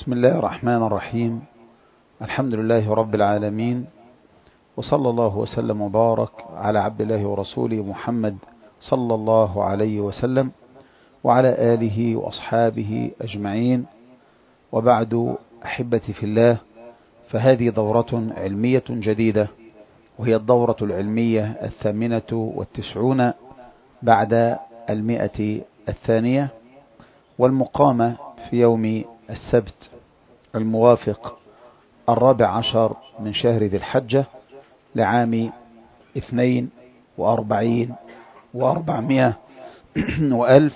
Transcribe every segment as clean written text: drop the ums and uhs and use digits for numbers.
بسم الله الرحمن الرحيم. الحمد لله رب العالمين، وصلى الله وسلم وبارك على عبد الله ورسوله محمد صلى الله عليه وسلم وعلى آله وأصحابه أجمعين. وبعد، أحبتي في الله، فهذه دورة علمية جديدة، وهي الدورة العلمية 98 بعد 100 والمقامة في يوم السبت الموافق 14 من شهر ذي الحجة لعام 42 و400 وألف،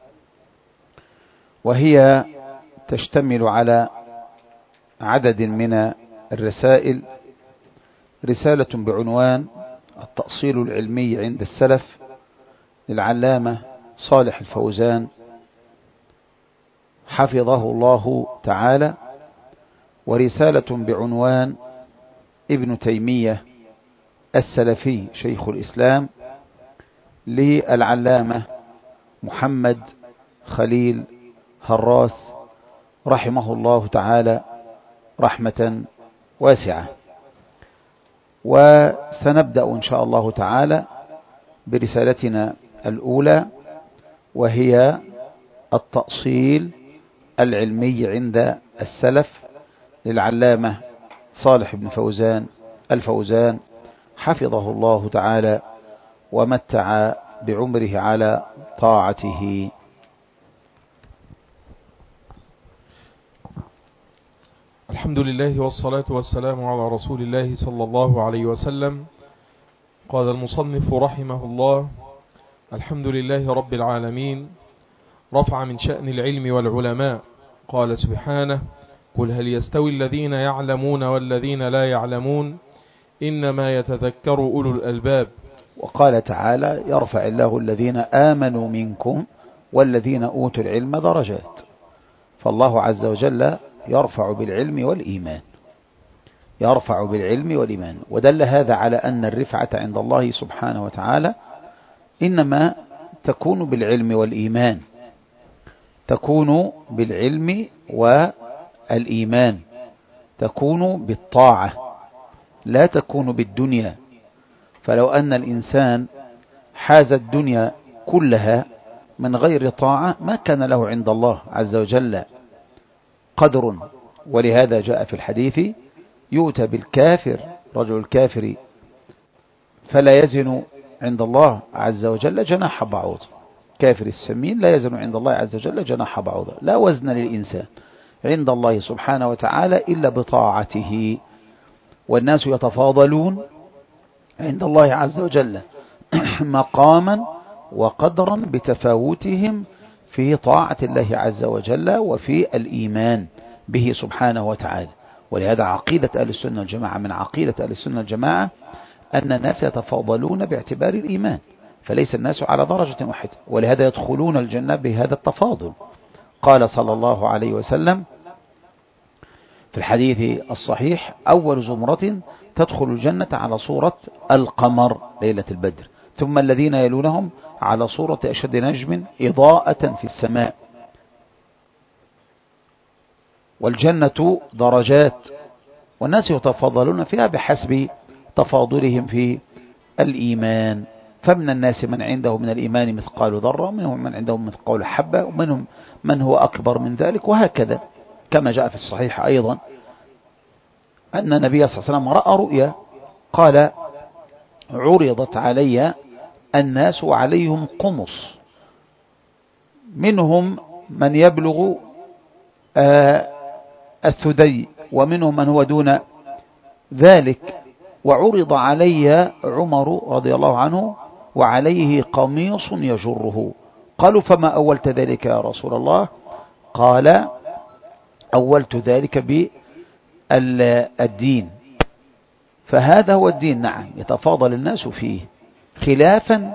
وهي تشتمل على عدد من الرسائل. رسالة بعنوان التأصيل العلمي عند السلف للعلامة صالح الفوزان حفظه الله تعالى، ورسالة بعنوان ابن تيمية السلفي شيخ الإسلام للعلامة محمد خليل هراس رحمه الله تعالى رحمة واسعة. وسنبدأ إن شاء الله تعالى برسالتنا الأولى، وهي التأصيل العلمي عند السلف للعلامة صالح بن فوزان الفوزان حفظه الله تعالى ومتع بعمره على طاعته. الحمد لله والصلاة والسلام على رسول الله صلى الله عليه وسلم. قال المصنف رحمه الله: الحمد لله رب العالمين، رفع من شأن العلم والعلماء. قال سبحانه: قل هل يستوي الذين يعلمون والذين لا يعلمون إنما يتذكر أولو الألباب. وقال تعالى: يرفع الله الذين آمنوا منكم والذين أوتوا العلم درجات. فالله عز وجل يرفع بالعلم والإيمان، يرفع بالعلم والإيمان. ودل هذا على أن الرفعة عند الله سبحانه وتعالى إنما تكون بالعلم والإيمان، تكون بالعلم والإيمان، تكون بالطاعة، لا تكون بالدنيا. فلو أن الإنسان حاز الدنيا كلها من غير طاعة ما كان له عند الله عز وجل قدر. ولهذا جاء في الحديث: يؤتى بالكافر، رجل الكافر، فلا يزن عند الله عز وجل جناح بعوض. كافر السمين لا يزن عند الله عز وجل جناح بعوض. لا وزن للإنسان عند الله سبحانه وتعالى إلا بطاعته. والناس يتفاضلون عند الله عز وجل مقاما وقدرا بتفاوتهم في طاعة الله عز وجل وفي الإيمان به سبحانه وتعالى. ولهذا عقيدة أهل السنة والجماعة، من عقيدة أهل السنة والجماعة أن الناس يتفاضلون باعتبار الإيمان، فليس الناس على درجة واحدة، ولهذا يدخلون الجنة بهذا التفاضل. قال صلى الله عليه وسلم في الحديث الصحيح: أول زمرة تدخل الجنة على صورة القمر ليلة البدر، ثم الذين يلونهم على صورة أشد نجم إضاءة في السماء. والجنة درجات، والناس يتفاضلون فيها بحسب تفاضلهم في الإيمان. فمن الناس من عنده من الإيمان مثقال ذرة، ومنهم من عنده مثقال حبة، ومنهم من هو أكبر من ذلك، وهكذا. كما جاء في الصحيح أيضا أن النبي صلى الله عليه وسلم رأى رؤيا، قال: عرضت علي الناس وعليهم قمص، منهم من يبلغ الثدي، ومنهم من هو دون ذلك، وعرض علي عمر رضي الله عنه وعليه قميص يجره. قالوا: فما أولت ذلك يا رسول الله؟ قال: أولت ذلك بالدين. فهذا هو الدين، نعم، يتفاضل الناس فيه، خلافا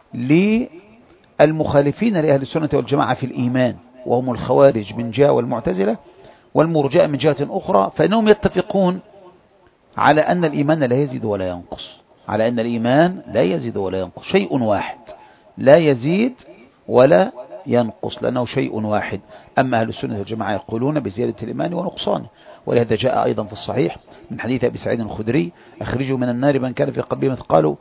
للمخالفين لأهل السنة والجماعة في الإيمان، وهم الخوارج من جهة والمعتزلة والمرجئة من جهة أخرى، فإنهم يتفقون على أن الإيمان لا يزيد ولا ينقص، على أن الإيمان لا يزيد ولا ينقص، شيء واحد لا يزيد ولا ينقص لأنه شيء واحد. أما أهل السنة والجماعة يقولون بزيادة الإيمان ونقصانه، ولهذا جاء أيضا في الصحيح من حديث أبي سعيد الخدري: أخرجوا من النار من كان في قلبه مثقال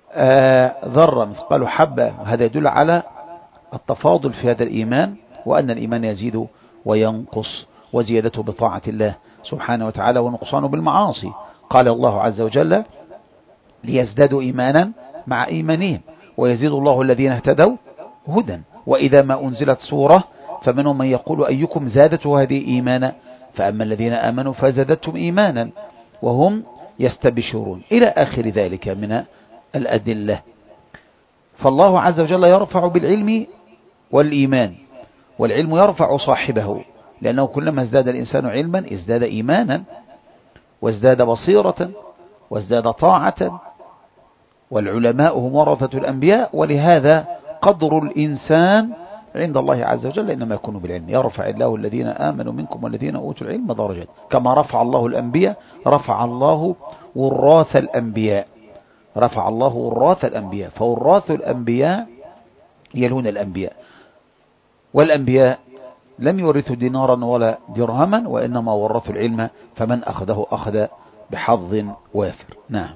ذرة مثقال حبة. هذا يدل على التفاضل في هذا الإيمان، وأن الإيمان يزيد وينقص، وزيادته بطاعة الله سبحانه وتعالى ونقصانه بالمعاصي. قال الله عز وجل: ليزدادوا إيمانا مع إيمانهم ويزيد الله الذين اهتدوا هدى. وإذا ما أنزلت سورة فمنهم من يقول أيكم زادته هذه إيمانا، فأما الذين آمنوا فزادتهم إيمانا وهم يستبشرون، إلى آخر ذلك من الأدلة. فالله عز وجل يرفع بالعلم والإيمان، والعلم يرفع صاحبه، لأنه كلما ازداد الإنسان علما ازداد إيمانا وازداد بصيرة وازداد طاعة، والعلماء هم ورثة الأنبياء، ولهذا قدر الإنسان عند الله عز وجل إنما يكون بالعلم. يرفع الله الذين آمنوا منكم والذين أوتوا العلم درجات، كما رفع الله الأنبياء رفع الله وراث الأنبياء، رفع الله وراث الأنبياء، فوراث الأنبياء يلون الأنبياء، والأنبياء لم يورثوا دينارا ولا درهما، وإنما ورثوا العلم، فمن أخذه أخذ بحظ وافر. نعم.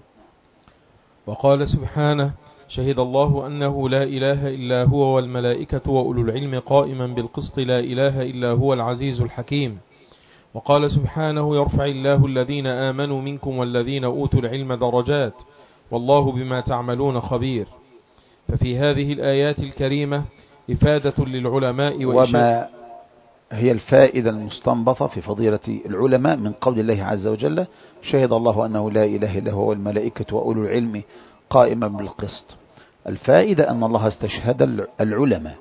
وقال سبحانه: شهد الله أنه لا إله إلا هو والملائكة وأولو العلم قائما بالقسط لا إله إلا هو العزيز الحكيم. وقال سبحانه: يرفع الله الذين آمنوا منكم والذين أوتوا العلم درجات والله بما تعملون خبير. ففي هذه الآيات الكريمة إفادة للعلماء وما هي الفائدة المستنبطة في فضيلة العلماء من قول الله عز وجل: شهد الله أنه لا إله إلا هو والملائكة وأولو العلم قائما بالقسط؟ الفائدة أن الله استشهد العلماء،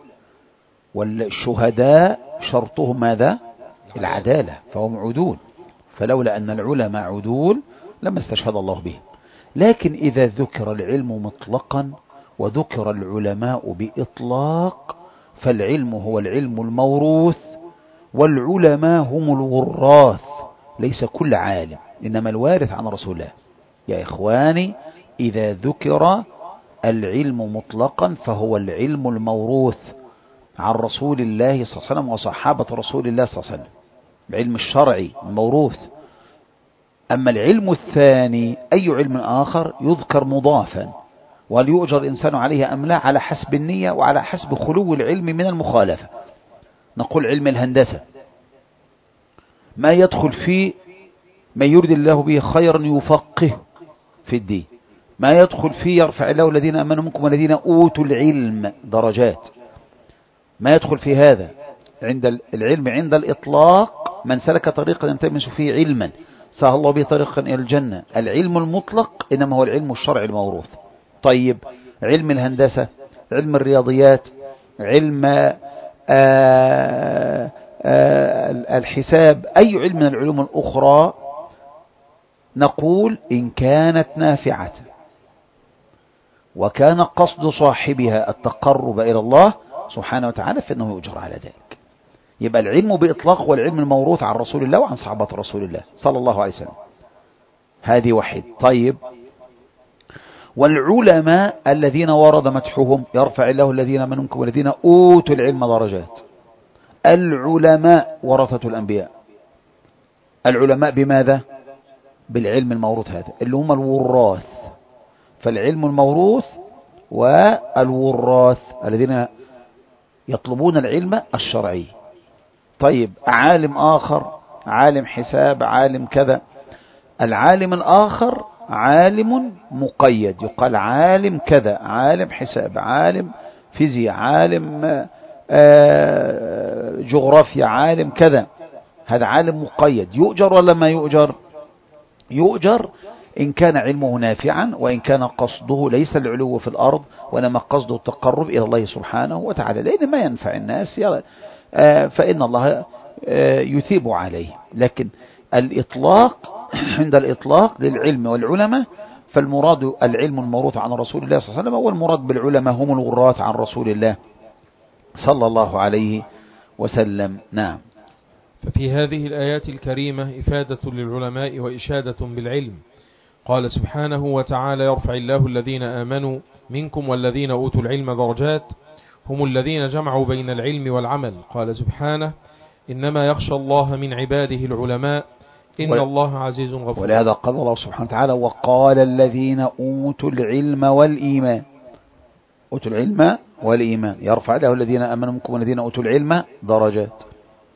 والشهداء شرطهم ماذا؟ العدالة، فهم عدول، فلولا أن العلماء عدول لما استشهد الله به. لكن إذا ذكر العلم مطلقا وذكر العلماء بإطلاق، فالعلم هو العلم الموروث، والعلماء هم الوراث، ليس كل عالم، إنما الوارث عن رسول الله. يا إخواني، إذا ذكر العلم مطلقا فهو العلم الموروث عن رسول الله صلى الله عليه وسلم وصحابة رسول الله صلى الله عليه وسلم، العلم الشرعي الموروث. أما العلم الثاني أي علم آخر يذكر مضافا، وهل يؤجر الإنسان عليه أم لا على حسب النية وعلى حسب خلو العلم من المخالفة. نقول علم الهندسة ما يدخل فيه من يريد الله به خيرا يفقه في الدين، ما يدخل فيه يرفع الله الذين آمنوا منكم والذين أوتوا العلم درجات، ما يدخل في هذا. عند العلم عند الإطلاق من سلك طريقا يلتمس فيه علما سهل الله به طريقا إلى الجنة. العلم المطلق إنما هو العلم الشرعي الموروث. طيب، علم الهندسة، علم الرياضيات، علم الحساب، أي علم من العلوم الأخرى، نقول إن كانت نافعة وكان قصد صاحبها التقرب إلى الله سبحانه وتعالى فإنه يؤجر على ذلك. يبقى العلم بإطلاق والعلم الموروث عن رسول الله وعن صحابة رسول الله صلى الله عليه وسلم، هذه واحد. طيب، والعلماء الذين ورد مدحهم: يرفع الله الذين منكم والذين أوتوا العلم درجات. العلماء ورثة الأنبياء، العلماء بماذا؟ بالعلم الموروث هذا اللي هم الوراث. فالعلم الموروث والوراث الذين يطلبون العلم الشرعي. طيب، عالم آخر، عالم حساب، عالم كذا. العالم الآخر عالم مقيد، يقال عالم كذا، عالم حساب، عالم فيزياء، عالم جغرافيا، عالم كذا. هذا عالم مقيد، يؤجر ولا ما يؤجر؟ يؤجر إن كان علمه نافعا، وإن كان قصده ليس العلو في الأرض وإنما قصده التقرب إلى الله سبحانه وتعالى، لأن ما ينفع الناس فإن الله يثيب عليه. لكن الإطلاق عند الإطلاق للعلم والعلماء، فالمراد العلم الموروث عن رسول الله صلى الله عليه وسلم، والمراد بالعلماء هم الوراث عن رسول الله صلى الله عليه وسلم. نعم. ففي هذه الآيات الكريمة إفادة للعلماء وإشادة بالعلم. قال سبحانه وتعالى: يرفع الله الذين آمنوا منكم والذين أوتوا العلم درجات هم الذين جمعوا بين العلم والعمل. قال سبحانه: إنما يخشى الله من عباده العلماء إن الله عزيز غفور. ولهذا قال الله سبحانه وتعالى: وقال الذين أوتوا العلم والإيمان. أوتوا العلم والإيمان يرفع له الذين آمنوا منكم والذين أوتوا العلم درجات.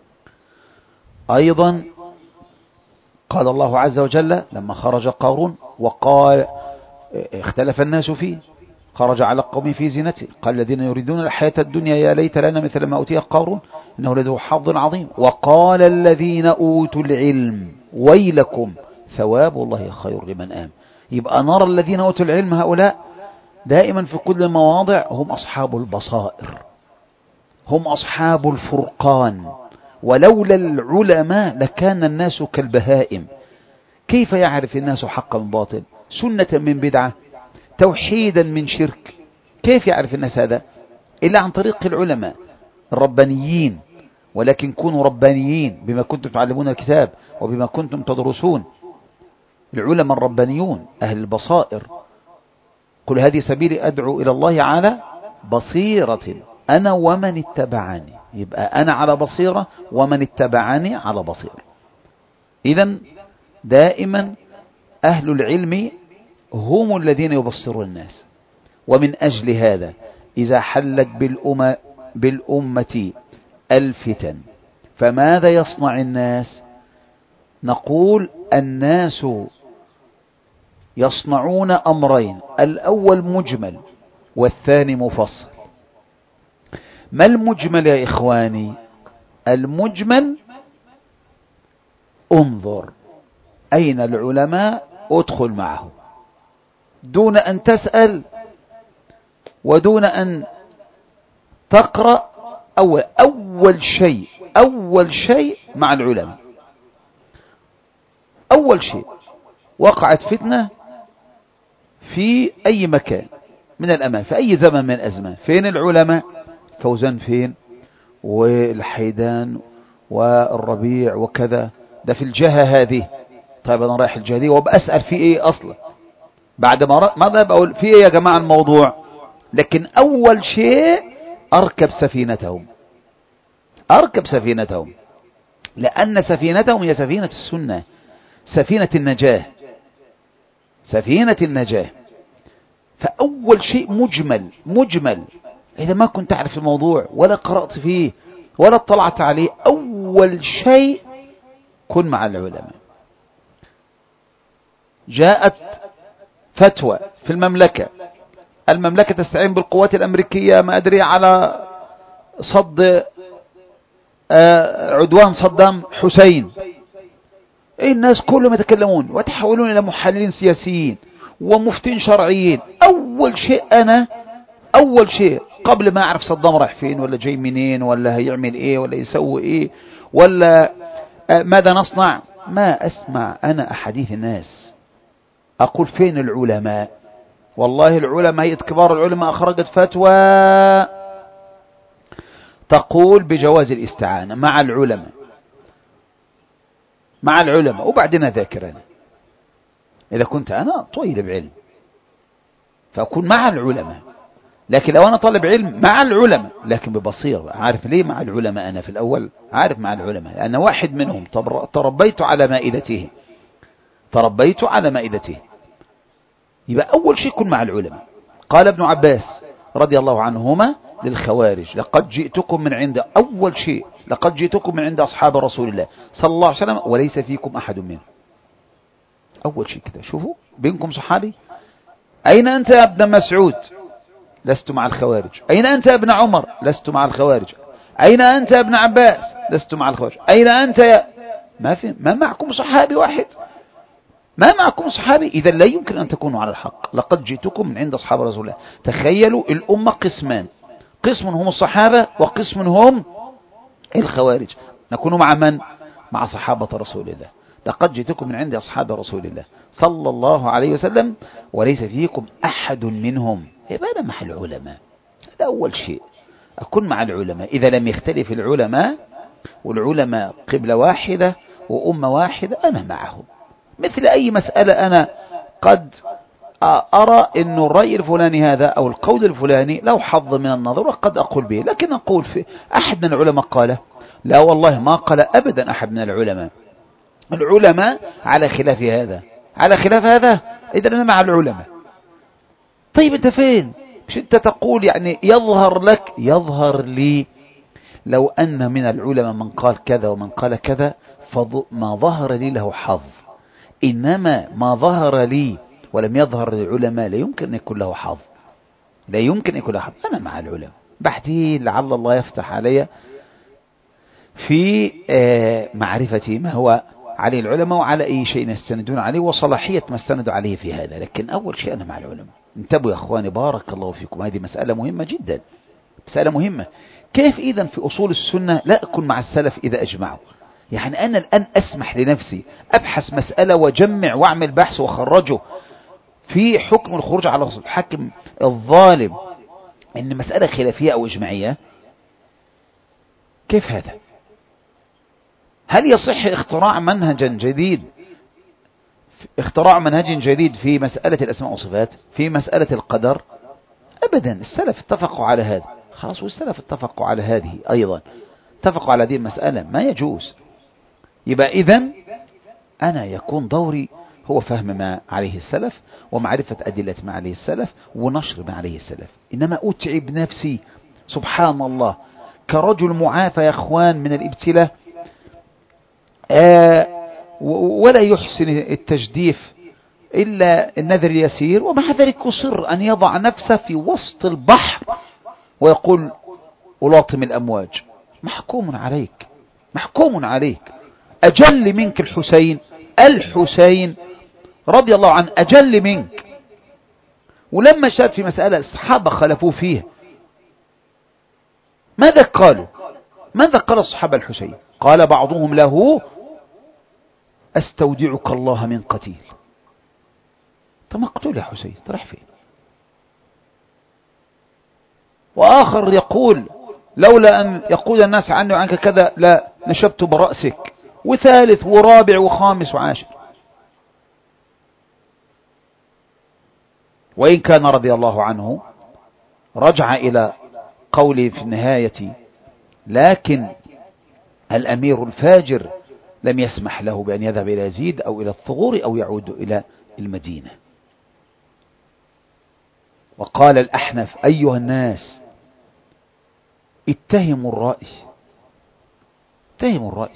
أيضا قال الله عز وجل لما خرج قارون وقال اختلف الناس فيه، خرج على قوم في زينته، قال الذين يريدون الحياة الدنيا يا ليت لنا مثل ما أوتي قارون إنه لذو حظ عظيم. وقال الذين أوتوا العلم ويلكم ثواب الله خير لمن آمن. يبقى نرى الذين أوتوا العلم هؤلاء دائما في كل المواضع هم أصحاب البصائر، هم أصحاب الفرقان. ولولا العلماء لكان الناس كالبهائم. كيف يعرف الناس حقا من باطل، سنة من بدعة، توحيدا من شرك؟ كيف يعرف الناس هذا إلا عن طريق العلماء الربانيين؟ ولكن كونوا ربانيين بما كنتم تعلمون الكتاب وبما كنتم تدرسون. العلماء الربانيون أهل البصائر. قل هذه سبيلي أدعو إلى الله على بصيرة أنا ومن اتبعني. يبقى أنا على بصيرة ومن اتبعني على بصيرة. إذن دائما أهل العلم هم الذين يبصرون الناس. ومن أجل هذا إذا حلت بالأمة الفتن فماذا يصنع الناس؟ نقول الناس يصنعون أمرين: الأول مجمل والثاني مفصل. ما المجمل يا إخواني؟ المجمل انظر أين العلماء ادخل معه دون أن تسأل ودون أن تقرأ. أول شيء مع العلماء. أول شيء وقعت فتنة في أي مكان من الأمان في أي زمن من الأزمان، فين العلماء؟ فوزان فين، والحيدان والربيع وكذا، ده في الجهة هذه. طيب أنا رايح الجهة دي وبأسأل في إيه أصلا؟ بعد ما بقول في إيه يا جماعة الموضوع؟ لكن أول شيء أركب سفينتهم، لأن سفينتهم هي سفينة السنة، سفينة النجاة. فأول شيء مجمل. إذا ما كنت تعرف الموضوع ولا قرأت فيه ولا اطلعت عليه، أول شيء كن مع العلماء. جاءت فتوى في المملكة تستعين بالقوات الأمريكية ما أدري على صد عدوان صدام حسين. الناس كلهم يتكلمون وتحولون إلى محللين سياسيين ومفتين شرعيين. أول شيء قبل ما أعرف صدام رايح فين ولا جاي منين ولا هيعمل إيه ولا يسوي إيه ولا ماذا نصنع، ما أسمع أنا أحاديث الناس. أقول فين العلماء؟ والله العلماء كبار العلماء أخرجت فتوى تقول بجواز الاستعانة مع العلماء. وبعدين أذاكر أنا إذا كنت أنا طالب علم فأكون مع العلماء. لكن لو أنا طالب علم مع العلماء لكن ببصير، عارف ليه مع العلماء؟ أنا في الأول عارف مع العلماء لأن واحد منهم تربيت على مائدته. يبقى أول شيء كن مع العلماء. قال ابن عباس رضي الله عنهما للخوارج: لقد جئتكم من عند أصحاب رسول الله صلى الله عليه وسلم وليس فيكم أحد منهم. أول شيء كده شوفوا بينكم صحابي. أين أنت يا ابن مسعود؟ لست مع الخوارج. أين أنت يا ابن عمر؟ لست مع الخوارج. أين أنت يا ابن عباس؟ لست مع الخوارج. أين أنت ما معكم صحابي واحد، ما معكم صحابي. إذا لا يمكن أن تكونوا على الحق. لقد جئتكم من عند أصحاب رسول الله. تخيلوا الأمة قسمان: قسم هم الصحابة وقسم هم الخوارج. نكون مع من؟ مع صحابة رسول الله. لقد جئتكم من عند أصحاب رسول الله صلى الله عليه وسلم وليس فيكم أحد منهم. يبقى أنا مع العلماء. هذا أول شيء، أكون مع العلماء. إذا لم يختلف العلماء والعلماء قبلة واحدة وأمة واحدة أنا معهم. مثل أي مسألة أنا قد أرى أن الرأي الفلاني هذا أو القول الفلاني له حظ من النظر وقد أقول به، لكن أقول في أحد من العلماء قال، لا والله ما قال أبدا أحد من العلماء على خلاف هذا، على خلاف هذا، إذن أنا مع العلماء. طيب أنت فين؟ مش أنت تقول يعني يظهر لي لو أن من العلماء من قال كذا ومن قال كذا، فما ظهر لي له حظ، إنما ما ظهر لي ولم يظهر للعلماء لا يمكن أن يكون له حظ، لا يمكن أن يكون له حظ. أنا مع العلماء بعدين لعل الله يفتح علي في معرفة ما هو عليه العلماء وعلى أي شيء يستندون عليه وصلاحية ما استندوا عليه في هذا. لكن أول شيء أنا مع العلماء. انتبهوا يا أخواني بارك الله فيكم، هذه مسألة مهمة جدا، مسألة مهمة. كيف إذن في أصول السنة لا أكون مع السلف إذا أجمعوا؟ يعني أنا الآن أسمح لنفسي أبحث مسألة وجمع وأعمل بحث وخرجه في حكم الخروج على الحاكم الظالم إن مسألة خلافية أو إجماعية؟ كيف هذا؟ هل يصح اختراع منهج جديد في مسألة الأسماء والصفات، في مسألة القدر؟ أبدا. السلف اتفقوا على هذا خلاص، والسلف اتفقوا على هذه أيضا، اتفقوا على هذه المسألة، ما يجوز. يبقى إذن أنا يكون دوري هو فهم ما عليه السلف ومعرفة أدلة ما عليه السلف ونشر ما عليه السلف. إنما أتعب نفسي سبحان الله كرجل معافى يا أخوان من الابتلاء، ولا يحسن التجديف إلا النذر اليسير، ومع ذلك يصر أن يضع نفسه في وسط البحر ويقول ألاطم الأمواج. محكوم عليك. أجل منك الحسين رضي الله عنه، أجل منك. ولما شاهد في مسألة الصحابة خلفوا فيها، ماذا قال الصحابة الحسين؟ قال بعضهم له أستودعك الله من قتيل. طب مقتول يا حسين، تروح فين؟ وآخر يقول لولا أن يقول الناس عني وعنك كذا لا نشبت برأسك. وثالث ورابع وخامس وعاشر. وإن كان رضي الله عنه رجع إلى قوله في النهاية، لكن الأمير الفاجر لم يسمح له بأن يذهب إلى يزيد أو إلى الثغور أو يعود إلى المدينة. وقال الأحنف أيها الناس اتهموا الرأي،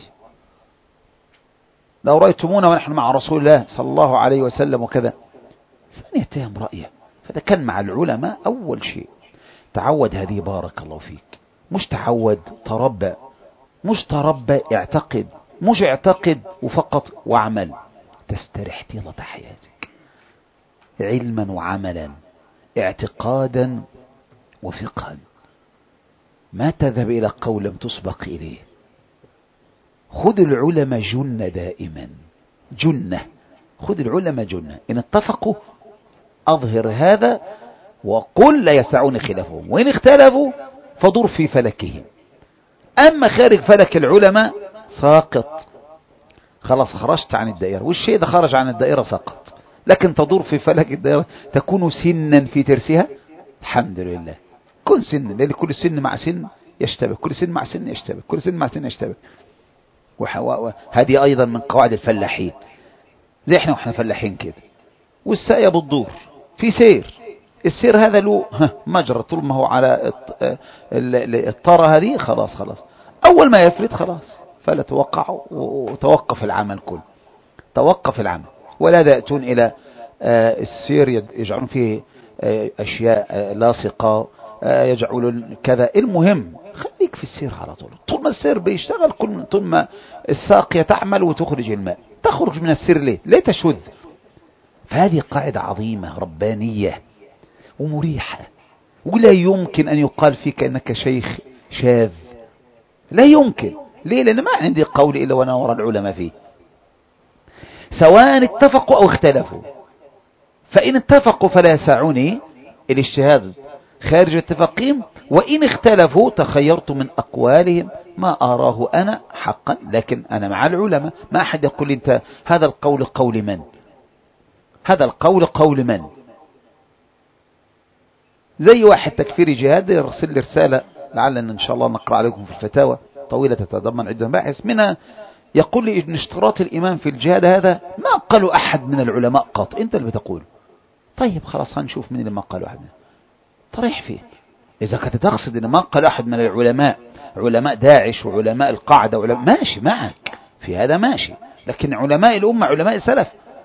لو رأيتمونا ونحن مع رسول الله صلى الله عليه وسلم وكذا، ثاني يتهم رأيه. فده كان مع العلماء أول شيء. تعود هذه بارك الله فيك، مش تعود تربى، مش تربى اعتقد، مش اعتقد وفقط وعمل، تستريح طيلة حياتك علما وعملا، اعتقادا وفقها. ما تذهب إلى قول لم تسبق إليه. خذ العلماء جنة دائما، خذ العلماء جنة. إن اتفقوا أظهر هذا وقل لا يسعون خلافهم، وإن اختلفوا فدور في فلكهم. أما خارج فلك العلماء ساقط، خلاص خرجت عن الدائرة، والشيء إذا خرج عن الدائرة سقط. لكن تدور في فلك الدائرة، تكون سنا في ترسها. الحمد لله كن سن، لأن كل سن مع سن يشتبك، كل سن مع سن يشتبك، كل سن مع سن يشتبك. هذه أيضا من قواعد الفلاحين، زي احنا وإحنا فلاحين كده، والساقية بتدور في سير. السير هذا له مجرى، طول ما هو على الطارة هذه خلاص أول ما يفلت خلاص فلا توقع وتوقف العمل كله، توقف العمل. ولا يأتون إلى السير يجعلون فيه أشياء لاصقة، يجعلون كذا. المهم خليك في السير على طول ما السير بيشتغل، طول ما الساقية تعمل وتخرج الماء. تخرج من السير ليه تشذ؟ فهذه قاعدة عظيمة ربانية ومريحة، ولا يمكن أن يقال فيك أنك شيخ شاذ، لا يمكن. ليه؟ لأن ما عندي قول إلا وأنا وراء العلماء فيه، سواء اتفقوا أو اختلفوا. فإن اتفقوا فلا يسعني الاجتهاد خارج اتفاقهم، وإن اختلفوا تخيرت من أقوالهم ما أراه أنا حقا. لكن أنا مع العلماء، ما أحد يقول لي أنت هذا القول قول من، هذا القول قول من. زي واحد تكفيري جهاد يرسل لي رسالة، لعلنا إن شاء الله نقرأ عليكم في الفتاوى طويلة تتضمن عدة مباحث منها، يقول لي إن اشتراط الإمام في الجهاد هذا ما قالوا أحد من العلماء قط، أنت اللي بتقول. طيب خلاص هنشوف من اللي ما قالوا أحد منه، طريح فيه. إذا كنت تقصد إن ما قال أحد من العلماء، علماء داعش وعلماء القاعدة ماشي معك في هذا ماشي، لكن علماء الأمة علماء السلف.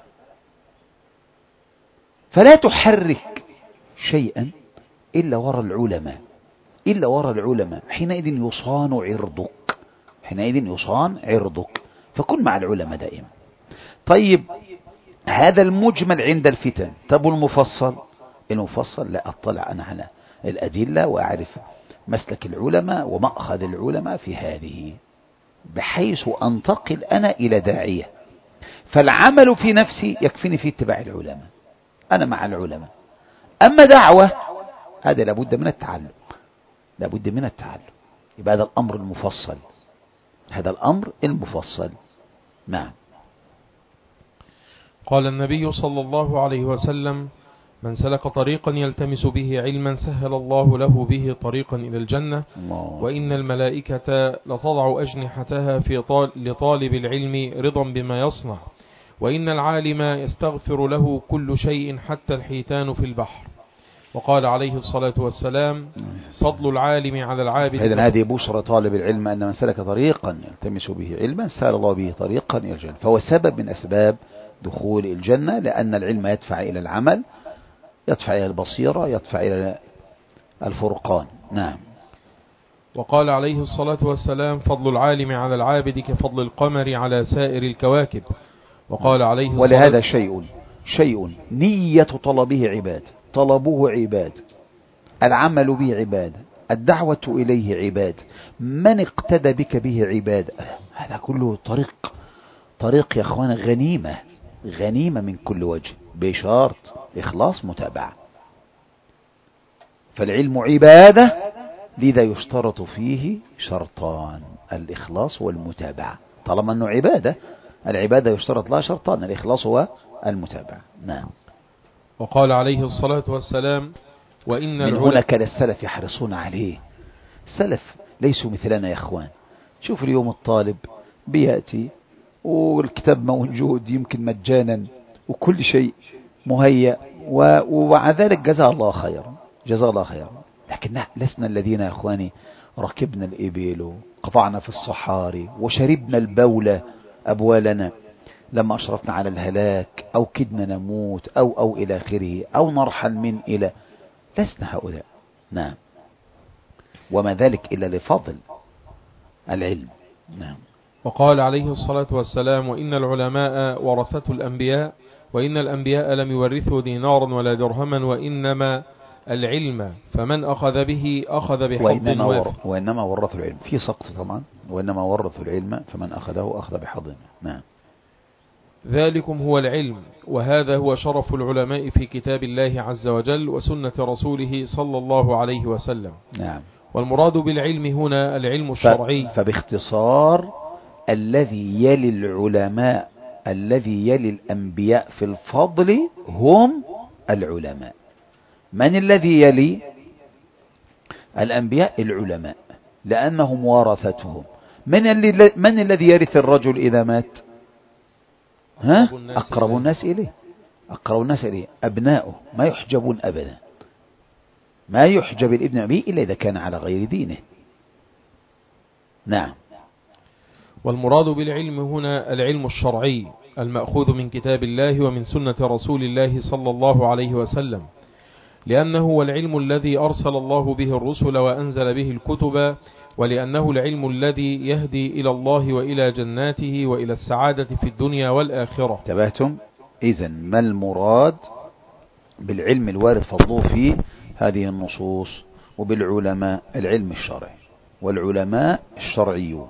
فلا تحرك شيئا إلا وراء العلماء، إلا وراء العلماء، حينئذ يصان عرضك، حينئذ يصان عرضك، فكن مع العلماء دائما. طيب هذا المجمل عند الفتن. طب المفصل؟ المفصل لا أطلع أنا على الأدلة وأعرف مسلك العلماء ومأخذ العلماء في هذه، بحيث أنتقل أنا إلى داعية. فالعمل في نفسي يكفيني في اتباع العلماء، أنا مع العلماء. أما دعوة هذا لابد من التعلم، لابد من التعلم. يبقى هذا الأمر المفصل، هذا الأمر المفصل. نعم. قال النبي صلى الله عليه وسلم: من سلك طريقا يلتمس به علما سهل الله له به طريقا إلى الجنة، وإن الملائكة لتضع أجنحتها لطالب العلم رضا بما يصنع، وإن العالم يستغفر له كل شيء حتى الحيتان في البحر. وقال عليه الصلاة والسلام: فضل العالم على العابد. إذن هذه بشرى طالب العلم أن من سلك طريقا يلتمس به علما سهل الله به طريقا إلى الجنة، فهو سبب من أسباب دخول الجنة، لأن العلم يدفع إلى العمل، يدفع إلى البصيرة، يدفع إلى الفرقان. نعم. وقال عليه الصلاة والسلام: فضل العالم على العابد كفضل القمر على سائر الكواكب. وقال عليه الصلاة ولهذا شيء نية طلبه عباد، طلبوه عباد، العمل به عباد، الدعوة إليه عباد، من اقتدى بك به عباد. هذا كله طريق يا أخوان غنيمة من كل وجه، بشرط إخلاص متابعة. فالعلم عبادة، لذا يشترط فيه شرطان: الإخلاص والمتابعة. طالما أنه عبادة، العبادة يشترط لها شرطان: الإخلاص والمتابعة. نعم. وقال عليه الصلاة والسلام: وإن من هنا كان السلف يحرصون عليه. السلف ليسوا مثلنا يا أخوان. شوف اليوم الطالب بيأتي والكتاب موجود يمكن مجانا وكل شيء مهيأ، ومع ذلك جزاه الله خيرا، جزاه الله خيرا. لكن لسنا الذين يا أخواني ركبنا الإبل وقطعنا في الصحاري وشربنا البول أبوالنا لما أشرفنا على الهلاك، أو كدنا نموت أو إلى آخره، أو نرحل من إلى. لسنا هؤلاء. نعم. وما ذلك إلا لفضل العلم. نعم. وقال عليه الصلاة والسلام: وإن العلماء ورثة الأنبياء، وإن الأنبياء لم يورثوا دينارا ولا درهما، وإنما العلم فمن أخذ به أخذ بحظ وافر. وإنما ورثوا العلم في سقط طبعا، وإنما ورثوا العلم فمن أخذه أخذ بحظ. نعم. ذلكم هو العلم، وهذا هو شرف العلماء في كتاب الله عز وجل وسنة رسوله صلى الله عليه وسلم. نعم. والمراد بالعلم هنا العلم الشرعي. فباختصار الذي يلي العلماء، الذي يلي الأنبياء في الفضل هم العلماء. من الذي يلي الأنبياء؟ العلماء، لأنهم ورثتهم. من الذي يرث الرجل إذا مات؟ أقرب الناس إليه، أقرب الناس إليه أبناؤه، ما يحجبون أبدا، ما يحجب الابن أبيه إلا إذا كان على غير دينه. نعم. والمراد بالعلم هنا العلم الشرعي المأخوذ من كتاب الله ومن سنة رسول الله صلى الله عليه وسلم، لأنه هو العلم الذي أرسل الله به الرسل وأنزل به الكتب، ولأنه العلم الذي يهدي إلى الله وإلى جناته وإلى السعادة في الدنيا والآخرة. تبهتم؟ إذن ما المراد بالعلم الوارد فضله في هذه النصوص؟ وبالعلماء العلم الشرعي، والعلماء الشرعيون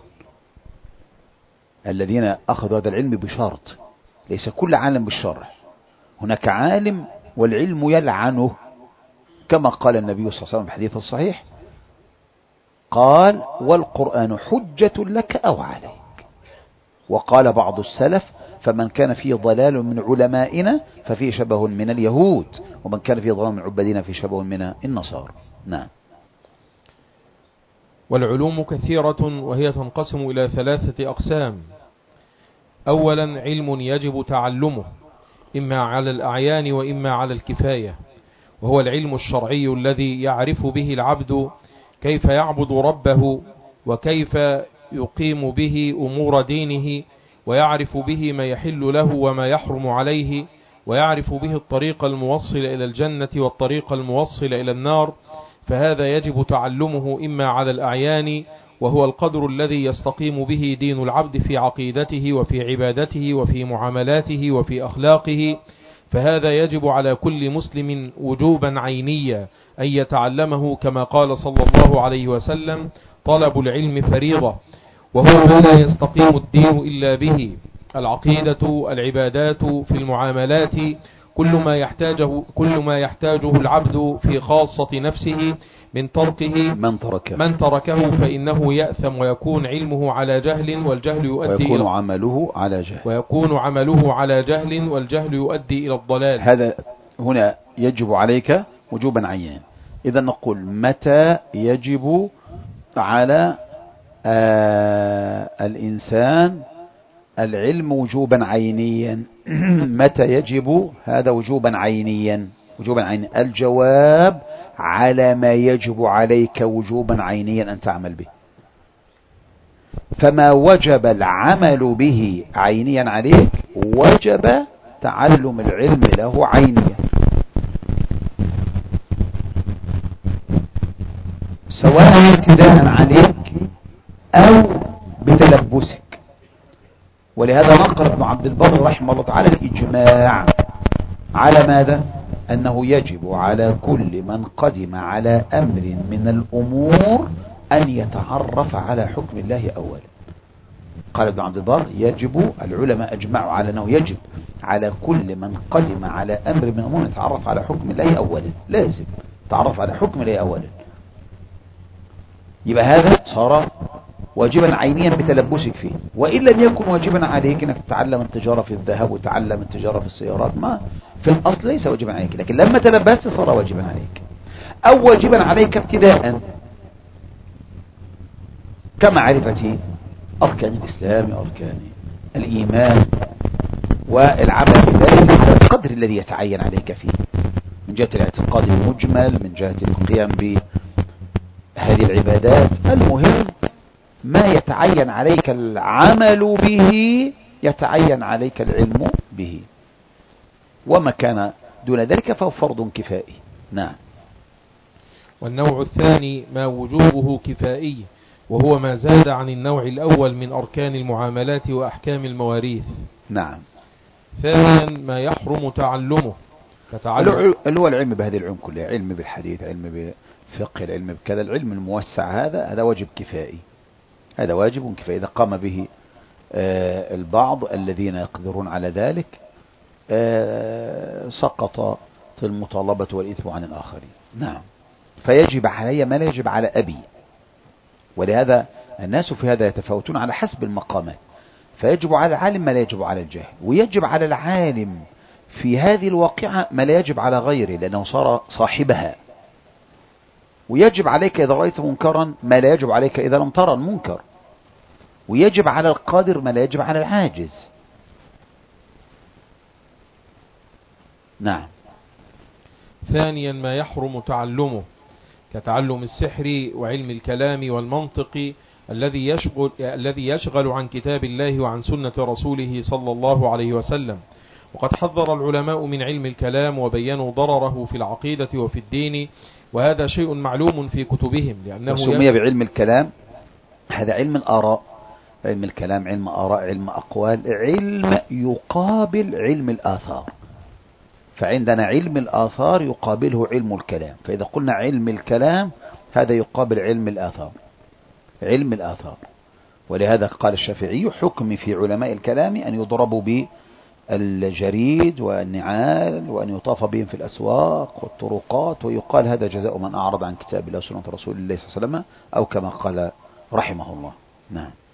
الذين أخذوا هذا العلم بشرط، ليس كل عالم بالشرع، هناك عالم والعلم يلعنه، كما قال النبي صلى الله عليه وسلم في الحديث الصحيح، قال: والقرآن حجة لك أو عليك. وقال بعض السلف: فمن كان فيه ضلال من علمائنا ففيه شبه من اليهود، ومن كان فيه ضلال من عبادنا فيه شبه من النصارى. نعم. والعلوم كثيرة وهي تنقسم إلى 3 أقسام. أولا علم يجب تعلمه إما على الأعيان وإما على الكفاية، وهو العلم الشرعي الذي يعرف به العبد كيف يعبد ربه وكيف يقيم به أمور دينه، ويعرف به ما يحل له وما يحرم عليه، ويعرف به الطريق الموصل إلى الجنة والطريق الموصل إلى النار، فهذا يجب تعلمه إما على الأعيان، وهو القدر الذي يستقيم به دين العبد في عقيدته وفي عبادته وفي معاملاته وفي أخلاقه، فهذا يجب على كل مسلم وجوبا عينيا أن يتعلمه، كما قال صلى الله عليه وسلم: طلب العلم فريضة، وهو ما لا يستقيم الدين إلا به: العقيدة، العبادات، في المعاملات، كل ما يحتاجه العبد في خاصة نفسه من تركه من تركه فإنه يأثم ويكون علمه على جهل، والجهل يؤدي ويكون عمله على جهل، والجهل يؤدي إلى الضلال. هذا هنا يجب عليك وجوبا عينا. إذا نقول متى يجب على الإنسان العلم وجوبا عينيا؟ متى يجب هذا وجوبا عينيا؟ الجواب: على ما يجب عليك وجوبا عينيا أن تعمل به. فما وجب العمل به عينيا عليك وجب تعلم العلم له عينيا، سواء ابتداء عليك أو بتلبسك. ولهذا نقل ابن عبد البر رحمه الله تعالى الإجماع على ماذا؟ أنه يجب على كل من قدم على أمر من الأمور أن يتعرف على حكم الله أولا. قال ابن عبد البر: يجب، العلماء أجمعوا على أنه يجب على كل من قدم على أمر من الأمور أن يتعرف على حكم الله أولا. لازم تعرف على حكم الله أولا. يبقى هذا صار واجبا عينيا بتلبسك فيه. وإن لم يكن واجبا عليك أنك تتعلم التجارة في الذهب وتعلم التجارة في السيارات، ما في الأصل ليس واجبا عليك، لكن لما تلبست صار واجبا عليك. أو واجبا عليك ابتداء كمعرفة أركان الإسلام، أركان الإيمان، والعمل بذلك على القدر الذي يتعين عليك فيه، من جهة الاعتقاد المجمل، من جهة القيام بهذه العبادات. المهم ما يتعين عليك العمل به يتعين عليك العلم به، وما كان دون ذلك فهو فرض كفائي. نعم. والنوع الثاني ما وجوبه كفائي، وهو ما زاد عن النوع الأول من أركان المعاملات وأحكام المواريث. نعم. ثانيا ما يحرم تعلمه اللي هو العلم بهذه العلوم كلها: علم بالحديث، علم بفقه، العلم بكذا، العلم الموسع هذا واجب كفائي، هذا واجب كفائي. إذا قام به البعض الذين يقدرون على ذلك سقط المطالبة والإثم عن الآخرين. نعم. فيجب علي ما لا يجب على أبي، ولهذا الناس في هذا يتفاوتون على حسب المقامات. فيجب على العالم ما لا يجب على الجاهل، ويجب على العالم في هذه الواقعة ما لا يجب على غيره لأنه صار صاحبها. ويجب عليك إذا رأيت منكرا ما لا يجب عليك إذا لم ترى المنكر. ويجب على القادر ما لا يجب على العاجز. نعم. ثانيا ما يحرم تعلمه كتعلم السحر وعلم الكلام والمنطق الذي يشغل عن كتاب الله وعن سنة رسوله صلى الله عليه وسلم. وقد حذر العلماء من علم الكلام وبينوا ضرره في العقيدة وفي الدين، وهذا شيء معلوم في كتبهم لأنه سمي بعلم الكلام. هذا علم الآراء، علم الكلام علم آراء، علم أقوال، علم يقابل علم الآثار. فعندنا علم الآثار يقابله علم الكلام، فإذا قلنا علم الكلام هذا يقابل علم الآثار، علم الآثار. ولهذا قال الشافعي: حكم في علماء الكلام أن يضربوا بالجريد والنعال وأن يطاف بهم في الأسواق والطرقات، ويقال هذا جزاء من أعرض عن كتاب الله وسنة رسول الله صلى الله عليه وسلم، أو كما قال رحمه الله. نعم.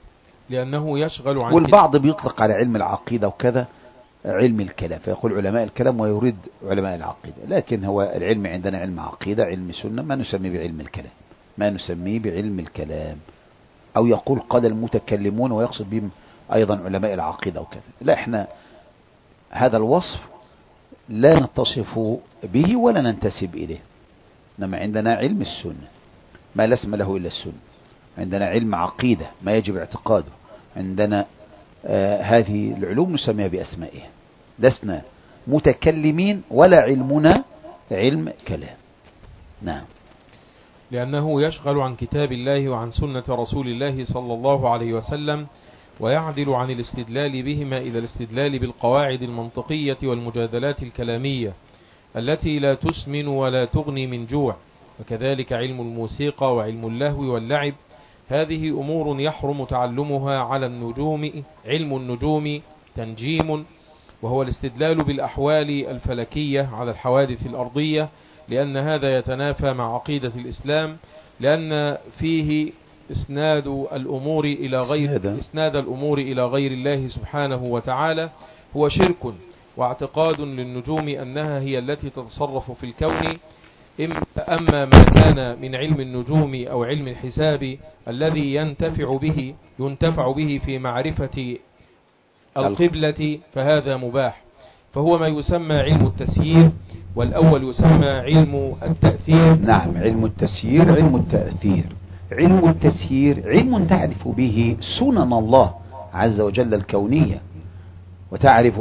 لأنه يشغل عن والبعض بيطلق على علم العقيدة وكذا علم الكلام، فيقول علماء الكلام ويريد علماء العقيدة، لكن هو العلم عندنا علم عقيدة، علم سنة، ما نسميه بعلم الكلام، ما نسميه بعلم الكلام. أو يقول قال المتكلمون ويقصد بهم أيضا علماء العقيدة وكذا. لا، احنا هذا الوصف لا نتصف به ولا ننتسب إليه، إنما عندنا علم السنة ما لا اسم له إلا السنة، عندنا علم عقيدة ما يجب اعتقاده، عندنا هذه العلوم نسميها بأسمائها، لسنا متكلمين ولا علمنا علم كلام. نعم. لأنه يشغل عن كتاب الله وعن سنة رسول الله صلى الله عليه وسلم، ويعدل عن الاستدلال بهما إلى الاستدلال بالقواعد المنطقية والمجادلات الكلامية التي لا تسمن ولا تغني من جوع. وكذلك علم الموسيقى وعلم اللهو واللعب، هذه أمور يحرم تعلمها على النجوم. علم النجوم تنجيم، وهو الاستدلال بالأحوال الفلكية على الحوادث الأرضية، لأن هذا يتنافى مع عقيدة الإسلام، لأن فيه إسناد الأمور إلى غير الله سبحانه وتعالى هو شرك، واعتقاد للنجوم أنها هي التي تتصرف في الكون. أما ما كان من علم النجوم أو علم الحساب الذي ينتفع به في معرفة القبلة فهذا مباح، فهو ما يسمى علم التسيير، والأول يسمى علم التأثير. نعم، علم التسيير، علم التأثير. علم التسيير علم تعرف به سنن الله عز وجل الكونية، وتعرف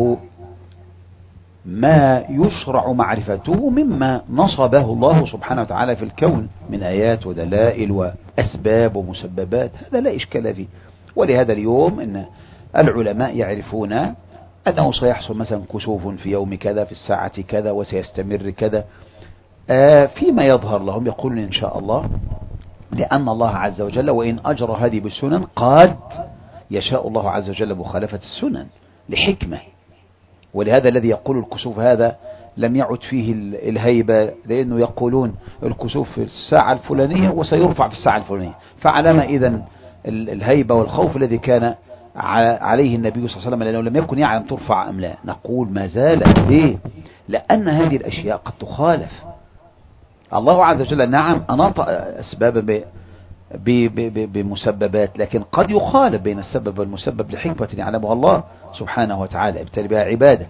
ما يشرع معرفته مما نصبه الله سبحانه وتعالى في الكون من آيات ودلائل وأسباب ومسببات، هذا لا إشكال فيه. ولهذا اليوم إن العلماء يعرفون أنه سيحصل مثلا كسوف في يوم كذا في الساعة كذا وسيستمر كذا، فيما يظهر لهم يقولون إن شاء الله، لأن الله عز وجل وإن أجرى هذه بالسنن قد يشاء الله عز وجل مخالفة السنن لحكمة. ولهذا الذي يقول الكسوف هذا لم يعد فيه الهيبة، لأنه يقولون الكسوف في الساعة الفلانية وسيرفع في الساعة الفلانية، فعلما إذن الهيبة والخوف الذي كان عليه النبي صلى الله عليه وسلم، لأنه لم يكن يعلم ترفع أم لا، نقول ما زالت. ليه؟ لأن هذه الأشياء قد تخالف. الله عز وجل نعم أناط أسبابا بمسببات، لكن قد يخالف بين السبب والمسبب لحكمة يعلمها الله سبحانه وتعالى ابتلي بها عباده،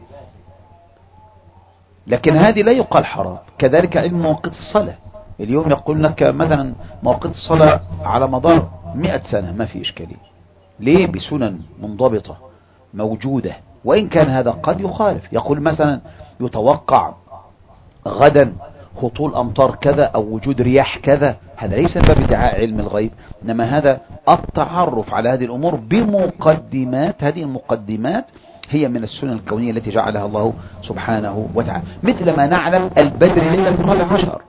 لكن هذه لا يقال حرام. كذلك علم مواقيت الصلاة، اليوم يقول لك مثلا مواقيت الصلاة على مدار 100 سنة ما في إشكالية. ليه؟ بسنن منضبطة موجودة، وإن كان هذا قد يخالف. يقول مثلا يتوقع غدا هطول أمطار كذا أو وجود رياح كذا، هذا ليس باب ادعاء علم الغيب، إنما هذا التعرف على هذه الأمور بمقدمات. هذه المقدمات هي من السنن الكونية التي جعلها الله سبحانه وتعالى، مثل ما نعلم البدر ليلة 12،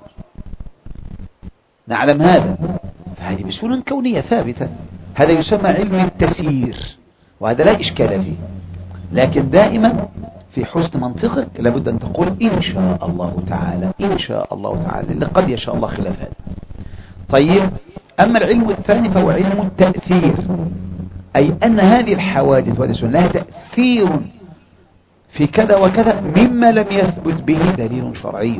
نعلم هذا، فهذه بسنن كونية ثابتة، هذا يسمى علم التسيير، وهذا لا إشكال فيه. لكن دائما في حسن منطقك لابد أن تقول إن شاء الله تعالى، إن شاء الله تعالى، لأن قد يشاء الله خلاف هذا. طيب، أما العلم الثاني فهو علم التأثير، أي أن هذه الحوادث وهذه لها تأثير في كذا وكذا مما لم يثبت به دليل شرعي،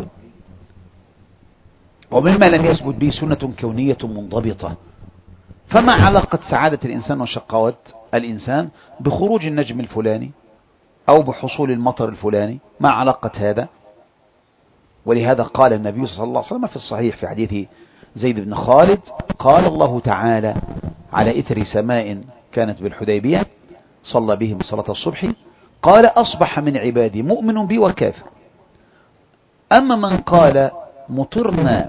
ومما لم يثبت به سنة كونية منضبطة. فما علاقة سعادة الإنسان وشقاوة الإنسان بخروج النجم الفلاني أو بحصول المطر الفلاني؟ ما علاقة هذا؟ ولهذا قال النبي صلى الله عليه وسلم في الصحيح في حديث زيد بن خالد، قال الله تعالى على إثر سماء كانت بالحديبية صلى بهم صلاة الصبح، قال أصبح من عبادي مؤمن بي وكافر. أما من قال مطرنا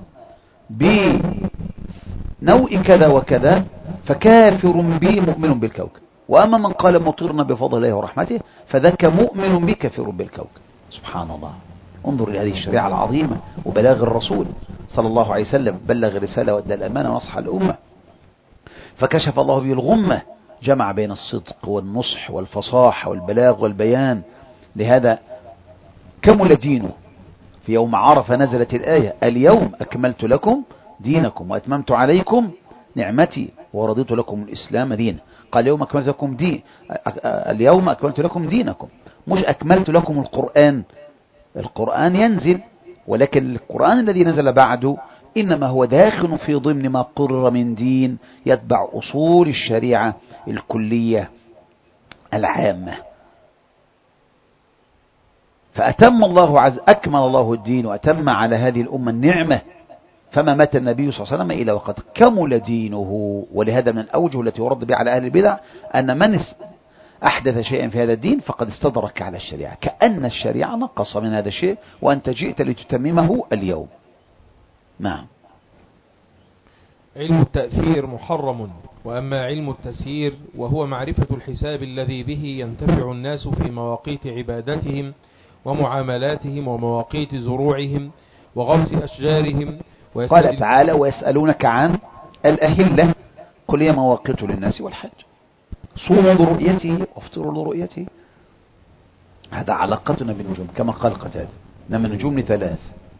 بنوء كذا وكذا فكافر بي مؤمن بالكوكب، وأما من قال مطرنا بفضل الله ورحمته فذاك مؤمن بي كافر بالكوكب. سبحان الله، انظر إلى هذه الشريعة العظيمة وبلاغ الرسول صلى الله عليه وسلم، بلغ الرسالة وأدى الأمانة ونصح الأمة، فكشف الله به الغمة، جمع بين الصدق والنصح والفصاحة والبلاغ والبيان. لهذا كمل دينه. في يوم عرفة نزلت الآية اليوم أكملت لكم دينكم وأتممت عليكم نعمتي ورضيت لكم الإسلام دينا. قال اليوم أكملت لكم دينكم، مش أكملت لكم القرآن. القرآن ينزل، ولكن القرآن الذي نزل بعده إنما هو داخل في ضمن ما قرر من دين يتبع أصول الشريعة الكلية العامة. أكمل الله الدين وأتم على هذه الأمة النعمة، فما مات النبي صلى الله عليه وسلم إلا وقد كمل دينه. ولهذا من الأوجه التي يرد بها على أهل البدع أن من أحدث شيئا في هذا الدين فقد استدرك على الشريعة، كأن الشريعة نقص من هذا الشيء وأنت جئت لتتممه اليوم. نعم. علم التأثير محرم، وأما علم التسيير وهو معرفة الحساب الذي به ينتفع الناس في مواقيت عبادتهم ومعاملاتهم ومواقيت زروعهم وغرس أشجارهم. قال تعالى: ويسألونك عن الأهلة قل هي مواقيت للناس والحج، صوموا لرؤيته وافطروا لرؤيته. هذا علاقتنا بالنجوم كما قال قتادة، إنما النجوم لثلاث: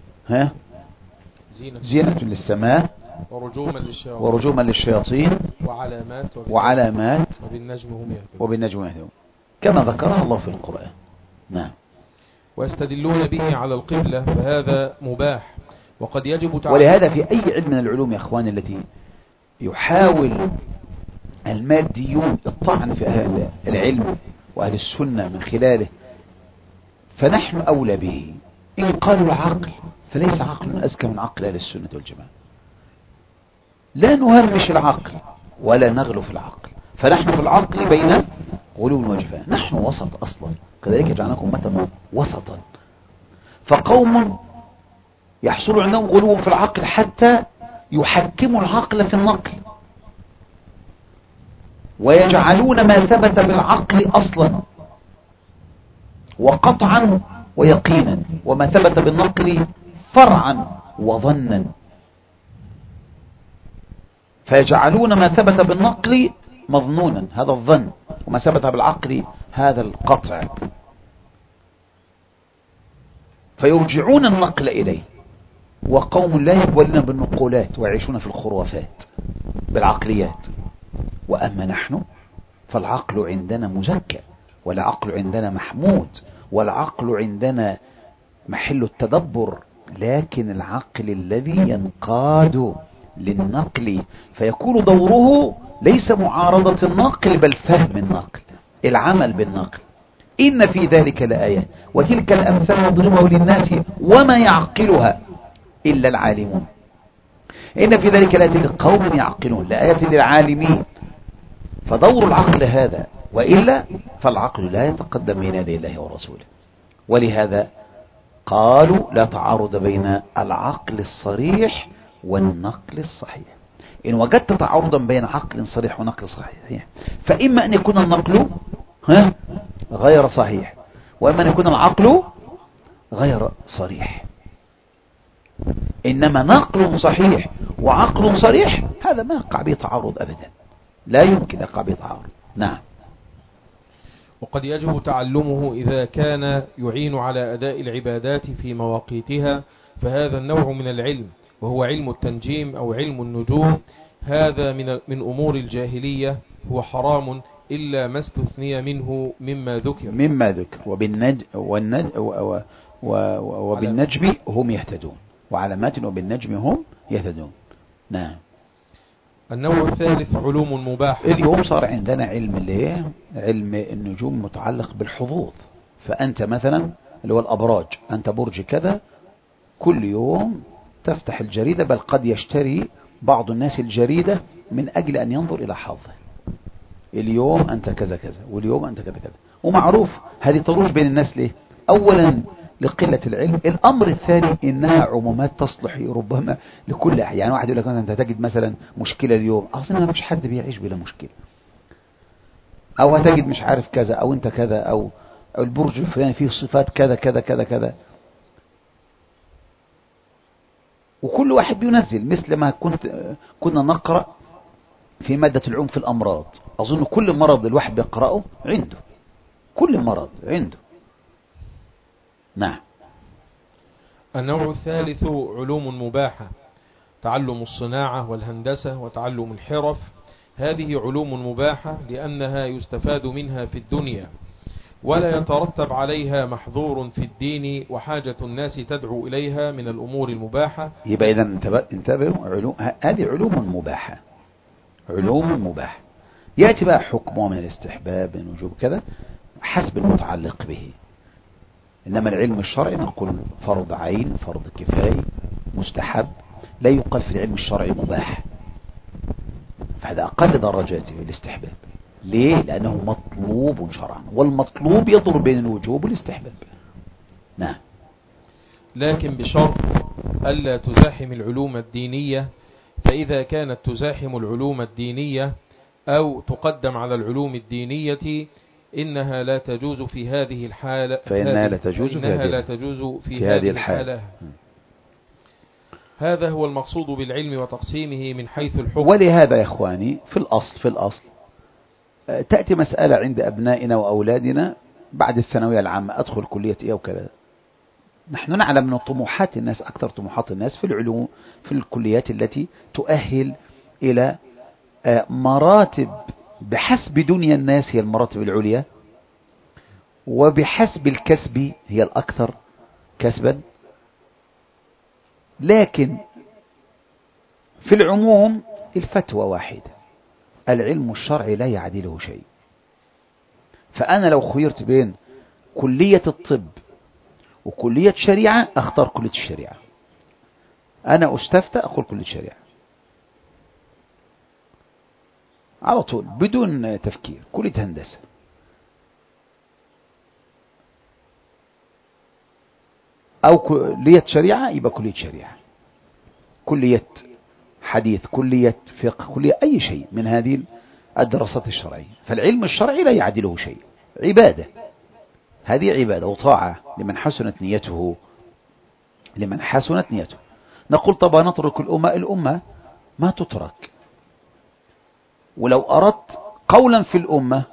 زينة للسماء، ورجوما للشياطين، وعلامات وبالنجم هم يهتدون، كما ذكرها الله في القرآن. نعم. ويستدلون به على القبلة، فهذا مباح وقد يجب ولهذا في أي علم من العلوم يا أخواني التي يحاول الماديون الطعن في أهل العلم وأهل السنة من خلاله، فنحن أولى به. إن قالوا العقل فليس عقل أزكى من عقل أهل السنة والجماعة. لا نهمش العقل ولا نغلو في العقل، فنحن في العقل بين غلو وجفاء، نحن وسط أصلا، كذلك جعلناكم أمة وسطا. فقوم يحصل عندهم غلو في العقل حتى يحكموا العقل في النقل، ويجعلون ما ثبت بالعقل أصلا وقطعا ويقينا، وما ثبت بالنقل فرعا وظنا. فيجعلون ما ثبت بالنقل مظنونا، هذا الظن، وما ثبت بالعقل هذا القطع، فيرجعون النقل إليه. وقوم لا يقبلون بالنقولات ويعيشون في الخرافات بالعقليات. وأما نحن فالعقل عندنا مزكى، والعقل عندنا محمود، والعقل عندنا محل التدبر، لكن العقل الذي ينقاد للنقل فيكون دوره ليس معارضة النقل بل فهم النقل، العمل بالنقل. إن في ذلك لآية وتلك الأمثال نضربها للناس وما يعقلها إلا العالمون. إن في ذلك لآية لقوم يعقلون، لآية للعالمين. فدور العقل هذا، وإلا فالعقل لا يتقدم بين يدي الله ورسوله. ولهذا قالوا لا تعارض بين العقل الصريح والنقل الصحيح. إن وجدت تعارضا بين عقل صريح ونقل صحيح، فإما أن يكون النقل غير صحيح، وإما أن يكون العقل غير صريح. إنما نقل صحيح وعقل صريح هذا ما يقع به تعارض أبدا، لا يمكن يقع به تعارض. نعم. وقد يجب تعلمه إذا كان يعين على أداء العبادات في مواقيتها، فهذا النوع من العلم، وهو علم التنجيم أو علم النجوم. هذا من أمور الجاهلية، هو حرام إلا ما استثني منه مما ذكر. وبالنجم هم يهتدون، وعلامات وبالنجم هم يهتدون. نعم. النوع الثالث علوم مباحة. اليوم صار عندنا علم النجوم متعلق بالحظوظ. فأنت مثلا اللي هو الأبراج، أنت برج كذا، كل يوم تفتح الجريدة، بل قد يشتري بعض الناس الجريدة من أجل أن ينظر إلى حظه. اليوم أنت كذا كذا، واليوم أنت كذا كذا، ومعروف هذه تروج بين الناس. ليه؟ أولا لقلة العلم. الأمر الثاني إنها عمومات تصلح ربما لكل أحد. يعني واحد يقول لك أنت تجد مثلا مشكلة اليوم، أصلا ما فيش حد بيعيش بلا مشكلة، أو هتجد مش عارف كذا، أو أنت كذا، أو البرج الفلاني فيه صفات كذا كذا كذا كذا، وكل واحد بينزل. مثل ما كنا نقرأ في مادة العلوم في الأمراض، أظن كل مرض الواحد بيقرأه عنده، كل مرض عنده. نعم. النوع الثالث علوم مباحة، تعلم الصناعة والهندسة وتعلم الحرف، هذه علوم مباحة لأنها يستفاد منها في الدنيا ولا يترتب عليها محظور في الدين وحاجة الناس تدعو إليها من الأمور المباحة. يبقى إذا انتبهوا، هذه علوم مباحة، علوم مباحة. يأتي بقى حكمه من الاستحباب من وجوب كذا حسب المتعلق به. إنما العلم الشرعي نقول فرض عين، فرض كفاية، مستحب، لا يقال في العلم الشرعي مباح، فهذا أقل درجاته في الاستحباب. ليه؟ لأنه مطلوب شرعا، والمطلوب يضر بين الوجوب والاستحباب. نعم. لكن بشرط ألا تزاحم العلوم الدينية، فإذا كانت تزاحم العلوم الدينية أو تقدم على العلوم الدينية إنها لا تجوز في هذه الحالة، فإنها لا تجوز في هذه الحالة. هذا هو المقصود بالعلم وتقسيمه من حيث الحكم. ولهذا يا إخواني في الأصل تأتي مسألة عند أبنائنا وأولادنا بعد الثانوية العامة، أدخل كلية إيه وكذا. نحن نعلم من طموحات الناس، أكثر طموحات الناس في العلوم في الكليات التي تؤهل إلى مراتب بحسب دنيا الناس هي المراتب العليا، وبحسب الكسب هي الأكثر كسبا. لكن في العموم الفتوى واحدة، العلم الشرعي لا يعدله شيء. فأنا لو خيرت بين كلية الطب وكلية شريعة أختار كلية الشريعة. أنا أستفتى أقول كلية الشريعة على طول بدون تفكير. كلية هندسة أو كلية شريعة يبقى كلية شريعة، كلية حديث، كلية فقه، كلية أي شيء من هذه الدراسات الشرعية. فالعلم الشرعي لا يعدله شيء، عبادة، هذه عبادة وطاعة لمن حسنت نيته، لمن حسنت نيته. نقول طبعا نترك الأمة ما تترك. ولو أردت قولا في الأمة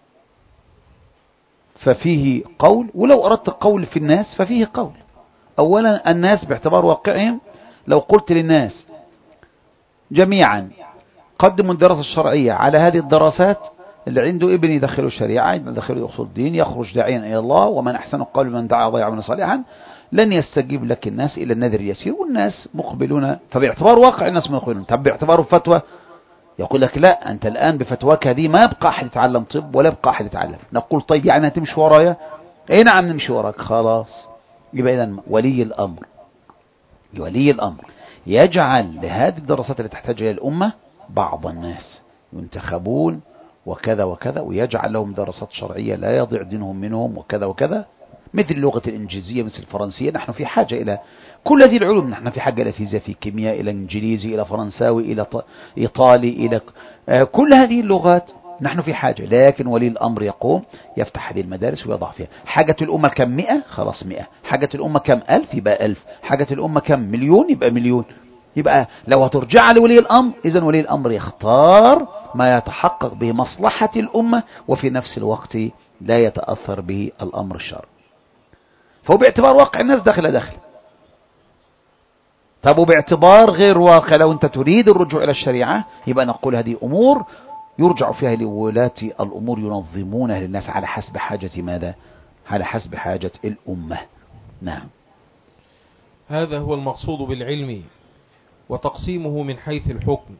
ففيه قول، ولو أردت قول في الناس ففيه قول. أولا الناس باعتبار واقعهم، لو قلت للناس جميعا قدموا الدراسة الشرعية على هذه الدراسات، اللي عنده ابن يدخله الشريعة، يدخله أصول الدين، يخرج داعيا إلى الله، ومن أحسن قول من دعا ويعمل صالحا، لن يستجيب لك الناس إلى النذر اليسير، والناس مقبلون. فباعتبار واقع الناس مقبلون. طب باعتبار فتوى يقول لك لا، أنت الآن بفتواك هذه ما يبقى أحد يتعلم طب ولا يبقى أحد يتعلم. نقول طيب يعني هتمشي ورايا؟ أي نعم نمشي وراك. خلاص، يبقى إذن ولي الأمر يجعل لهذه الدراسات التي تحتاج إلى الأمة بعض الناس ينتخبون وكذا وكذا، ويجعل لهم دراسات شرعية لا يضيع دينهم منهم وكذا وكذا، مثل اللغة الإنجليزية، مثل الفرنسية. نحن في حاجة إلى كل هذه العلوم، نحن في حاجة إلى فيزياء، في كيمياء، إلى إنجليزي، إلى فرنساوي، إلى إيطالي، إلى كل هذه اللغات نحن في حاجة. لكن ولي الأمر يقوم يفتح هذه المدارس ويضع فيها. حاجة الأمة كم 100 خلاص 100، حاجة الأمة كم 1000 يبقى 1000، حاجة الأمة كم مليون يبقى مليون. يبقى لو هترجع لولي الأمر، إذن ولي الأمر يختار ما يتحقق به مصلحة الأمة وفي نفس الوقت لا يتأثر به الأمر الشرعي. فهو باعتبار واقع الناس داخل. طب وباعتبار غير واقع، لو أنت تريد الرجوع إلى الشريعة يبقى نقول هذه أمور يرجع فيها لولاة الأمور ينظمونها للناس على حسب حاجة ماذا؟ على حسب حاجة الأمة. نعم. هذا هو المقصود بالعلم وتقسيمه من حيث الحكم.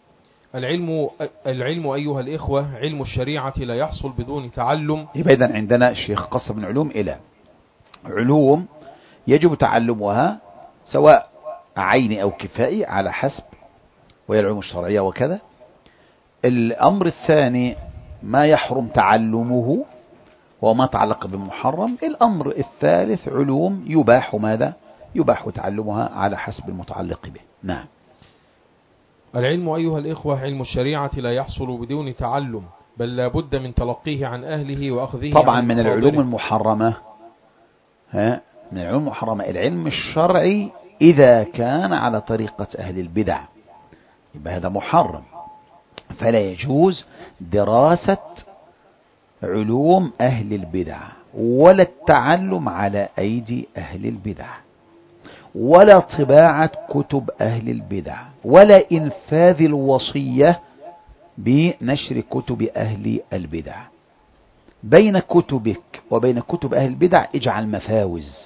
العلم أيها الإخوة، علم الشريعة لا يحصل بدون تعلم. يبقى إذن عندنا الشيخ قسم العلوم إلى علوم يجب تعلمها سواء عيني أو كفائي على حسب، وهي العلوم الشرعية وكذا. الأمر الثاني ما يحرم تعلمه وما تعلق بمحرم. الأمر الثالث علوم يباح ماذا؟ يباح تعلمها على حسب المتعلق به. نعم. العلم أيها الإخوة، علم الشريعة لا يحصل بدون تعلم، بل لا بد من تلقيه عن أهله وأخذه طبعا من العلوم المحرمة، من العلوم المحرمة العلم الشرعي إذا كان على طريقة أهل البدع يبقى هذا محرم، فلا يجوز دراسة علوم أهل البدع ولا التعلم على أيدي أهل البدع ولا طباعة كتب أهل البدع ولا إنفاذ الوصية بنشر كتب أهل البدع. بين كتبك وبين كتب أهل البدع اجعل مفاوز،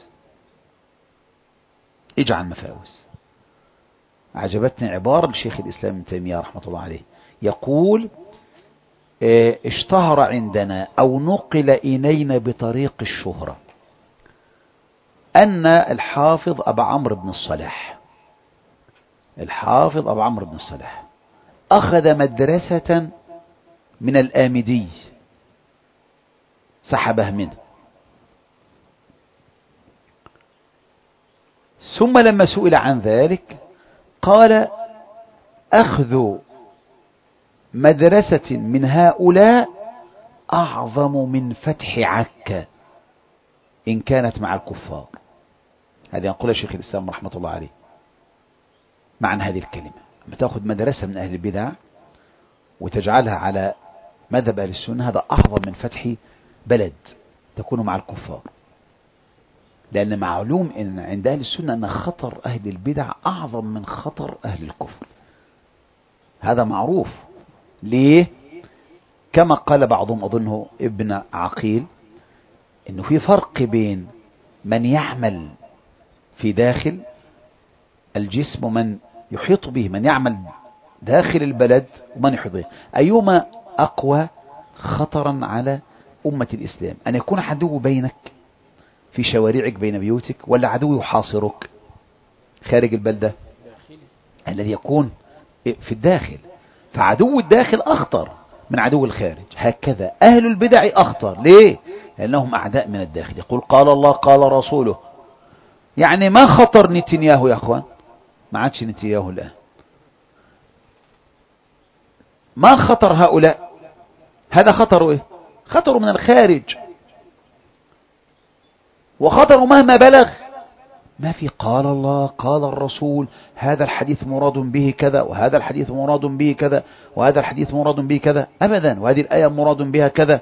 اجعل مفاوز. عجبتني عبارة لشيخ الإسلام ابن تيمية رحمة الله عليه، يقول اشتهر عندنا أو نقل إلينا بطريق الشهرة أن الحافظ أبا عمرو بن الصلاح، الحافظ أبا عمرو بن الصلاح أخذ مدرسة من الآمدي سحبه منه، ثم لما سئل عن ذلك قال أخذ مدرسة من هؤلاء أعظم من فتح عكا إن كانت مع الكفار. هذا يقول شيخ الإسلام رحمة الله عليه معنى هذه الكلمة. لما تأخذ مدرسة من أهل البدع وتجعلها على مذهب أهل السنة هذا أعظم من فتح بلد تكون مع الكفار، لأن معلوم إن عند أهل السنة أن خطر أهل البدع أعظم من خطر أهل الكفر، هذا معروف. ليه؟ كما قال بعضهم أظنه ابن عقيل إنه في فرق بين من يعمل في داخل الجسم ومن يحيط به، من يعمل داخل البلد ومن يحيط به، أيما أقوى خطرا على أمة الإسلام؟ أن يكون عدو بينك في شوارعك بين بيوتك، ولا عدو يحاصرك خارج البلدة الذي يكون في الداخل؟ فعدو الداخل أخطر من عدو الخارج. هكذا أهل البدع أخطر. ليه؟ لأنهم أعداء من الداخل. يقول قال الله قال رسوله، يعني ما خطر نتنياهو يا أخوان؟ ما عادش نتنياهو الآن. ما خطر هؤلاء؟ هذا خطر إيه؟ خطر من الخارج، وخطر مهما بلغ ما في قال الله قال الرسول، هذا الحديث مراد به كذا، وهذا الحديث مراد به كذا، وهذا الحديث مراد به كذا، أبدا، وهذه الآية مراد بها كذا.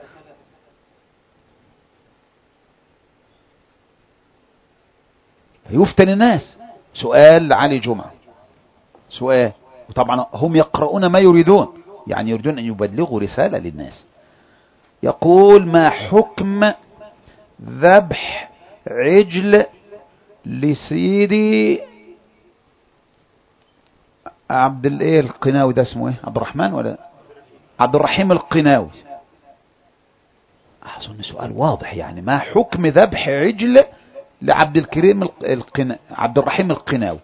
فيفتن الناس. سؤال لعلي جمعة، سؤال، وطبعا هم يقرؤون ما يريدون، يعني يريدون أن يبلغوا رسالة للناس. يقول ما حكم ذبح عجل لسيدي عبد الايه القناوي، ده اسمه ايه؟ عبد الرحمن ولا عبد الرحيم القناوي؟ اظن سؤال واضح، يعني ما حكم ذبح عجل لعبد الكريم عبد الرحيم القناوي؟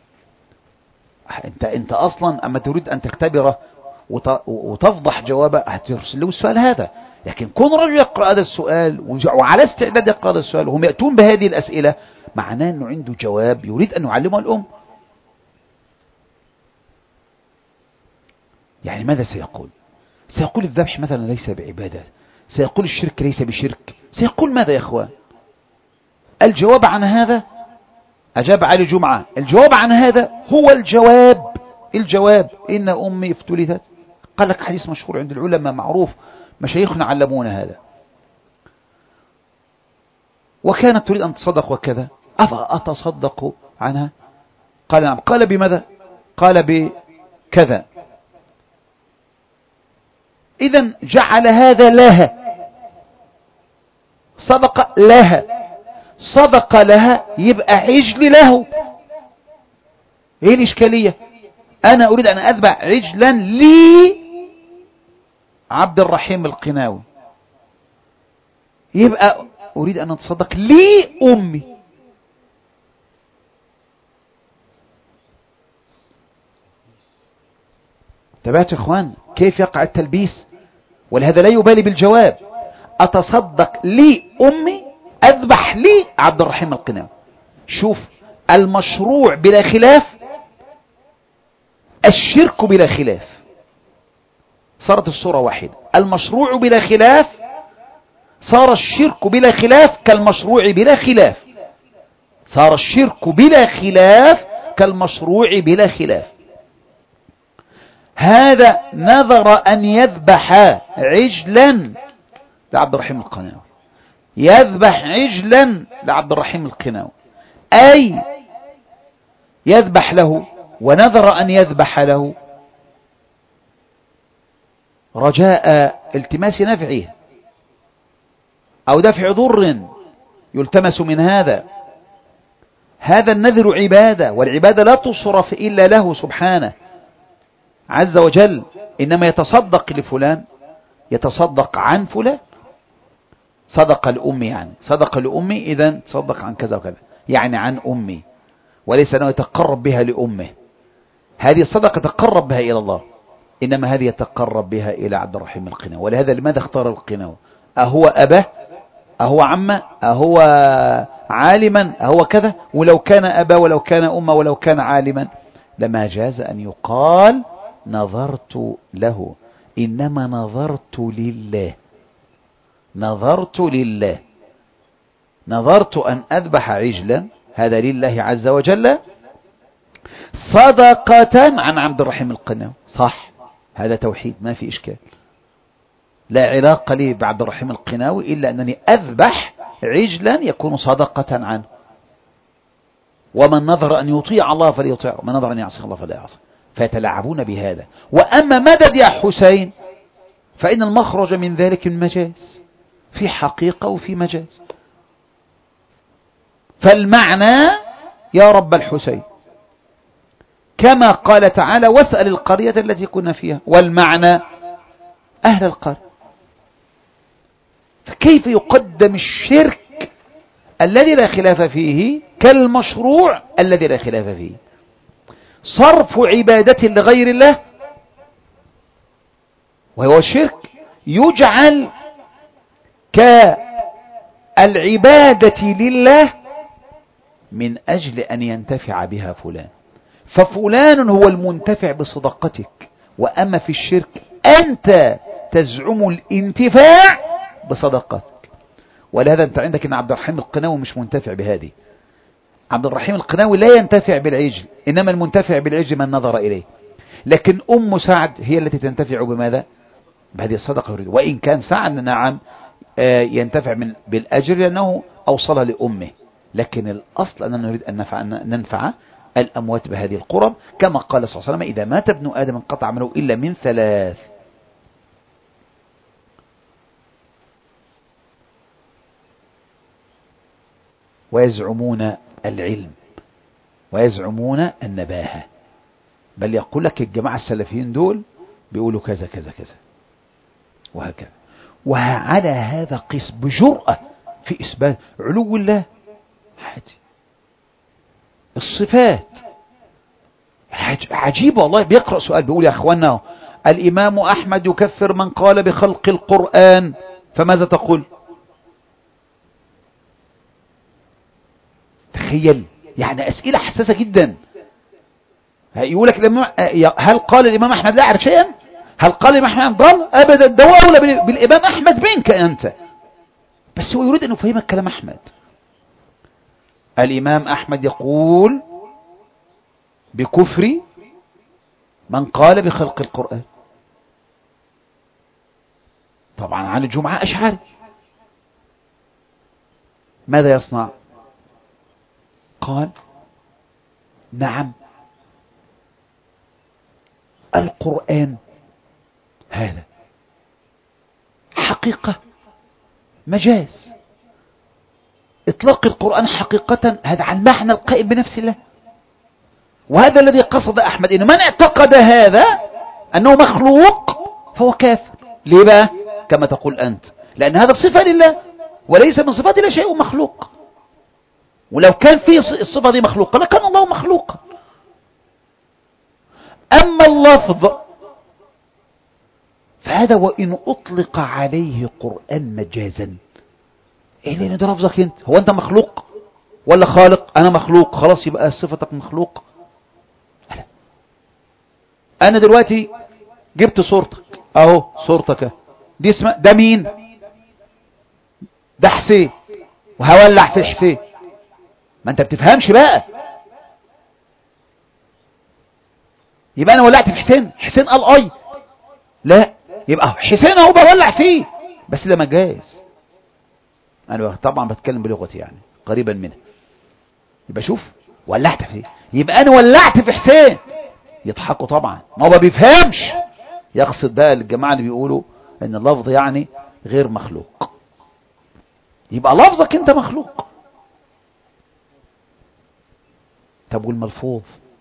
انت اصلا اما تريد ان تختبره وتفضح جوابه هترسل له السؤال هذا. لكن كون رجل يقرأ هذا السؤال وعلى استعداد يقرأ هذا السؤال وهم يأتون بهذه الأسئلة، معناه أنه عنده جواب يريد أن يعلمه الأم. يعني ماذا سيقول؟ سيقول الذبح مثلا ليس بعبادة، سيقول الشرك ليس بشرك، سيقول ماذا يا أخوان؟ الجواب عن هذا أجاب علي جمعة، الجواب عن هذا هو الجواب إن أمي افتلتت. قال لك حديث مشهور عند العلماء معروف، مشايخنا علمونا هذا، وكانت تريد أن تصدق وكذا، أتصدق عنها؟ قال نعم. قال بماذا؟ قال بكذا. إذن جعل هذا لها، صدق لها، صدق لها، يبقى عجل له. ايه الإشكالية؟ أنا أريد أن أذبح عجلا لي عبد الرحيم القناوي، يبقى أريد أن أتصدق لي أمي. تبعت يا إخوان كيف يقع التلبيس؟ ولهذا لا يبالي بالجواب. أتصدق لي أمي، أذبح لي عبد الرحيم القناوي. شوف المشروع بلا خلاف، الشرك بلا خلاف، صارت الصورة واحدة. المشروع بلا خلاف صار الشرك بلا خلاف كالمشروع بلا خلاف، صار الشرك بلا خلاف كالمشروع بلا خلاف. هذا نذر أن يذبح عجلا لعبد الرحيم القناوي، يذبح عجلا لعبد الرحيم القناوي، أي يذبح له ونذر أن يذبح له رجاء التماس نفعه أو دفع ضر يلتمس من هذا النذر عبادة، والعبادة لا تصرف إلا له سبحانه عز وجل. إنما يتصدق لفلان، يتصدق عن فلان، صدق لأمي، يعني صدق لأمي إذن تصدق عن كذا وكذا، يعني عن أمي، وليس أنه يتقرب بها لأمه. هذه الصدقة تقرب بها إلى الله، إنما هذه يتقرب بها إلى عبد الرحيم القناوي. ولهذا لماذا اختار القناوي؟ أهو أباه، أهو عمه، أهو عالما، أهو كذا؟ ولو كان أبا ولو كان أمه ولو كان عالما لما جاز أن يقال نظرت له، إنما نظرت لله، نظرت لله، نظرت أن أذبح عجلا، هذا لله عز وجل صدقة عن عبد الرحيم القناوي. صح، هذا توحيد ما في إشكال، لا علاقة لي بعبد الرحيم القناوي إلا أنني أذبح عجلا يكون صدقة عنه. ومن نظر أن يطيع الله فليطيع، ومن نظر أن يعصي الله فلا يعصي، فيتلاعبون بهذا. وأما مدد يا حسين فإن المخرج من ذلك المجاز، في حقيقة وفي مجاز. فالمعنى يا رب الحسين كما قال تعالى واسأل القرية التي كنا فيها، والمعنى أهل القرية. فكيف يقدم الشرك الذي لا خلاف فيه كالمشروع الذي لا خلاف فيه؟ صرف عبادة لغير الله وهو الشرك يجعل كالعبادة لله من أجل أن ينتفع بها فلان، ففلان هو المنتفع بصدقتك، وأما في الشرك أنت تزعم الانتفاع بصدقتك. ولهذا أنت عندك أن عبد الرحيم القناوي مش منتفع بهذه. عبد الرحيم القناوي لا ينتفع بالعجل، إنما المنتفع بالعجل من نظر إليه. لكن أم سعد هي التي تنتفع بماذا؟ بهذه الصدقة. وإن كان سعد نعم ينتفع بالأجر لأنه أوصلها لأمه، لكن الأصل أننا نريد أن ننفع الأموات بهذه القرب، كما قال صلى الله عليه وسلم إذا مات ابن آدم انقطع عمله إلا من ثلاث. ويزعمون العلم ويزعمون النباهة، بل يقول لك الجماعة السلفيين دول بيقولوا كذا كذا كذا وهكذا. وعلى هذا قيس بجرأة في إثبات علو الله. عادي. الصفات عجيب والله. بيقرأ سؤال بيقول يا أخوانا الإمام أحمد يكفر من قال بخلق القرآن، فماذا تقول؟ تخيل، يعني أسئلة حساسة جدا. يقول لك هل قال الإمام أحمد لا أعرف شيئا؟ هل قال الإمام أحمد ضل؟ أبدا، ده أولى بالإمام أحمد منك أنت. بس هو يريد أن يفهمك كلام أحمد. الإمام أحمد يقول بكفر من قال بخلق القرآن. طبعا عن الجمعة أشعري. ماذا يصنع؟ قال نعم القرآن هذا حقيقة مجاز. إطلاق القرآن حقيقة هذا عن معنى القائم بنفس الله، وهذا الذي قصد أحمد إن من اعتقد هذا أنه مخلوق فهو كافر. ليه بقى؟ كما تقول أنت، لأن هذا صفة لله وليس من صفات الله شيء مخلوق. ولو كان في الصفة دي مخلوقة لكان الله مخلوقا. أما اللفظ فهذا وإن أطلق عليه قرآن مجازا، إيه لأن ده لفظك أنت. هو أنت مخلوق ولا خالق؟ أنا مخلوق، خلاص يبقى صفتك مخلوق. أنا دلوقتي جبت صورتك أهو، صورتك دي اسمها ده مين؟ ده حسين، وهولع في حسين. ما أنت بتفهمش بقى. يبقى أنا ولعت في حسين، حسين قال أي لا، يبقى حسين أهو بولع فيه، بس ده مجاز. أنا طبعا بتكلم بلغتي يعني قريبا منها. يبقى شوف ولعت فيه، يبقى أنا ولعت في حسين. يضحكوا طبعا، ما هو ما بيفهمش، يقصد بقى الجماعة اللي بيقولوا ان اللفظ يعني غير مخلوق. يبقى لفظك انت مخلوق. طب والملفوظ؟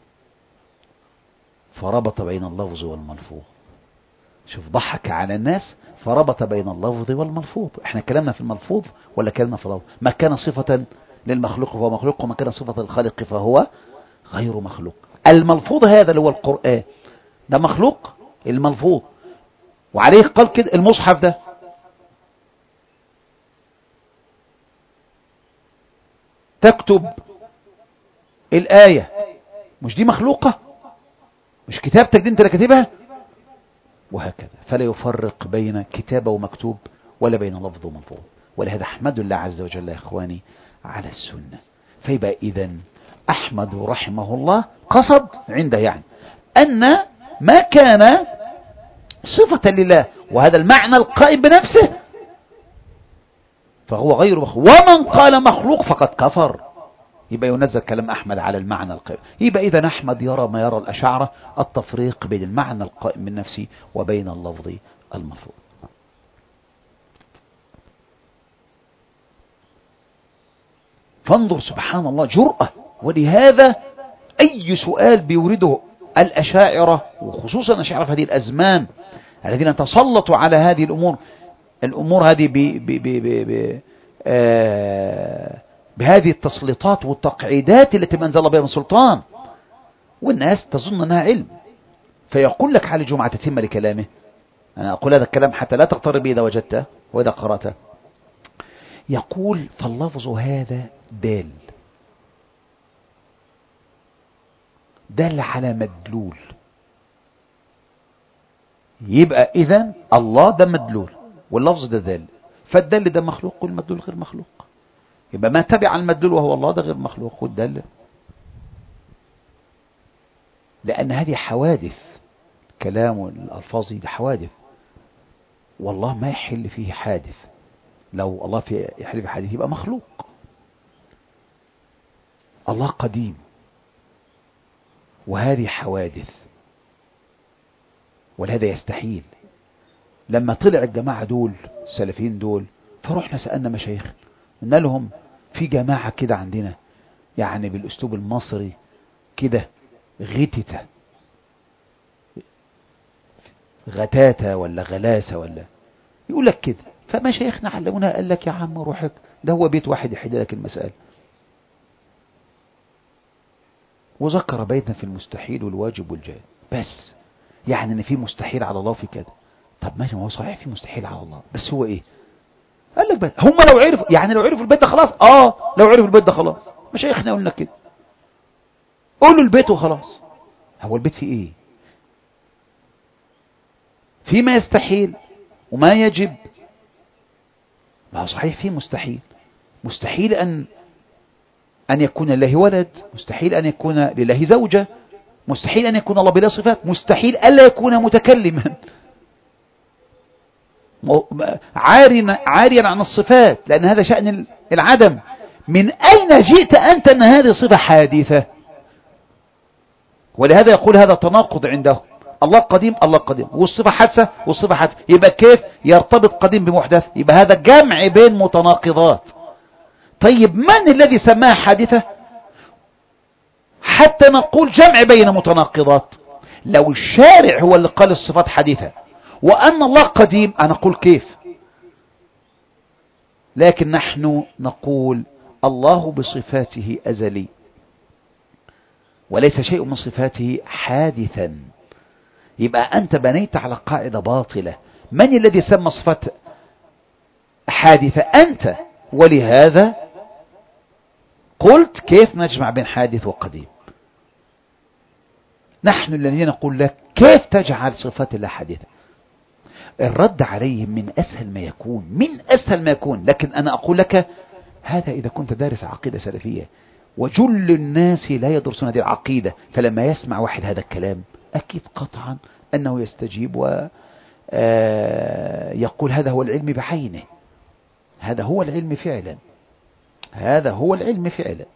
فربط بين اللفظ والملفوظ. شوف، ضحك على الناس، فربط بين اللفظ والملفوظ. احنا كلامنا في الملفوظ ولا كلامنا في اللفظ؟ ما كان صفة للمخلوق فهو مخلوق، وما كان صفة للخالق فهو غير مخلوق. الملفوظ هذا اللي هو القرآن ده مخلوق، الملفوظ. وعليه قال كده المصحف ده تكتب الآية، مش دي مخلوقة؟ مش كتابتك دي انت اللي كاتبها؟ وهكذا. فلا يفرق بين كتابة ومكتوب ولا بين لفظ وملفوظ. ولهذا احمد الله عز وجل يا اخواني على السنة. فيبقى اذن احمد رحمه الله قصد عنده يعني ان ما كان صفة لله، وهذا المعنى القائم بنفسه، فهو غير مخلوق. ومن قال مخلوق فقد كفر. يبقى ينزل كلام أحمد على المعنى القائم. يبقى إذا أحمد يرى ما يرى الأشاعرة، التفريق بين المعنى القائم من نفسه وبين اللفظ الملفوظ. فانظر سبحان الله جرأة. ولهذا أي سؤال بيورده الأشاعرة، وخصوصا الأشاعرة في هذه الأزمان الذين تسلطوا على هذه الأمور هذه بهذه التسليطات والتقعيدات التي أنزل الله بها من سلطان، والناس تظن أنها علم. فيقول لك حال الجمعة تتم لكلامه. أنا أقول هذا الكلام حتى لا تغتر به إذا وجدته وإذا قرأته. يقول فاللفظ هذا دال على مدلول. يبقى إذن الله ده مدلول واللفظ ده دال، فالدل ده مخلوق والمدلول غير مخلوق. يبقى ما تبع المدلول وهو الله ده غير مخلوق، والدل لأن هذه حوادث. كلام الألفاظ دي حوادث، والله ما يحل فيه حادث. لو الله يحل في حادث يبقى مخلوق. الله قديم وهذه حوادث، ولهذا يستحيل. لما طلع الجماعة دول السلفيين دول، فروحنا سألنا مشايخ، قلنا لهم في جماعة كده عندنا يعني بالأسلوب المصري كده غتتة غتاتة ولا غلاسة ولا يقول لك كده. فمشايخنا علمونا، قال لك يا عم روحك، ده هو بيت واحد يحل لك المسألة. وذكر بيتنا في المستحيل والواجب والجائز بس، يعني ان في مستحيل على الله في كده. طب ماشي، ما هو صحيح في مستحيل على الله، بس هو ايه؟ قال لك بس هم لو عرفوا، يعني لو عرفوا البيت ده خلاص. لو عرفوا البيت ده خلاص. مشايخنا قلنا كده، قولوا البيت وخلاص. هو البيت فيه ايه؟ فيما يستحيل وما يجب. ما صحيح فيه مستحيل أن يكون لله ولد، مستحيل أن يكون لله زوجة، مستحيل أن يكون الله بلا صفات، مستحيل ألا يكون متكلما عاريا عن الصفات، لأن هذا شأن العدم. من أين جئت أنت أن هذه صفة حادثة؟ ولهذا يقول هذا تناقض عنده. الله قديم والصفة حادثة والصفة حادثة، يبقى كيف يرتبط قديم بمحدث؟ يبقى هذا جمع بين متناقضات. طيب من الذي سماها حادثة حتى نقول جمع بين متناقضات؟ لو الشارع هو اللي قال الصفات حادثة وأن الله قديم، أنا أقول كيف. لكن نحن نقول الله بصفاته أزلي وليس شيء من صفاته حادثا. يبقى أنت بنيت على قاعدة باطلة. من الذي سمى صفات حادثة؟ أنت. ولهذا قلت كيف نجمع بين حادث وقديم؟ نحن الذين نقول لك كيف تجعل صفات الله حادثة. الرد عليهم من أسهل ما يكون. لكن أنا أقول لك هذا إذا كنت دارس عقيدة سلفية، وجل الناس لا يدرسون هذه العقيدة، فلما يسمع واحد هذا الكلام أكيد قطعا أنه يستجيب ويقول هذا هو العلم بعينه، هذا هو العلم فعلا.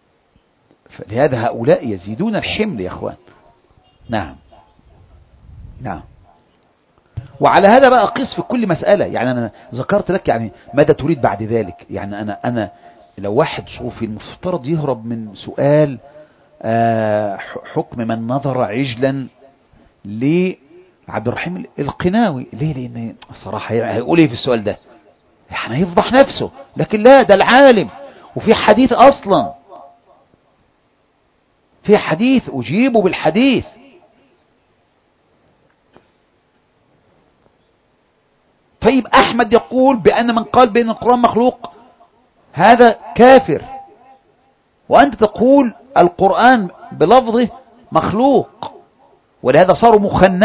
فلهذا هؤلاء يزيدون الحمل يا أخوان. نعم. نعم. وعلى هذا بقى قيس في كل مسألة. يعني أنا ذكرت لك يعني ماذا تريد بعد ذلك. يعني أنا لو واحد صوفي المفترض يهرب من سؤال حكم من نظر عجلا لعبد الرحيم القناوي. ليه؟ لأن صراحة هيقول ايه في السؤال ده؟ يعني هيفضح نفسه. لكن لا، ده العالم وفي حديث أصلا، في حديث أجيبه بالحديث. طيب أحمد يقول بأن من قال بأن القرآن مخلوق هذا كافر، وأنت تقول القرآن بلفظه مخلوق، ولهذا صاروا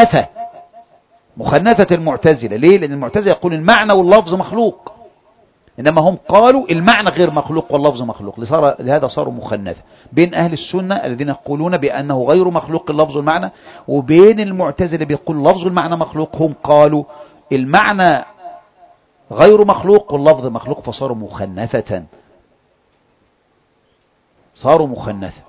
مخنثة المعتزلة. ليه؟ لأن المعتزلة يقول المعنى واللفظ مخلوق، إنما هم قالوا المعنى غير مخلوق واللفظ مخلوق، لهذا صاروا مخنثة بين أهل السنة الذين يقولون بأنه غير مخلوق اللفظ والمعنى، وبين المعتزلة بيقول لفظ المعنى مخلوق. هم قالوا المعنى غير مخلوق واللفظ مخلوق، فصاروا مخنثة، صاروا مخنثة.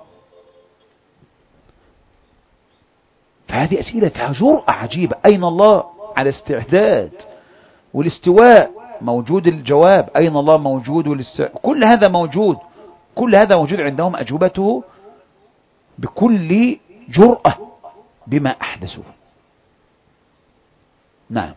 فهذه أسئلة فيها جرأة عجيبة. أين الله؟ على استعداد. والاستواء موجود، الجواب أين الله موجود، كل هذا موجود، كل هذا موجود عندهم، أجوبته بكل جرأة بما أحدثوه. نعم.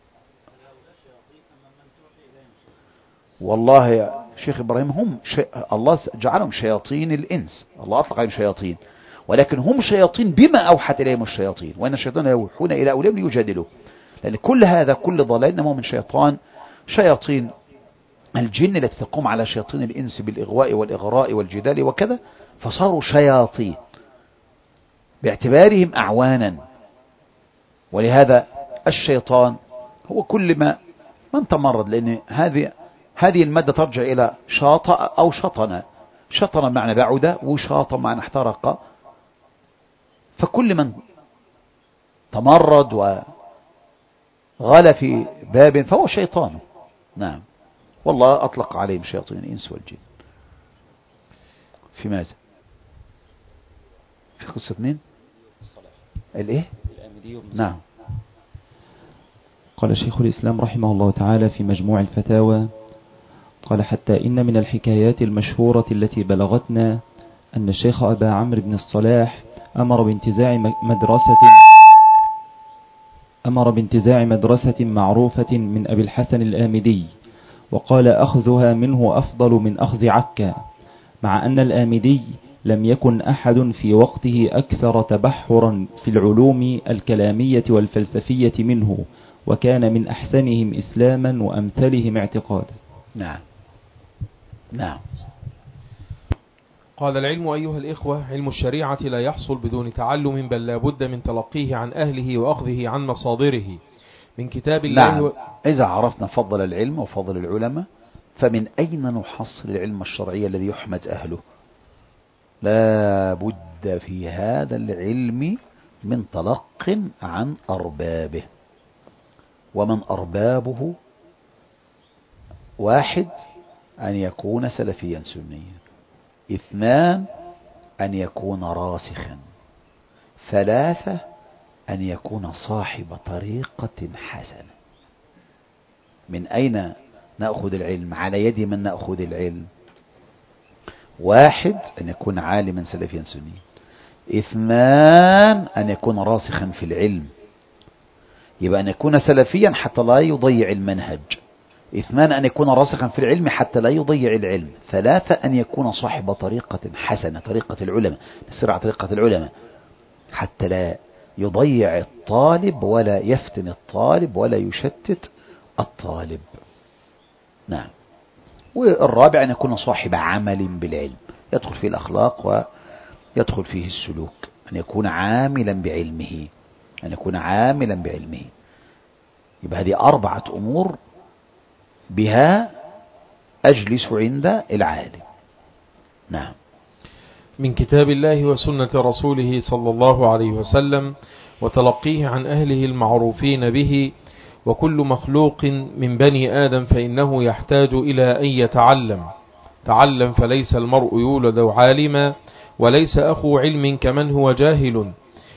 والله يا شيخ إبراهيم هم الله جعلهم شياطين الإنس، الله أطلق عليهم شياطين، ولكن هم شياطين بما أوحت إليهم الشياطين، وإن الشياطين يوحون إلى أولياءهم ليجادلوا. لأن كل هذا كل ضلال إنما من شياطين الجن التي تقوم على شياطين الإنس بالإغواء والإغراء والجدال وكذا، فصاروا شياطين باعتبارهم أعوانا. ولهذا الشيطان هو كل من تمرد، لأن هذه المادة ترجع إلى شاطئ أو شطن. شطن معنى بعد، وشاطن معنى احترق. فكل من تمرد وغلى في باب فهو شيطان. نعم. والله أطلق عليهم شياطين الإنس والجن. في ماذا؟ في قصة مين؟ الإيه؟ نعم. قال شيخ الإسلام رحمه الله تعالى في مجموع الفتاوى، قال حتى إن من الحكايات المشهورة التي بلغتنا أن الشيخ أبا عمرو بن الصلاح أمر بانتزاع مدرسة معروفة من أبي الحسن الآمدي، وقال أخذها منه أفضل من أخذ عكا، مع أن الآمدي لم يكن أحد في وقته أكثر تبحرا في العلوم الكلامية والفلسفية منه، وكان من أحسنهم إسلاما وأمثلهم اعتقادا. نعم. نعم. قال العلم أيها الإخوة علم الشريعة لا يحصل بدون تعلم، بل لا بد من تلقيه عن أهله وأخذه عن مصادره من كتاب الله. نعم. إذا عرفنا فضل العلم وفضل العلماء، فمن أين نحصل العلم الشرعي الذي يحمد أهله؟ لا بد في هذا العلم من تلق عن أربابه. ومن أربابه: واحد، أن يكون سلفيا سنيا. اثنان، أن يكون راسخا. ثلاثة، أن يكون صاحب طريقة حسنة. من أين نأخذ العلم؟ على يد من نأخذ العلم؟ واحد، أن يكون عالما سلفيا سنيا. اثنان، أن يكون راسخا في العلم، يبقى أن يكون سلفيا حتى لا يضيع المنهج. اثنان، أن يكون راسخا في العلم حتى لا يضيع العلم. ثلاثة، أن يكون صاحب طريقة حسنة، طريقة العلماء، نسير على طريقة العلماء حتى لا يضيع الطالب ولا يفتن الطالب ولا يشتت الطالب. نعم. والرابع أن يكون صاحب عمل بالعلم، يدخل فيه الأخلاق ويدخل فيه السلوك، أن يكون عاملا بعلمه، أن يكون عاملا بعلمه. يبقى هذه 4 أمور بها أجلس عند العالم. نعم. من كتاب الله وسنة رسوله صلى الله عليه وسلم، وتلقيه عن أهله المعروفين به. وكل مخلوق من بني آدم فإنه يحتاج إلى أن تعلم فليس المرء يولد عالما، وليس أخو علم كمن هو جاهل،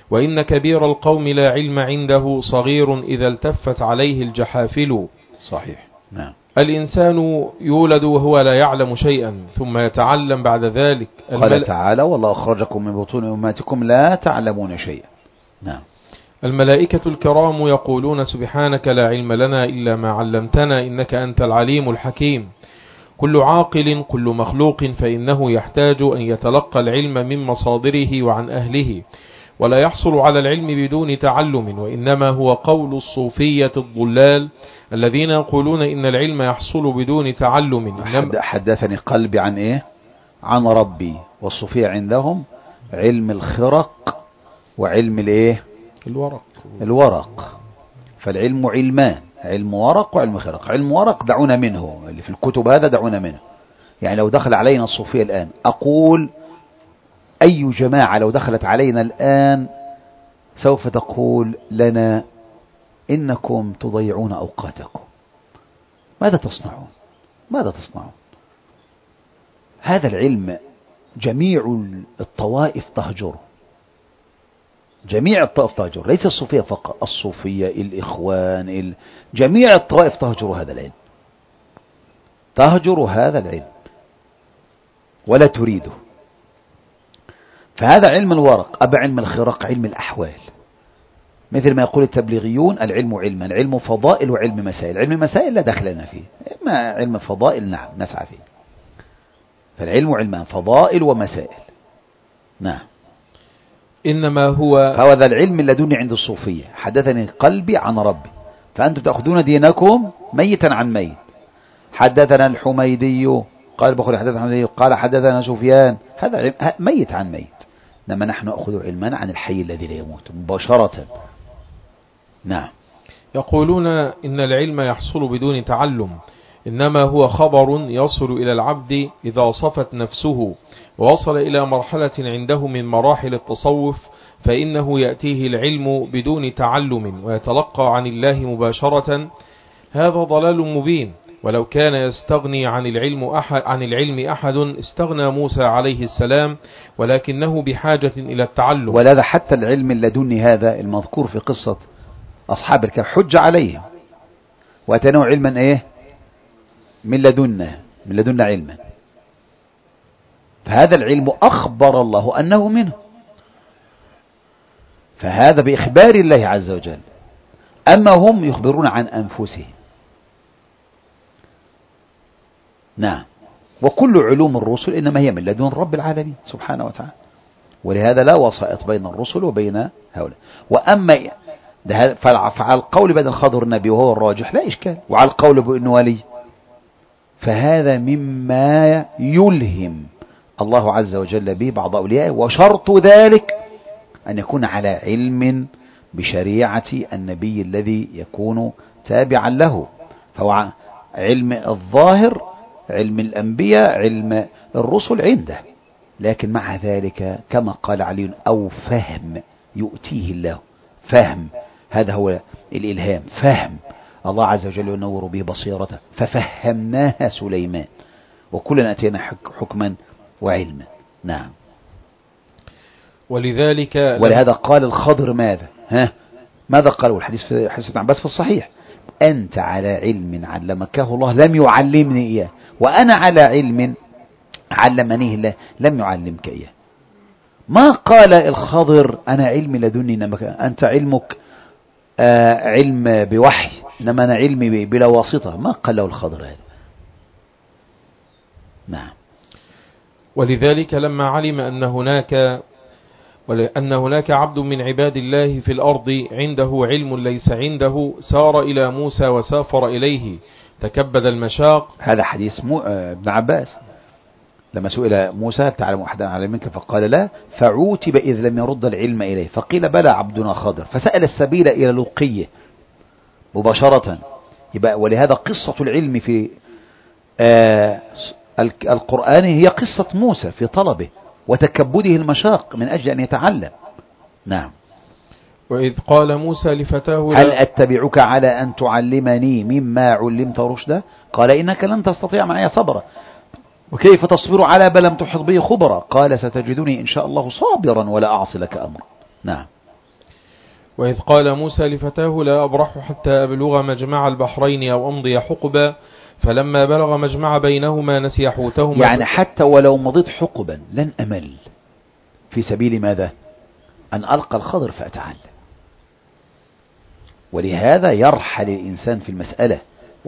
وإن كبير القوم لا علم عنده صغير إذا التفت عليه الجحافل. صحيح. نعم. الإنسان يولد وهو لا يعلم شيئا ثم يتعلم بعد ذلك. قال تعالى والله أخرجكم من بطون أمهاتكم لا تعلمون شيئا. نعم. الملائكة الكرام يقولون سبحانك لا علم لنا إلا ما علمتنا إنك أنت العليم الحكيم. كل عاقل كل مخلوق فإنه يحتاج أن يتلقى العلم من مصادره وعن أهله، ولا يحصل على العلم بدون تعلم، وإنما هو قول الصوفية الضلال الذين يقولون إن العلم يحصل بدون تعلم. حدثني قلبي عن إيه؟ عن ربي. والصوفية عندهم علم الخرق وعلم الإيه؟ الورق. فالعلم علمان، علم ورق وعلم خرق. علم ورق دعونا منه، اللي في الكتب هذا دعونا منه. يعني لو دخل علينا الصوفية الآن، أقول أي جماعة لو دخلت علينا الآن سوف تقول لنا إنكم تضيعون أوقاتكم، ماذا تصنعون؟ ماذا تصنعون؟ هذا العلم جميع الطوائف تهجره، جميع الطوائف تهجر، ليس الصوفية فقط، الصوفية، الإخوان، جميع الطوائف تهجر هذا العلم، تهجر هذا العلم ولا تريده. فهذا علم الورق. أبا علم الخرق علم الأحوال، مثل ما يقول التبليغيون العلم علما، العلم فضائل وعلم مسائل. علم مسائل لا دخل لنا فيه، إما علم فضائل نعم نسعى فيه. فالعلم علمان، فضائل ومسائل. نعم. إنما هو فهذا العلم اللدني عند الصوفية. حدثني قلبي عن ربي، فأنتم تأخذون دينكم ميتا عن ميت. حدثنا الحميدي قال بخاري حدثنا الحميدي قال حدثنا سفيان، هذا ميت عن ميت. إنما نحن نأخذ علما عن الحي الذي لا يموت مباشرة. نعم. يقولون إن العلم يحصل بدون تعلم، إنما هو خبر يصل إلى العبد إذا صفت نفسه ووصل إلى مرحلة عنده من مراحل التصوف، فإنه يأتيه العلم بدون تعلم ويتلقى عن الله مباشرة. هذا ضلال مبين، ولو كان يستغني عن العلم أحد استغنى موسى عليه السلام، ولكنه بحاجة إلى التعلم. ولهذا حتى العلم اللدني هذا المذكور في قصة أصحاب الكهف حج عليهم، وأتنوا علما إيه؟ من لدنا علما. فهذا العلم أخبر الله أنه منه، فهذا بإخبار الله عز وجل. أما هم يخبرون عن أنفسهم. نعم. وكل علوم الرسل إنما هي من لدن رب العالمين سبحانه وتعالى، ولهذا لا وسائط بين الرسل وبين هؤلاء. وأما فعلى القول بأن الخضر النبي وهو الراجح لا إشكال، وعلى القول بأنه ولي، فهذا مما يلهم الله عز وجل به بعض أوليائه، وشرط ذلك أن يكون على علم بشريعة النبي الذي يكون تابعا له. فهو علم الظاهر، علم الأنبياء، علم الرسل عنده، لكن مع ذلك كما قال علي أو فهم يؤتيه الله. فهم، هذا هو الإلهام، فهم الله عز وجل ينور به بصيرته، ففهمناها سليمان وكلنا أتينا حكما وعلما. نعم. ولهذا قال الخضر ماذا قال؟ والحديث في حديث ابن عباس في الصحيح: أنت على علم علمكه الله لم يعلمني إياه، وأنا على علم علمنيه الله لم يعلمك إياه. ما قال الخضر أنا علم لدني، إنما أنت علمك علم بوحي، إنما أنا علمي بلا واسطة. ما قال له الخضر هذا. نعم. ولذلك لما علم أن هناك عبد من عباد الله في الأرض عنده علم ليس عنده، سار إلى موسى وسافر إليه، تكبد المشاق. هذا حديث ابن عباس لما سئل موسى تعلم أحدا على منك فقال لا، فعوتب إذ لم يرد العلم إليه، فقيل بلى عبدنا خضر، فسأل السبيل إلى لقيه مباشرة. ولهذا قصة العلم في القرآن هي قصة موسى في طلبه وتكبده المشاق من أجل أن يتعلم. نعم. وإذ قال موسى لفتاه هل أتبعك على أن تعلمني مما علمت رشدا؟ قال إنك لن تستطيع معي صبرا، وكيف تصبر على ما لم تحط به خبرا؟ قال ستجدني إن شاء الله صابرا ولا أعصي لك أمرا. نعم. وإذ قال موسى لفتاه لا أبرح حتى أبلغ مجمع البحرين أو أمضي حقبا فلما بلغ مجمع بينهما نسي حوتهما. يعني حتى ولو مضيت حقبا لن أمل في سبيل ماذا؟ أن ألقى الخضر فأتعلم. ولهذا يرحل الإنسان في المسألة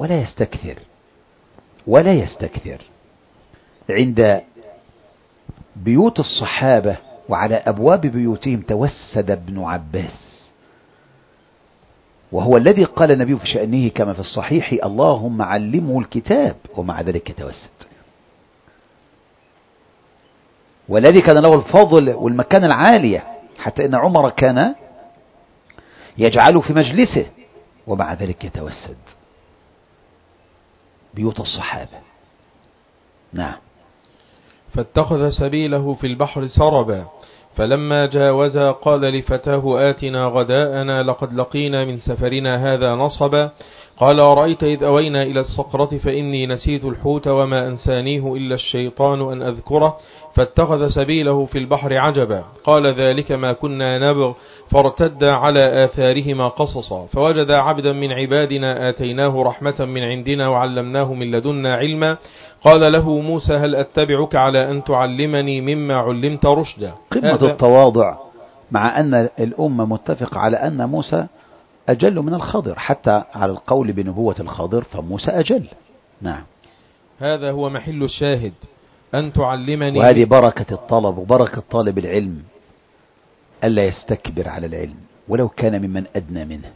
ولا يستكثر. عند بيوت الصحابة وعلى أبواب بيوتهم توسد ابن عباس، وهو الذي قال النبي في شأنه كما في الصحيح اللهم علمه الكتاب، ومع ذلك توسد. والذي كان له الفضل والمكان العالية حتى إن عمر كان يجعله في مجلسه، ومع ذلك يتوسد. بيوت الصحابة. نعم. فاتخذ سبيله في البحر سربا فلما جاوزا قال لفتاه آتنا غداءنا لقد لقينا من سفرنا هذا نصبا قال أرأيت إذ أوينا إلى الصخرة فإني نسيت الحوت وما أنسانيه إلا الشيطان أن أذكره فاتخذ سبيله في البحر عجبا قال ذلك ما كنا نبغ فارتدا على آثارهما قصصا فوجدا عبدا من عبادنا آتيناه رحمة من عندنا وعلمناه من لدنا علما قال له موسى هل أتبعك على أن تعلمني مما علمت رشدا. قمة التواضع، مع أن الأمة متفق على أن موسى أجل من الخضر، حتى على القول بنبوة الخضر فموسى أجل. نعم. هذا هو محل الشاهد أن تعلمني. وهذه بركة الطلب وبركة طالب العلم، ألا يستكبر على العلم ولو كان ممن أدنى منه.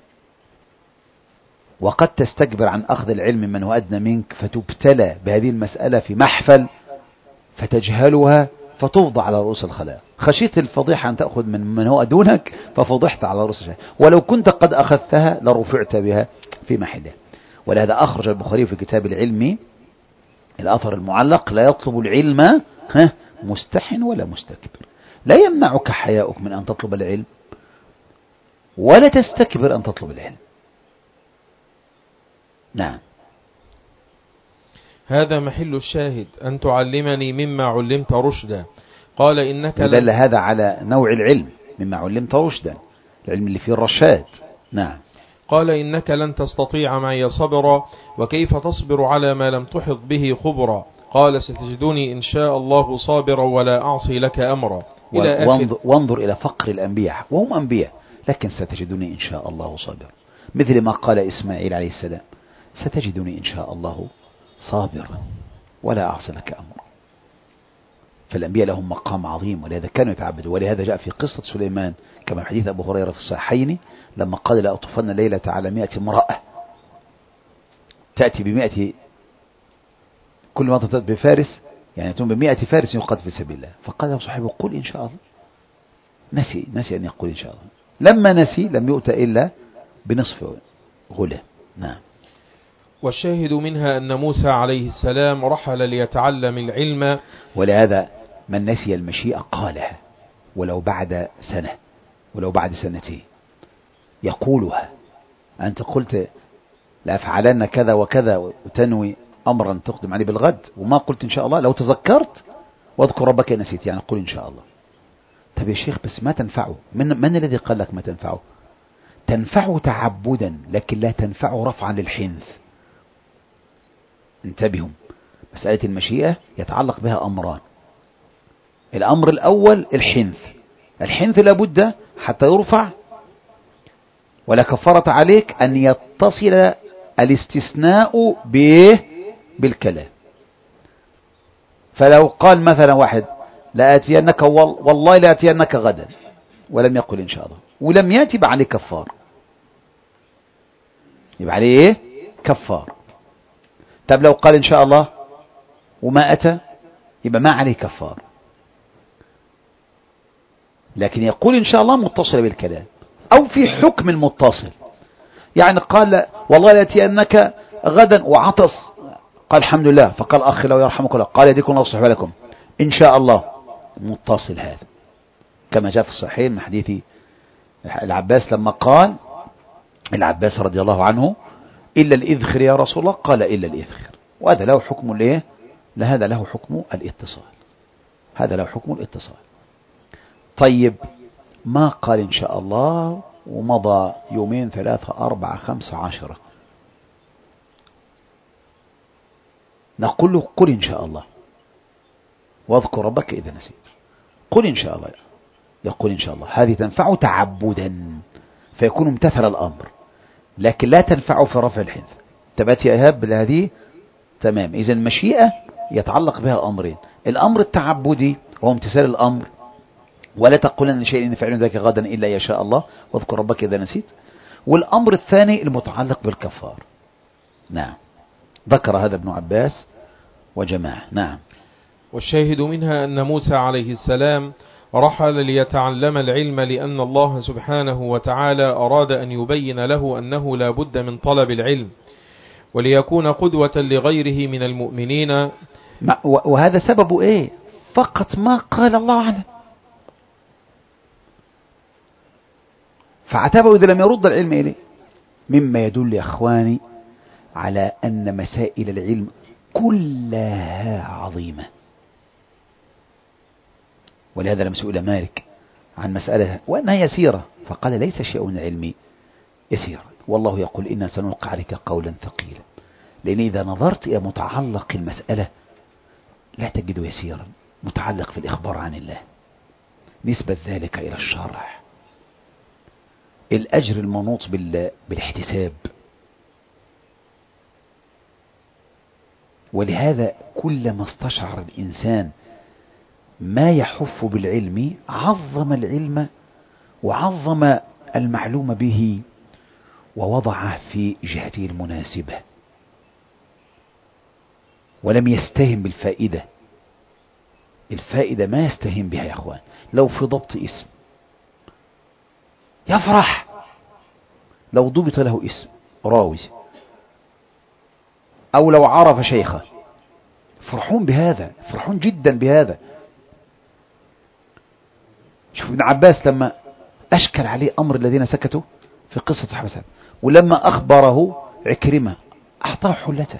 وقد تستكبر عن أخذ العلم من هو أدنى منك فتبتلى بهذه المسألة في محفل فتجهلها فتفضى على رؤوس الخلائق. خشيت الفضيحة أن تأخذ من هو دونك ففضحت على رؤوس الخلائق، ولو كنت قد أخذتها لرفعت بها في محله. ولهذا أخرج البخاري في كتاب العلم الأثر المعلق لا يطلب العلم مستحن ولا مستكبر. لا يمنعك حياؤك من أن تطلب العلم، ولا تستكبر أن تطلب العلم. نعم. هذا محل الشاهد أن تعلمني مما علمت رشدا قال إنك دل هذا على نوع العلم مما علمت رشدا، العلم اللي فيه الرشاد. نعم. قال إنك لن تستطيع معي صبرا وكيف تصبر على ما لم تحط به خبرا قال ستجدني إن شاء الله صابرا ولا أعصي لك أمرا. وانظر إلى فقر الأنبياء، وهم أنبياء لكن ستجدني إن شاء الله صابرا، مثل ما قال إسماعيل عليه السلام ستجدني إن شاء الله صابرا ولا أعصي لك أمرا. فالأنبياء لهم مقام عظيم، ولهذا كانوا يتعبدوا. ولهذا جاء في قصة سليمان كما حديث أبو هريرة في الصحيحين لما قال لا أطوفن الليلة على 100 امرأة تأتي ب100 كل ما تأتي بفارس، يعني تم ب100 فارس يقاتل في سبيل الله. فقال له صاحبه قل إن شاء الله. نسي أن يقول إن شاء الله. لما نسي لم يؤت إلا بنصف غلام. نعم. والشاهد منها أن موسى عليه السلام رحل ليتعلم العلم. ولهذا من نسي المشيئة قالها ولو بعد سنة ولو بعد سنتين يقولها. أنت قلت لأفعلن كذا وكذا وتنوي أمرا تقدم عليه بالغد، وما قلت إن شاء الله. لو تذكرت واذكر ربك نسيت، يعني قل إن شاء الله. طب يا شيخ بس ما تنفعه. من الذي قال لك ما تنفعه؟ تنفعه تعبدا لكن لا تنفعه رفعا للحنث. انتبهوا، مسألة المشيئة يتعلق بها أمران. الأمر الأول الحنث لابد حتى يرفع ولا كفارة عليك أن يتصل الاستثناء بالكلام. فلو قال مثلا واحد لآتينك والله لآتينك غدا ولم يقل إن شاء الله ولم يأتي يبقى عليه كفار، يبقى عليه إيه؟ كفار. طب لو قال إن شاء الله وما أتى يبقى ما عليه كفار، لكن يقول إن شاء الله متصل بالكلام أو في حكم المتصل. يعني قال والله لأتينك غدا وعطس، قال الحمد لله، فقال أخي لو يرحمك الله قال يديكم الله يصلح لكم إن شاء الله، متصل هذا كما جاء في الصحيح من حديث العباس لما قال العباس رضي الله عنه إلا الإذخر يا رسول الله، قال إلا الإذخر. وهذا له حكم الإيه؟ هذا له حكم الاتصال، هذا له حكم الاتصال. طيب ما قال إن شاء الله ومضى يومين 3 4 5 10، نقول له قل إن شاء الله واذكر ربك إذا نسيت. قل إن شاء الله، يقول إن شاء الله. هذه تنفع تعبدا فيكون امتثل الأمر، لكن لا تنفع في رفع الحنث. تبات يا إيهاب هذه تمام. إذا المشيئة يتعلق بها أمرين: الأمر التعبدي وهو امتثال الأمر، ولا تقولن شيء إن فعل ذاك غدا إلا يشاء الله واذكر ربك إذا نسيت. والأمر الثاني المتعلق بالكفار. نعم، ذكر هذا ابن عباس وجماعة. نعم. والشاهد منها أن موسى عليه السلام رحل ليتعلم العلم، لأن الله سبحانه وتعالى أراد أن يبين له أنه لا بد من طلب العلم، وليكون قدوة لغيره من المؤمنين. وهذا سبب إيه؟ فقط ما قال الله أعلم، فعتابه إذا لم يرد العلم إليه، مما يدل يا أخواني على أن مسائل العلم كلها عظيمة. ولهذا لم سئل مالك عن مسألة وأنها يسيرة فقال ليس شيء من العلم يسيرا، والله يقول إنا سنلقي عليك قولا ثقيلا. لأن إذا نظرت إلى متعلق المسألة لا تجده يسيرا، متعلق في الإخبار عن الله، نسبة ذلك إلى الشرع، الأجر المنوط بالاحتساب. ولهذا كلما استشعر الإنسان ما يحف بالعلم عظم العلم وعظم المعلوم به ووضعه في جهته المناسبة، ولم يستهن بالفائدة. الفائدة ما يستهن بها يا أخوان. لو في ضبط اسم يفرح، لو ضبط له اسم راوي، أو لو عرف شيخه، فرحون بهذا، فرحون جدا بهذا. شوف ابن عباس لما أشكل عليه أمر الذين سكتوا في قصة حبسان، ولما أخبره عكرمة أعطاه حلته،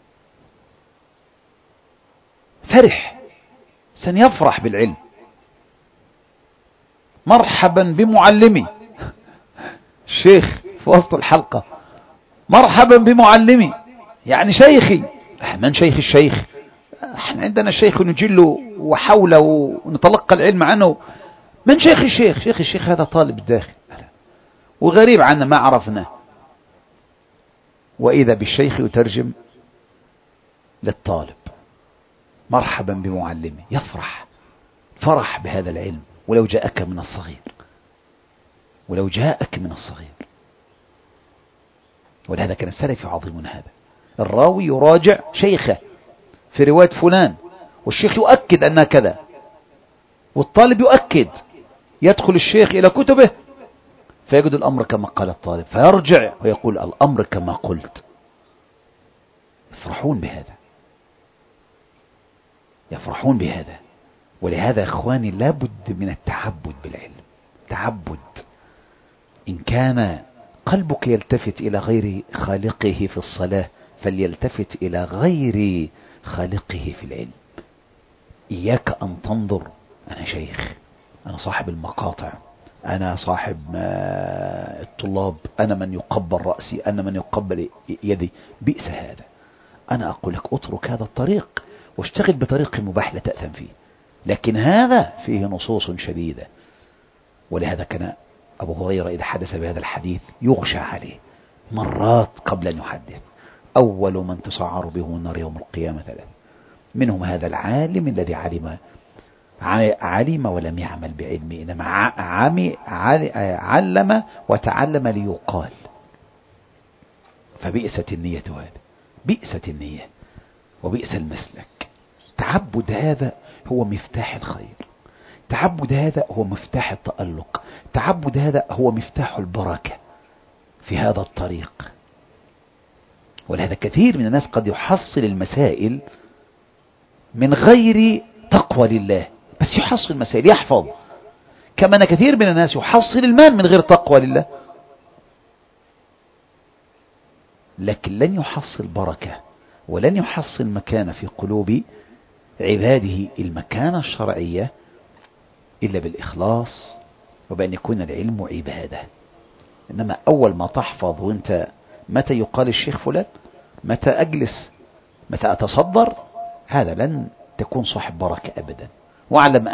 فرح، سنيفرح بالعلم. مرحبا بمعلمي، الشيخ في وسط الحلقة، مرحبا بمعلمي، يعني شيخي. من شيخ الشيخ؟ احنا عندنا الشيخ نجله وحوله ونتلقى العلم عنه. من شيخ الشيخ؟ شيخ الشيخ هذا طالب الداخل وغريب عنا ما عرفناه. وإذا بالشيخ يترجم للطالب، مرحبا بمعلمي، يفرح فرح بهذا العلم ولو جاءك من الصغير، ولو جاءك من الصغير. ولهذا كان السلف يعظمون هذا. الراوي يراجع شيخه في رواية فلان، والشيخ يؤكد أنها كذا، والطالب يؤكد، يدخل الشيخ إلى كتبه فيجد الأمر كما قال الطالب، فيرجع ويقول الأمر كما قلت. يفرحون بهذا، يفرحون بهذا. ولهذا يا إخواني لابد من التعبد بالعلم. تعبد. إن كان قلبك يلتفت إلى غير خالقه في الصلاة فليلتفت إلى غير خالقه في العلم. إياك أن تنظر أنا شيخ، أنا صاحب المقاطع، أنا صاحب الطلاب، أنا من يقبل رأسي، أنا من يقبل يدي. بئس هذا. أنا أقول لك اترك هذا الطريق واشتغل بطريق مباح لا تأثم فيه، لكن هذا فيه نصوص شديدة. ولهذا كان أبو هريرة إذا حدث بهذا الحديث يغشى عليه مرات قبل أن يحدث. أول من تسعر به النار يوم القيامة 3، منهم هذا العالم الذي علم ولم يعمل بعلمه، إنما علم وتعلم ليقال. فبئست النية هذا، بئست النية وبئس المسلك. تعبد هذا هو مفتاح الخير، تعبد هذا هو مفتاح التألق، تعبد هذا هو مفتاح البركة في هذا الطريق. ولهذا كثير من الناس قد يحصل المسائل من غير تقوى لله، بس يحصل المسائل يحفظ، كما أن كثير من الناس يحصل المال من غير تقوى لله، لكن لن يحصل بركة ولن يحصل مكانة في قلوب عباده، المكانة الشرعية، إلا بالإخلاص وبأن يكون العلم عبادة. إنما أول ما تحفظ وانت متى يقال الشيخ فلان، متى أجلس، متى أتصدر، هذا لن تكون صاحب بركة أبدا. واعلم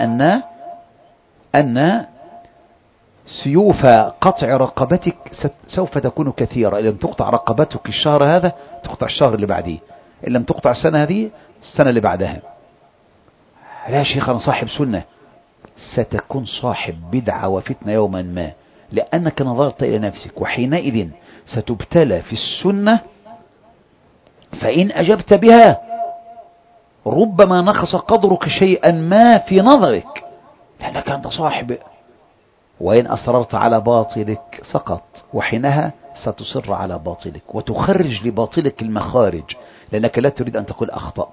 أن سيوف قطع رقبتك سوف تكون كثيرة. إن لم تقطع رقبتك الشهر هذا تقطع الشهر اللي بعديه، إن لم تقطع السنة هذه السنة اللي بعدها. لا يا شيخ أنا صاحب سنة، ستكون صاحب بدعة وفتنة يوما ما، لأنك نظرت إلى نفسك، وحينئذ ستبتلى في السنة. فإن أجبت بها ربما نقص قدرك شيئا ما في نظرك، لأنك أنت صاحب. وإن أصررت على باطلك سقط، وحينها ستصر على باطلك وتخرج لباطلك المخارج، لأنك لا تريد أن تقول أخطأت.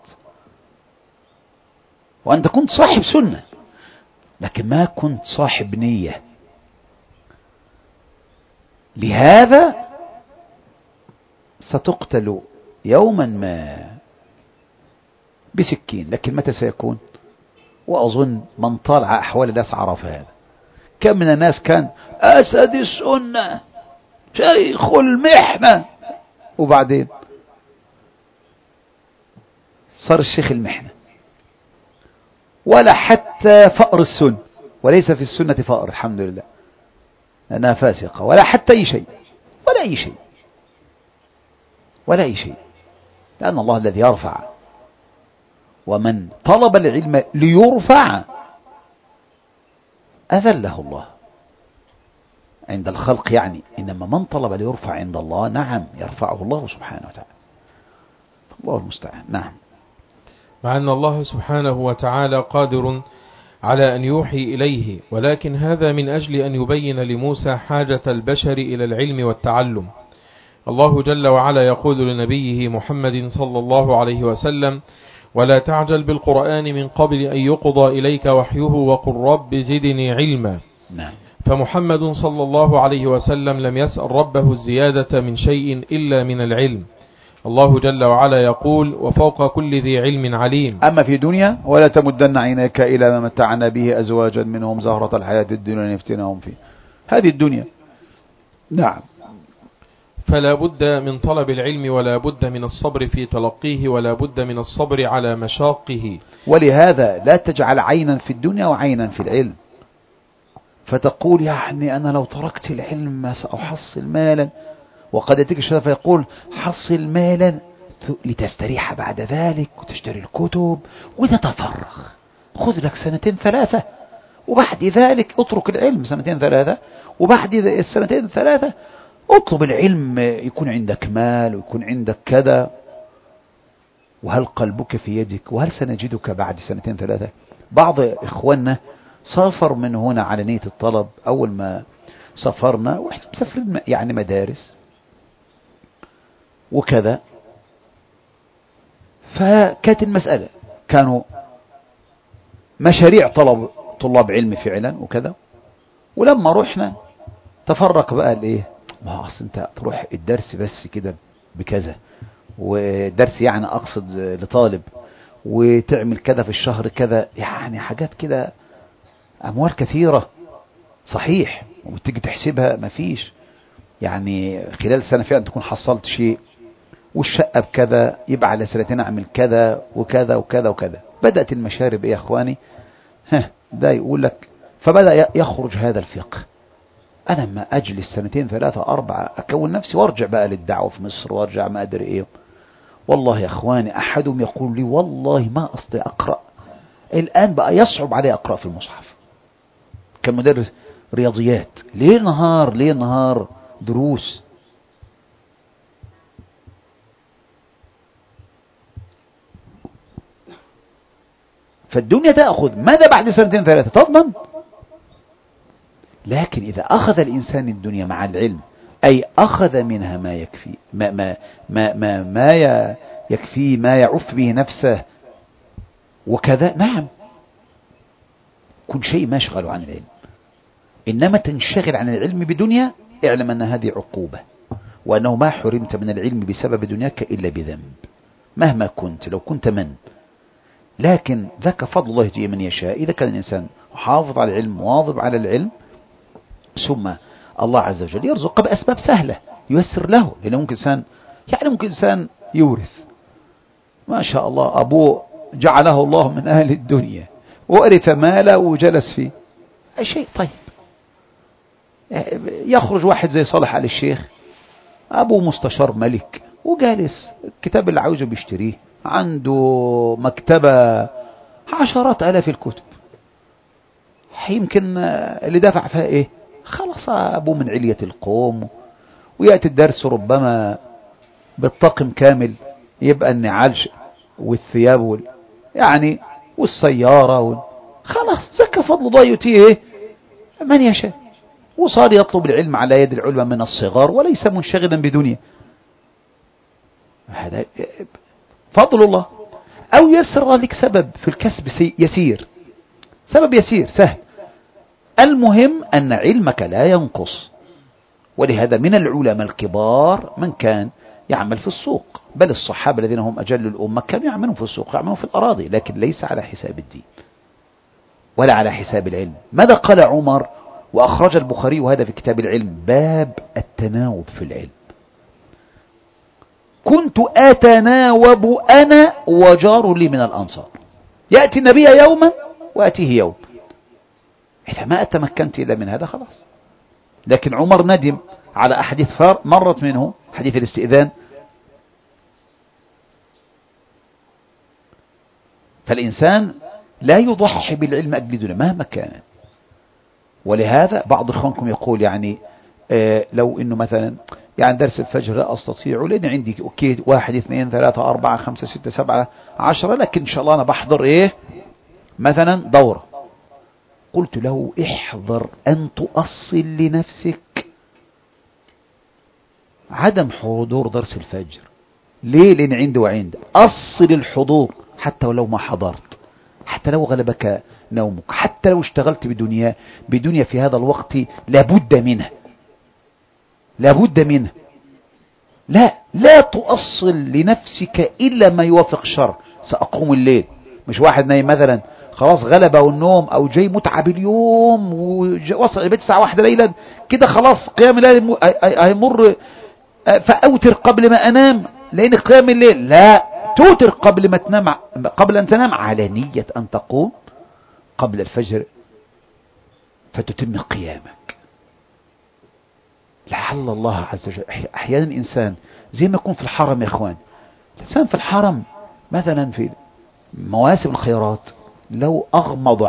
وأنت كنت صاحب سنة لكن ما كنت صاحب نية. لهذا ستقتل يوما ما بسكين. لكن متى سيكون؟ وأظن من طالع أحوال الناس عرف هذا. كم من الناس كان أسد السنة شيخ المحنة، وبعدين صار الشيخ المحنة، ولا حتى فأر السنة، وليس في السنة فأر الحمد لله لأنها فاسقة، ولا حتى أي شيء، ولا أي شيء، ولا أي شيء، لأن الله الذي يرفع، ومن طلب العلم ليرفع أذله الله عند الخلق يعني. إنما من طلب ليرفع عند الله نعم يرفعه الله سبحانه وتعالى. الله المستعان. نعم. مع أن الله سبحانه وتعالى قادر على أن يوحي إليه، ولكن هذا من أجل أن يبين لموسى حاجة البشر إلى العلم والتعلم. الله جل وعلا يقول لنبيه محمد صلى الله عليه وسلم: ولا تعجل بالقرآن من قبل أن يقضى إليك وحيه وقل رب زدني علما. نعم. فمحمد صلى الله عليه وسلم لم يسأل ربه الزيادة من شيء إلا من العلم. الله جل وعلا يقول: وفوق كل ذي علم عليم. أما في دنيا ولا تمدن عينيك إلى ما متعنا به أزواجا منهم زهرة الحياة الدنيا لنفتنهم فيه. هذه الدنيا. نعم. فلا بد من طلب العلم، ولا بد من الصبر في تلقيه، ولا بد من الصبر على مشاقه. ولهذا لا تجعل عينا في الدنيا وعينا في العلم، فتقول يعني أنا لو تركت العلم ما سأحصل مالا، وقد يأتيك الشيطان فيقول حصل مالا لتستريح بعد ذلك وتشتري الكتب وتتفرغ، خذ لك 2-3 وبعد ذلك اترك العلم 2-3، وبعد 2-3 اطلب العلم، يكون عندك مال ويكون عندك كذا. وهل قلبك في يدك؟ وهل سنجدك بعد 2-3؟ بعض إخواننا سافر من هنا على نية الطلب. أول ما سافرنا واحنا مسافرين يعني مدارس وكذا، فكانت المسألة كانوا مشاريع طلاب علم فعلا وكذا. ولما رحنا تفرق بقى الايه، ما اصل انت تروح الدرس بس كده بكذا، ودرس يعني اقصد لطالب، وتعمل كذا في الشهر كذا، يعني حاجات كده اموال كثيرة صحيح، وتيجي تحسبها ما فيش يعني خلال سنة فعلا تكون حصلت شيء، والشقة بكذا يبقى على 2 اعمل كذا وكذا وكذا وكذا. بدأت المشارب يا اخواني ده يقول لك، فبدأ يخرج هذا الفقه. أنا ما أجلس 2-3-4 أكون نفسي وارجع بقى للدعوة في مصر، وارجع ما أدري إيه. والله يا أخواني أحدهم يقول لي والله ما أستطيع أقرأ الآن، بقى يصعب علي أقرأ في المصحف. كان مدرس رياضيات ليل نهار دروس. فالدنيا تأخذ ماذا بعد 2-3 تضمن. لكن إذا أخذ الإنسان الدنيا مع العلم، أي أخذ منها ما يكفي ما يكفي ما يعف به نفسه وكذا، نعم كل شيء ما يشغل عن العلم. إنما تنشغل عن العلم بدنيا، اعلم أن هذه عقوبة، وأنه ما حرمت من العلم بسبب دنياك إلا بذنب مهما كنت، لو كنت من. لكن ذاك فضل الله يجي من يشاء. إذا كان الإنسان حافظ على العلم، واظب على العلم، ثم الله عز وجل يرزق بأسباب سهلة ييسر له، لأنه ممكن إنسان يورث ما شاء الله، أبوه جعله الله من أهل الدنيا وورث ماله وجلس فيه أي شيء. طيب يخرج واحد زي صالح آل الشيخ، أبوه مستشار ملك وجالس، الكتاب اللي عاوزه بيشتريه، عنده مكتبة 10,000 الكتب، يمكن اللي دفع فيها إيه؟ خلاص أبوه من علية القوم، ويأتي الدرس ربما بالطقم كامل، يبقى النعال والثياب يعني والسيارة خلاص زكى فضل الله يؤتيه من يشاء، وصار يطلب العلم على يد العلماء من الصغار وليس منشغلا بدنيا. هذا فضل الله. أو يسر لك سبب في الكسب يسير، سبب يسير سهل، المهم أن علمك لا ينقص. ولهذا من العلماء الكبار من كان يعمل في السوق، بل الصحابة الذين هم أجل الأمة كانوا يعملون في السوق، يعملون في الأراضي، لكن ليس على حساب الدين ولا على حساب العلم. ماذا قال عمر؟ وأخرج البخاري وهذا في كتاب العلم، باب التناوب في العلم: كنت أتناوب أنا وجار لي من الأنصار، يأتي النبي يوما وأتيه يوم، إذا ما أتمكنت إلا من هذا خلاص. لكن عمر ندم على أحاديث مرت منه، حديث الاستئذان. فالإنسان لا يضحي بالعلم أجل دونه مهما كان. ولهذا بعض إخوانكم يقول يعني لو إنه مثلا يعني درس الفجر لا أستطيع لأن عندي أوكي 1 2 3 4 5 6 7 10، لكن إن شاء الله أنا بحضر مثلا دورة. قلت له احذر أن تؤصل لنفسك عدم حضور درس الفجر. ليه؟ لأن عندي وعند أصل الحضور، حتى ولو ما حضرت، حتى لو غلبك نومك، حتى لو اشتغلت بدنيا في هذا الوقت لابد منها، لا تؤصل لنفسك إلا ما يوافق الشرع. سأقوم الليل، مش واحد نايم مثلا خلاص غلبه النوم أو جاي متعب اليوم ووصل البيت الساعة 1 ليلا كده، خلاص قيام الليل هيمر، فأوتر قبل ما أنام، لأن قيام الليل لا توتر قبل أن تنام على نية أن تقوم قبل الفجر فتتم قيامك. لعل الله عز وجل أحيانا الإنسان زي ما يكون في الحرم يا إخوان، الإنسان في الحرم مثلا في مواسم الخيرات لو أغمض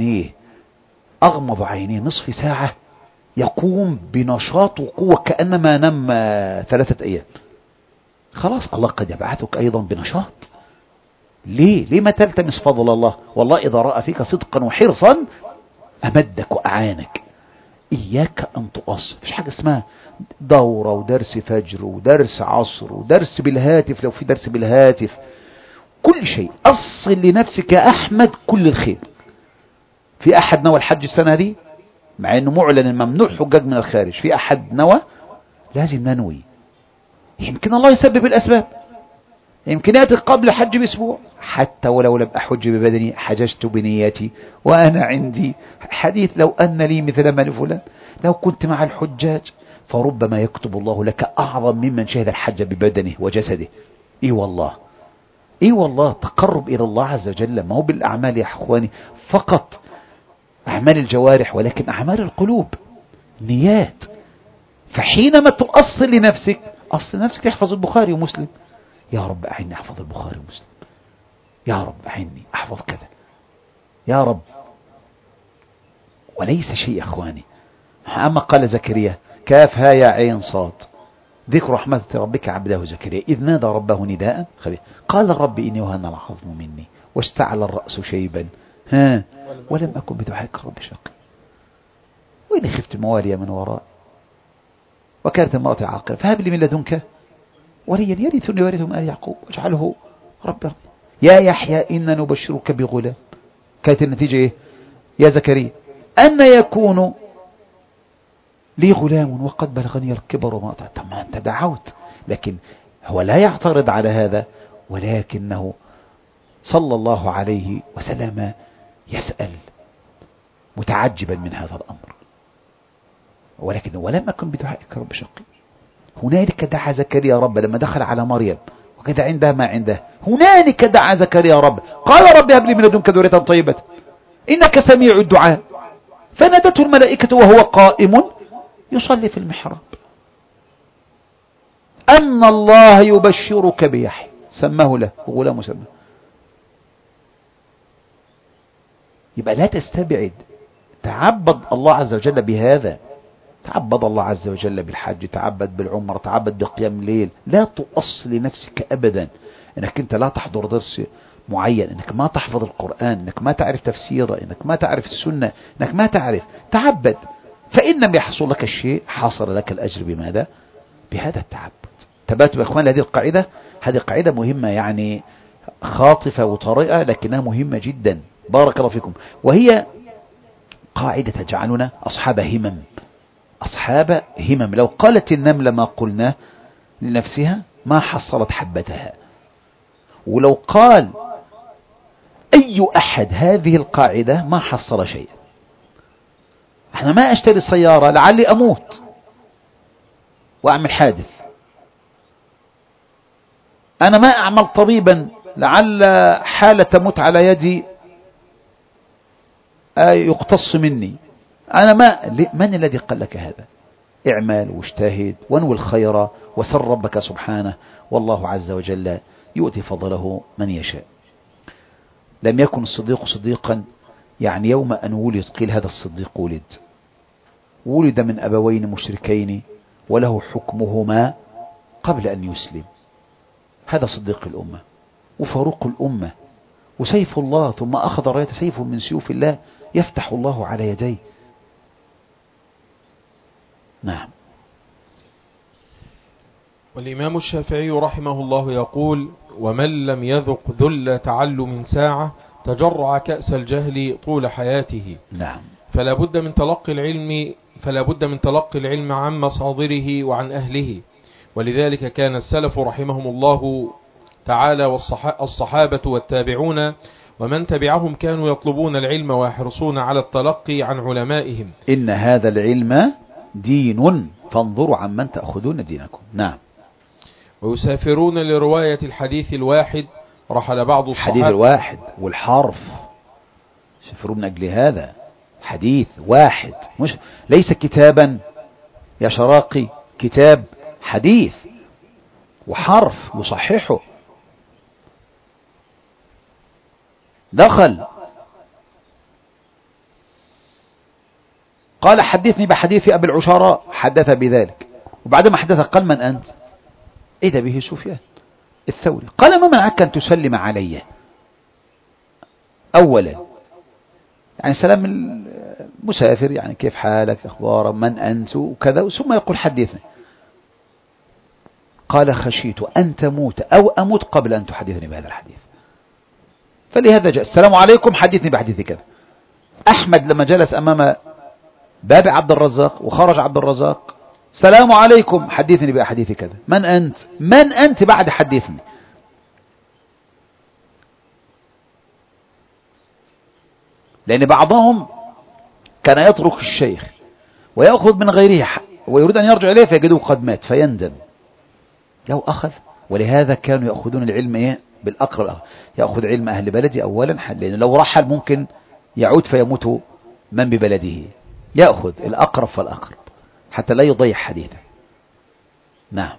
عينيه نصف ساعة يقوم بنشاط وقوة كأنما نم 3 أيام. خلاص الله قد يبعثك أيضا بنشاط. ليه ما تلتمس فضل الله؟ والله إذا رأى فيك صدقا وحرصا أمدك وأعانك. إياك أن تؤصل، مفيش حاجة اسمها دورة ودرس فجر ودرس عصر ودرس بالهاتف، لو في درس بالهاتف كل شيء أصل لنفسك يا أحمد كل الخير. في أحد نوى الحج السنة دي مع أنه معلن ممنوع حجاج من الخارج؟ في أحد نوى؟ لازم ننوي. يمكن الله يسبب الأسباب، يمكن يأتي قبل حج بأسبوع، حتى ولو لم أحج ببدني حججت بنيتي وأنا عندي حديث لو أن لي مثل ما لفلان، لو كنت مع الحجاج فربما يكتب الله لك أعظم ممن شهد الحج ببدنه وجسده. إي والله تقرب إلى الله عز وجل ما هو بالأعمال يا أخواني فقط أعمال الجوارح، ولكن أعمال القلوب نيات. فحينما تؤصل لنفسك، أصل نفسك يحفظ البخاري ومسلم، يا رب أعني أحفظ البخاري ومسلم، يا رب أعني أحفظ كذا، يا رب. وليس شيء يا أخواني. أما قال زكريا كاف ها يا عين صاد ذكر رحمة ربك عبده زكريا إذ نادى ربه نداء خبيث قال رب إني وهن العظم مني واشتعل الرأس شيبا ولم أكن بدعائك رب شقي وإني خفت مواليا من وراء وكانت امرأتي عاقرة فهب لي من لدنك وليا يرثني ويرث من آل يعقوب واجعله ربا يا يحيى إنا نبشرك بغلام. كانت النتيجة إيه يا زكريا؟ أن يكون لي غلام وقد بلغني الكبر وما طب ما أنت دعوت. لكن هو لا يعترض على هذا، ولكنه صلى الله عليه وسلم يسأل متعجبا من هذا الأمر. ولكن ولم أكن بدعائك رب شقي. هنالك دعا زكريا رب لما دخل على مريم وكذا عندها ما عنده، هنالك دعا زكريا رب قال رب هب لي من لدنك ذرية طيبة إنك سميع الدعاء، فنادته الملائكة وهو قائم يصلي في المحراب أن الله يبشرك بيحيى، سماه له غلام مسمى. يبقى لا تستبعد، تعبد الله عز وجل بهذا، تعبد الله عز وجل بالحج، تعبد بالعمر، تعبد بقيام الليل. لا تؤصل لنفسك أبدا أنك أنت لا تحضر درس معين، أنك ما تحفظ القرآن، أنك ما تعرف تفسيره، أنك ما تعرف السنة، أنك ما تعرف. تعبد، فإن لم يحصل لك الشيء حصل لك الأجر بماذا؟ بهذا التعبد. تباتوا يا إخوان هذه القاعدة، هذه قاعدة مهمة، يعني خاطفة وطريئة لكنها مهمة جدا. بارك الله فيكم. وهي قاعدة تجعلنا أصحاب همم، أصحاب همم. لو قالت النملة ما قلنا لنفسها ما حصلت حبتها، ولو قال أي أحد هذه القاعدة ما حصل شيئا. احنا ما اشتري سيارة لعلي أموت وأعمل حادث، أنا ما أعمل طبيبا لعل حالة تموت على يدي يقتص مني. أنا من الذي قال لك هذا؟ اعمل واجتهد وانوي الخير وسر ربك سبحانه، والله عز وجل يؤتي فضله من يشاء. لم يكن الصديق صديقا يعني يوم أن ولد قيل هذا الصديق ولد من أبوين مشركين وله حكمهما قبل أن يسلم. هذا صديق الأمة وفاروق الأمة وسيف الله، ثم أخذ راية سيف من سيوف الله يفتح الله على يديه. نعم. والإمام الشافعي رحمه الله يقول: ومن لم يذق ذل تعلم ساعة تجرع كأس الجهل طول حياته. نعم. فلا بد من تلقي العلم عن مصادره وعن أهله. ولذلك كان السلف رحمهم الله تعالى والصحابة والتابعون ومن تبعهم كانوا يطلبون العلم ويحرصون على التلقي عن علمائهم. إن هذا العلم دين فانظروا عمن تأخذون دينكم. نعم. ويسافرون لرواية الحديث الواحد. رحل بعض الصحابة، الحديث الواحد والحرف، يسافرون من أجل هذا حديث واحد، مش ليس كتابا يا شراقي، كتاب حديث وحرف يصححه. دخل قال حدثني بحديث أبي العشراء، حدث بذلك، وبعدما حدث قال من أنت؟ إذا به سفيان الثوري. قال ما منعك أن تسلم علي؟ أولا يعني سلام المسافر، يعني كيف حالك، أخبار، من أنت وكذا، ثم يقول حدثني. قال خشيت أن تموت أو أموت قبل أن تحدثني بهذا الحديث، فلهذا جاء السلام عليكم حدثني بحديث كذا. أحمد لما جلس أمام باب عبد الرزاق وخرج عبد الرزاق، السلام عليكم حدثني بأحاديث كذا. من أنت؟ من أنت بعد حدثني. لأن بعضهم كان يترك الشيخ ويأخذ من غيره ويريد أن يرجع إليه فيجده قد مات فيندم لو أخذ. ولهذا كانوا يأخذون العلم بالأقرب، يأخذ علم أهل بلدي أولا، لأنه لو رحل ممكن يعود فيموت من ببلده، يأخذ الأقرب فالأقرب حتى لا يضيع حديثه. نعم.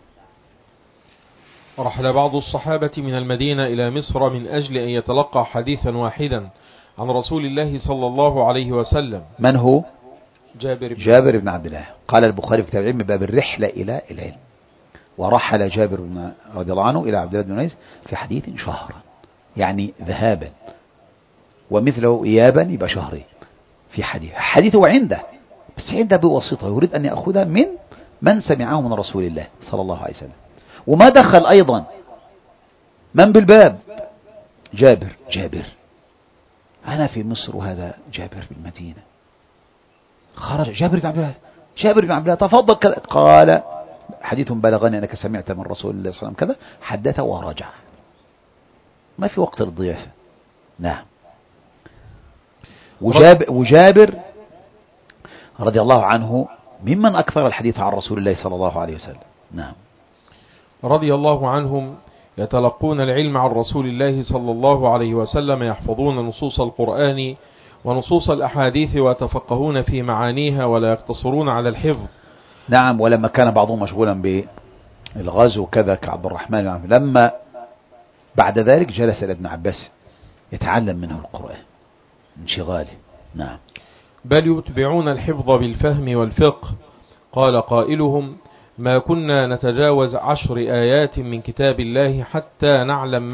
رحل بعض الصحابة من المدينة إلى مصر من أجل أن يتلقى حديثا واحدا عن رسول الله صلى الله عليه وسلم. من هو؟ جابر بن عبد الله. قال البخاري في كتاب العلم باب الرحلة إلى العلم. ورحل جابر رضي الله عنه إلى عبد الله بن أنيس في حديث شهرا، يعني ذهابا، ومثله إيابا يبقى شهرين في حديثه عنده، بس عنده بواسطة يريد أن يأخذها من سمعه من رسول الله صلى الله عليه وسلم. وما دخل أيضا من بالباب؟ جابر أنا في مصر وهذا جابر بالمدينة. خرج جابر بن عبد الله تفضل كذا. قال حديث بلغني أنك سمعت من رسول الله صلى الله عليه وسلم كذا، حدث ورجع، ما في وقت الضيافة. نعم. وجابر رضي الله عنه ممن أكثر الحديث عن رسول الله صلى الله عليه وسلم. نعم. رضي الله عنهم يتلقون العلم عن رسول الله صلى الله عليه وسلم، يحفظون نصوص القرآن ونصوص الأحاديث ويتفقهون في معانيها ولا يقتصرون على الحفظ. نعم. ولما كان بعضهم مشغولا بالغزو كذا كعبد الرحمن، لما بعد ذلك جلس إلى ابن عباس يتعلم منه القرآن انشغاله. نعم. بل يتبعون الحفظ بالفهم والفقه. قال قائلهم: ما كنا نتجاوز 10 آيات من كتاب الله حتى نعلم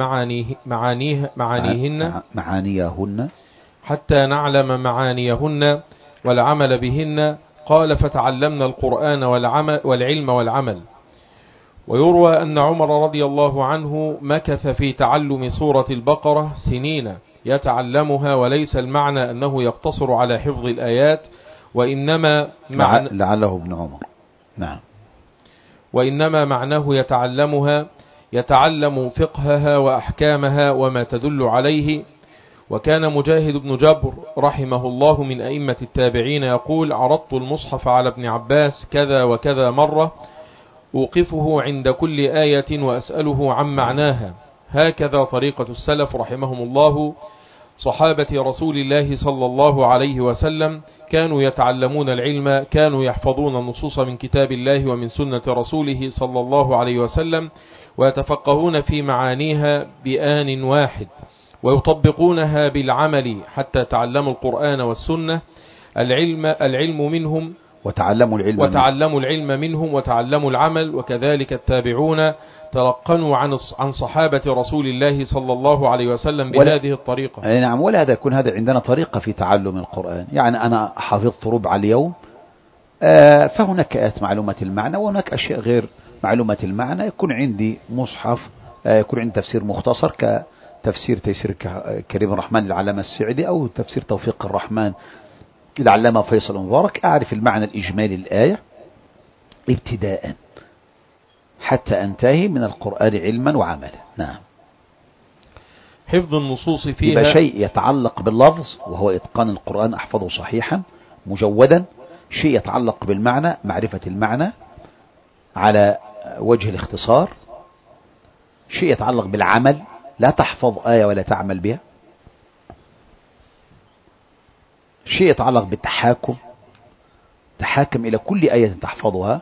معانيهن والعمل بهن. قال: فتعلمنا القرآن والعلم والعمل. ويروى أن عمر رضي الله عنه مكث في تعلم سورة البقرة سنين يتعلمها، وليس المعنى أنه يقتصر على حفظ الآيات، وإنما لعله ابن عمر. نعم. وإنما معناه يتعلمها، يتعلم فقهها وأحكامها وما تدل عليه. وكان مجاهد بن جبر رحمه الله من أئمة التابعين يقول: عرضت المصحف على ابن عباس كذا وكذا مرة، أوقفه عند كل آية وأسأله عن معناها. هكذا طريقة السلف رحمهم الله. صحابة رسول الله صلى الله عليه وسلم كانوا يتعلمون العلم، كانوا يحفظون النصوص من كتاب الله ومن سنة رسوله صلى الله عليه وسلم، ويتفقهون في معانيها بآن واحد، ويطبقونها بالعمل حتى تعلموا القرآن والسنة. العلم منهم وتعلموا العلم منهم وتعلموا العمل. وكذلك التابعون تلقنوا عن صحابة رسول الله صلى الله عليه وسلم بهذه الطريقة. نعم. ولا يكون هذا عندنا طريقة في تعلم القرآن. يعني أنا حفظت ربع اليوم، فهناك آيات معلومة المعنى وهناك أشياء غير معلومة المعنى. يكون عندي مصحف، يكون عندي تفسير مختصر كتفسير تيسير كريم الرحمن للعلامة السعدي، أو تفسير توفيق الرحمن للعلامة فيصل المبارك. أعرف المعنى الإجمالي للآية ابتداء حتى أنتهي من القرآن علما وعملا. نعم. حفظ النصوص فيها يبقى شيء يتعلق باللفظ وهو إتقان القرآن، أحفظه صحيحا مجودا. شيء يتعلق بالمعنى، معرفة المعنى على وجه الاختصار. شيء يتعلق بالعمل، لا تحفظ آية ولا تعمل بها. شيء يتعلق بالتحاكم، تحاكم إلى كل آية تحفظها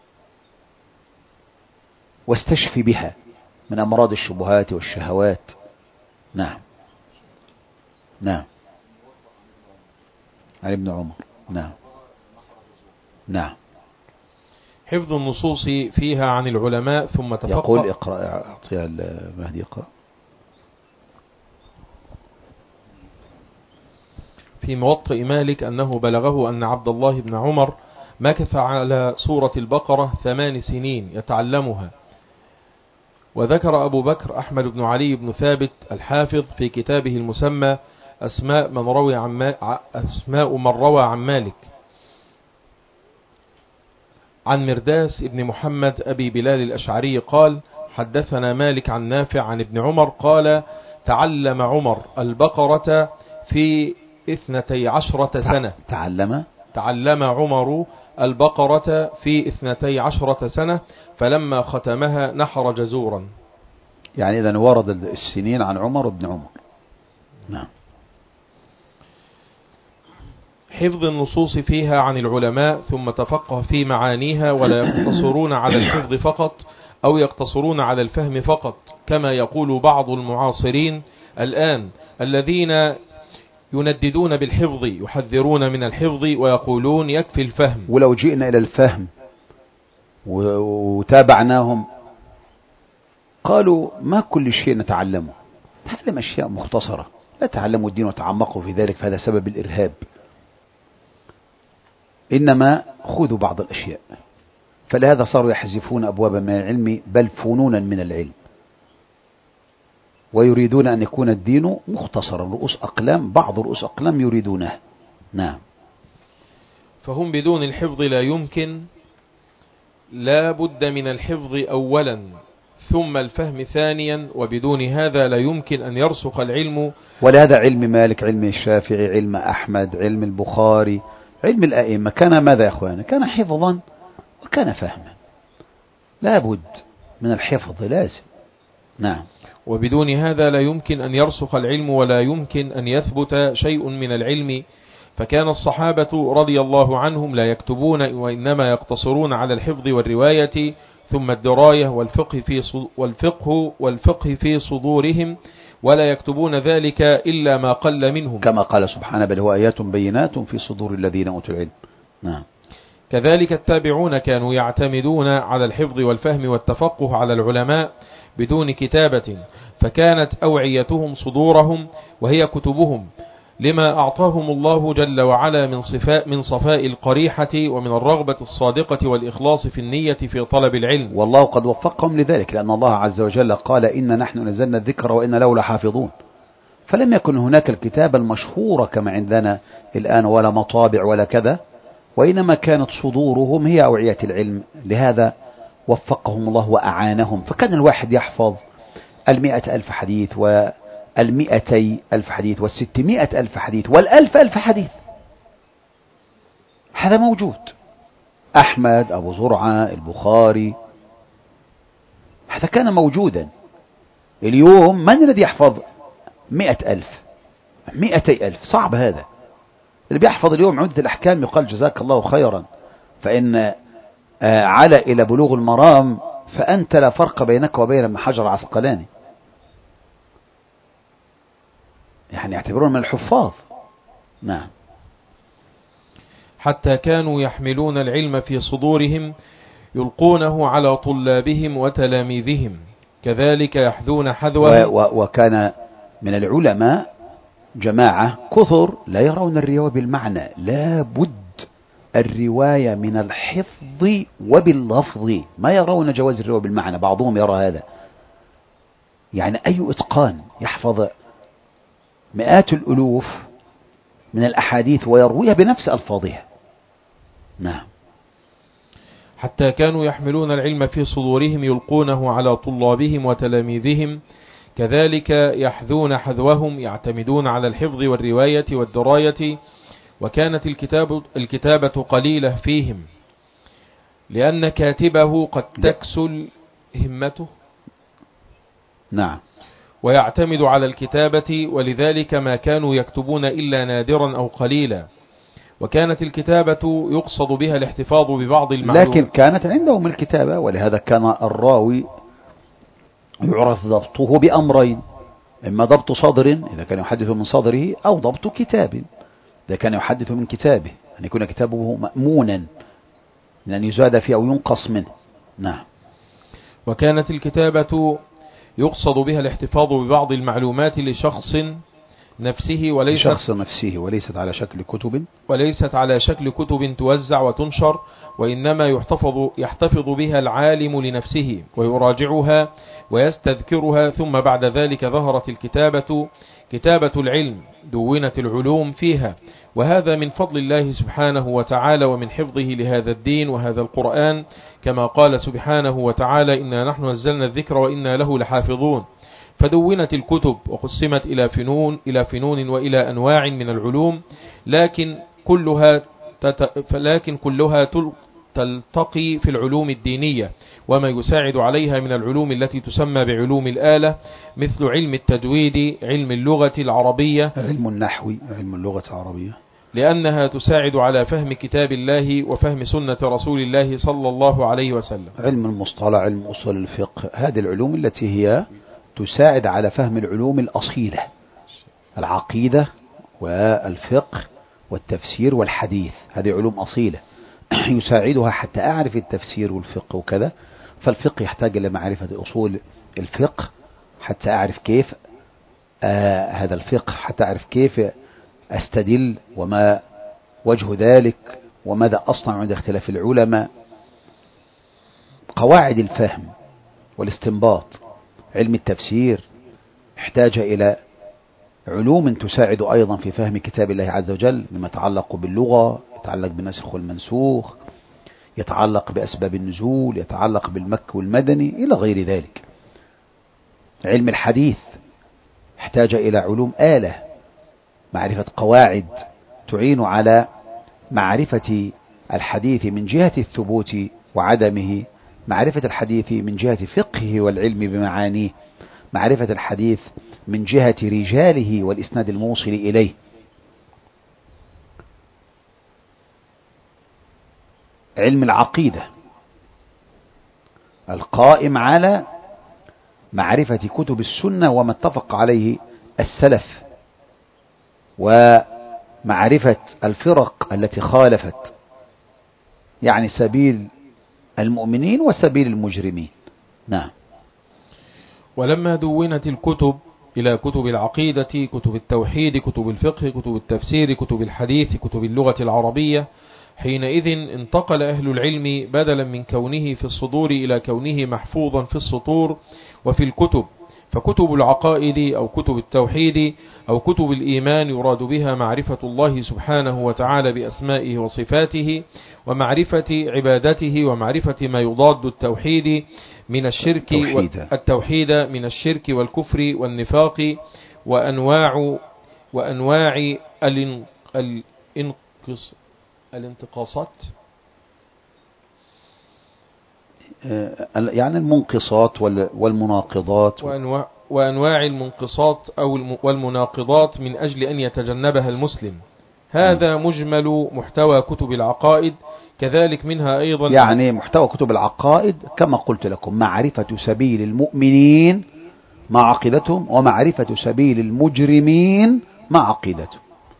واستشفي بها من أمراض الشبهات والشهوات. نعم. نعم. عن ابن عمر. نعم. نعم. حفظ النصوص فيها عن العلماء ثم تفقه. يقول اقرأ، أعطيها المهدي يقرأ. في موطئ مالك أنه بلغه أن عبد الله بن عمر مكث على سورة البقرة 8 سنين يتعلمها. وذكر أبو بكر أحمد بن علي بن ثابت الحافظ في كتابه المسمى أسماء من روى عن مالك عن مرداس ابن محمد أبي بلال الأشعري قال: حدثنا مالك عن نافع عن ابن عمر قال: تعلم عمر البقرة في 12 سنة. تعلم عمر البقرة في 12 سنة، فلما ختمها نحر جزورا. يعني إذا ورد السنين عن عمر وابن عمر. نعم. حفظ النصوص فيها عن العلماء ثم تفقه في معانيها، ولا يقتصرون على الحفظ فقط أو يقتصرون على الفهم فقط، كما يقول بعض المعاصرين الآن الذين ينددون بالحفظ، يحذرون من الحفظ ويقولون يكفي الفهم. ولو جئنا إلى الفهم وتابعناهم قالوا ما كل شيء نتعلمه، تعلم أشياء مختصرة، لا تعلموا الدين وتعمقوا في ذلك، فهذا سبب الإرهاب. إنما خذوا بعض الأشياء. فلهذا صاروا يحذفون أبوابا من العلم بل فنونا من العلم، ويريدون أن يكون الدين مختصرا، رؤوس أقلام، بعض رؤوس أقلام يريدونه. نعم. فهم بدون الحفظ لا يمكن، لا بد من الحفظ أولا ثم الفهم ثانيا، وبدون هذا لا يمكن أن يرسخ العلم. ولهذا علم مالك، علم الشافعي، علم أحمد، علم البخاري، علم الأئمة كان ماذا يا أخوانا؟ كان حفظا وكان فهما، لا بد من الحفظ لازم. نعم. وبدون هذا لا يمكن أن يرسخ العلم ولا يمكن أن يثبت شيء من العلم. فكان الصحابة رضي الله عنهم لا يكتبون وإنما يقتصرون على الحفظ والرواية ثم الدراية والفقه في صدورهم، ولا يكتبون ذلك إلا ما قل منهم، كما قال سبحانه بل هو آيات بينات في صدور الذين أوتوا العلم. نعم. كذلك التابعون كانوا يعتمدون على الحفظ والفهم والتفقه على العلماء بدون كتابة، فكانت أوعيتهم صدورهم وهي كتبهم، لما أعطاهم الله جل وعلا من صفاء القريحة ومن الرغبة الصادقة والإخلاص في النية في طلب العلم. والله قد وفقهم لذلك، لأن الله عز وجل قال إن نحن نزلنا الذكر وإن له لحافظون. فلم يكن هناك الكتابة المشهورة كما عندنا الآن ولا مطابع ولا كذا، وإنما كانت صدورهم هي أوعية العلم. لهذا وفقهم الله وأعانهم، فكان الواحد يحفظ 100,000 حديث و200,000 حديث و600,000 حديث و1,000,000 حديث. هذا موجود. أحمد، أبو زرعة، البخاري، هذا كان موجودا. اليوم من الذي يحفظ 100,000 200,000؟ صعب هذا. اللي بيحفظ اليوم عمدة الأحكام يقال جزاك الله خيرا، فإن على إلى بلوغ المرام فأنت لا فرق بينك وبين ابن حجر العسقلاني، يعني يعتبرون من الحفاظ. نعم. حتى كانوا يحملون العلم في صدورهم يلقونه على طلابهم وتلاميذهم، كذلك يحذون حذوه. وكان من العلماء جماعة كثر لا يرون الرواية بالمعنى، لا بد الرواية من الحفظ وباللفظ، ما يرون جواز الرواية بالمعنى. بعضهم يرى هذا، يعني أي إتقان يحفظ مئات الألوف من الأحاديث ويرويها بنفس ألفاظها. نعم. حتى كانوا يحملون العلم في صدورهم يلقونه على طلابهم وتلاميذهم، كذلك يحذون حذوهم، يعتمدون على الحفظ والرواية والدراية. وكانت الكتابة قليلة فيهم، لأن كاتبه قد تكسل همته. نعم. ويعتمد على الكتابة، ولذلك ما كانوا يكتبون إلا نادرا أو قليلا. وكانت الكتابة يقصد بها الاحتفاظ ببعض المعلومات، لكن كانت عندهم الكتابة، ولهذا كان الراوي يعرف ضبطه بأمرين: إما ضبط صدر إذا كان يحدث من صدره، أو ضبط كتاب إذا كان يحدث من كتابه، أن يكون كتابه مأمونا من أن يزاد فيه أو ينقص منه. نعم. وكانت الكتابة يقصد بها الاحتفاظ ببعض المعلومات لشخص نفسه وليست على شكل كتب توزع وتنشر، وإنما يحتفظ بها العالم لنفسه ويراجعها ويستذكرها. ثم بعد ذلك ظهرت كتابة العلم، دونت العلوم فيها، وهذا من فضل الله سبحانه وتعالى ومن حفظه لهذا الدين وهذا القرآن، كما قال سبحانه وتعالى: إنا نحن نزلنا الذكر وإنا له لحافظون. فدونت الكتب وقسمت إلى فنون وإلى أنواع من العلوم، لكن كلها تلتقي في العلوم الدينية وما يساعد عليها من العلوم التي تسمى بعلوم الآلة، مثل علم التجويد، علم اللغة العربية، علم النحو، علم اللغة العربية، لأنها تساعد على فهم كتاب الله وفهم سنة رسول الله صلى الله عليه وسلم. علم المصطلح، علم أصول الفقه، هذه العلوم التي هي تساعد على فهم العلوم الأصيلة: العقيدة والفقه والتفسير والحديث. هذه علوم أصيلة يساعدها حتى أعرف التفسير والفقه وكذا. فالفقه يحتاج إلى معرفة أصول الفقه حتى أعرف كيف هذا الفقه، حتى أعرف كيف أستدل وما وجه ذلك وماذا أصنع عند اختلاف العلماء. قواعد الفهم والاستنباط. علم التفسير احتاج إلى علوم تساعد أيضا في فهم كتاب الله عز وجل، مما يتعلق باللغة، يتعلق بالنسخ والمنسوخ، يتعلق بأسباب النزول، يتعلق بالمكي والمدني إلى غير ذلك. علم الحديث احتاج إلى علوم آلة، معرفة قواعد تعين على معرفة الحديث من جهة الثبوت وعدمه، معرفة الحديث من جهة فقهه والعلم بمعانيه، معرفة الحديث من جهة رجاله والإسناد الموصل إليه. علم العقيدة القائم على معرفة كتب السنة وما اتفق عليه السلف، ومعرفة الفرق التي خالفت، يعني سبيل المؤمنين وسبيل المجرمين. نعم. ولما دونت الكتب إلى كتب العقيدة، كتب التوحيد، كتب الفقه، كتب التفسير، كتب الحديث، كتب اللغة العربية، حينئذ انتقل أهل العلم بدلا من كونه في الصدور إلى كونه محفوظا في السطور وفي الكتب. فكتب العقائد أو كتب التوحيد أو كتب الإيمان يراد بها معرفة الله سبحانه وتعالى بأسمائه وصفاته، ومعرفة عبادته، ومعرفة ما يضاد التوحيد من الشرك التوحيد من الشرك والكفر والنفاق وأنواع الانتقاصات، يعني المنقصات والمناقضات، وأنواع المنقصات أو والمناقضات من أجل أن يتجنبها المسلم. هذا مجمل محتوى كتب العقائد. كذلك منها أيضا يعني محتوى كتب العقائد كما قلت لكم معرفة سبيل المؤمنين مع عقيدتهم، ومعرفة سبيل المجرمين مع عقيدتهم.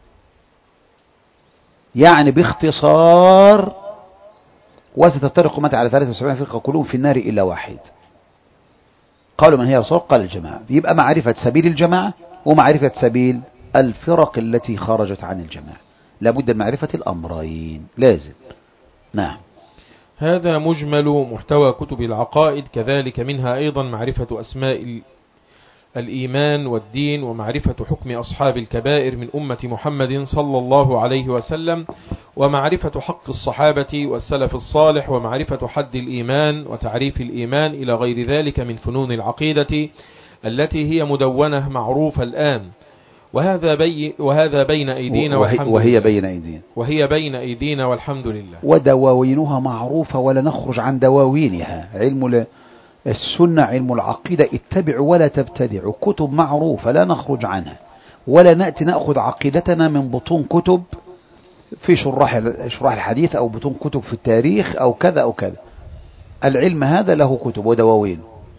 يعني باختصار: وستفترق أمتي على 73 فرقة كلهم في النار إلا واحد. قالوا من هي رسول؟ قال الجماعة. يبقى معرفة سبيل الجماعة ومعرفة سبيل الفرق التي خرجت عن الجماعة، لابد من معرفة الأمرين لازم. نعم. هذا مجمل محتوى كتب العقائد. كذلك منها أيضا معرفة أسماء الإيمان والدين، ومعرفة حكم أصحاب الكبائر من أمة محمد صلى الله عليه وسلم، ومعرفة حق الصحابة والسلف الصالح، ومعرفة حد الإيمان وتعريف الإيمان إلى غير ذلك من فنون العقيدة التي هي مدونة معروفة الآن. وهذا بين أيدينا والحمد لله. وهي بين أيدينا والحمد لله. ودواوينها معروفة ولا نخرج عن دواوينها. علم السنة علم العقيدة اتبعوا ولا تبتدعوا، كتب معروفة لا نخرج عنها، ولا نأتي نأخذ عقيدتنا من بطون كتب في شراح الحديث أو بطون كتب في التاريخ أو كذا أو كذا. العلم هذا له كتب ودواوين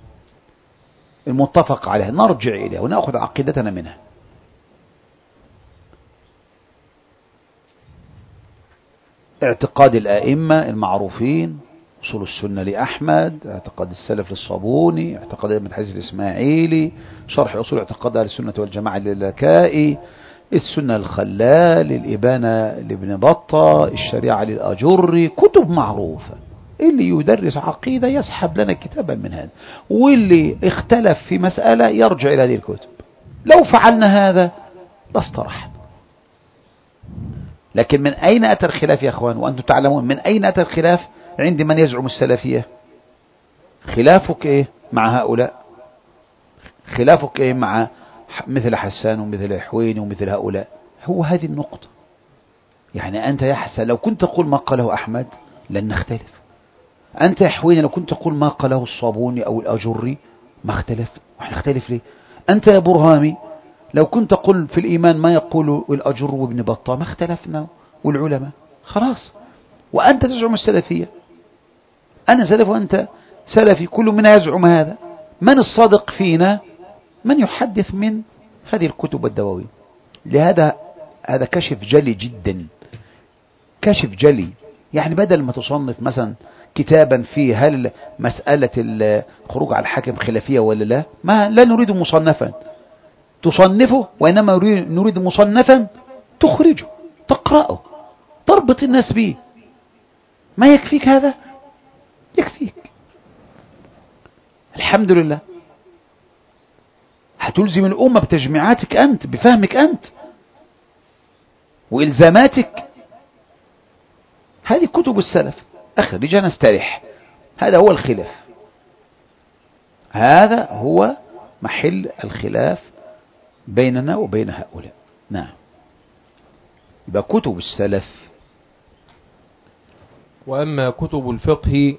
المتفق عليها نرجع إليها ونأخذ عقيدتنا منها. اعتقاد الآئمة المعروفين، أصول السنة لأحمد، اعتقاد السلف للصابوني، اعتقاد ابن حزم الإسماعيلي، شرح أصول اعتقاد أهل السنة والجماعة للكائي، السنة الخلال، الإبانة لابن بطة، الشريعة للأجري. كتب معروفة. اللي يدرس عقيدة يسحب لنا كتابا من هذا، واللي اختلف في مسألة يرجع إلى هذه الكتب. لو فعلنا هذا لاسترحنا. لكن من أين أتى الخلاف يا أخوان؟ وأنتم تعلمون من أين أتى الخلاف عند من يزعم السلفية. خلافك إيه مع هؤلاء؟ خلافك إيه مع مثل حسان ومثل حويني ومثل هؤلاء؟ هو هذه النقطة. يعني أنت يا حسان لو كنت تقول ما قاله أحمد لن نختلف. أنت يا حويني لو كنت تقول ما قاله الصابوني أو الأجري ما اختلف. وإحنا نختلف ليه؟ أنت يا برهامي لو كنت تقول في الإيمان ما يقول الأجر وابن بطة ما اختلفنا والعلماء. خلاص. وأنت تزعم السلفية، أنا سلف وأنت سلفي، كل منا يزعم هذا. من الصادق فينا؟ من يحدث من هذه الكتب والدواوين. لهذا هذا كشف جلي جدا، كشف جلي. يعني بدل ما تصنف مثلا كتابا فيه هل مسألة الخروج على الحاكم خلافية ولا لا، ما لا نريد مصنفا تصنفه، وإنما نريد مصنفا تخرجه تقرأه تربط الناس به. ما يكفيك هذا؟ يكفيك الحمد لله. هتلزم الأمة بتجميعاتك أنت، بفهمك أنت وإلزاماتك. هذه كتب السلف. أخرج نستريح. هذا هو الخلاف، هذا هو محل الخلاف بيننا وبين هؤلاء. نعم. يبقى كتب السلف وأما كتب الفقه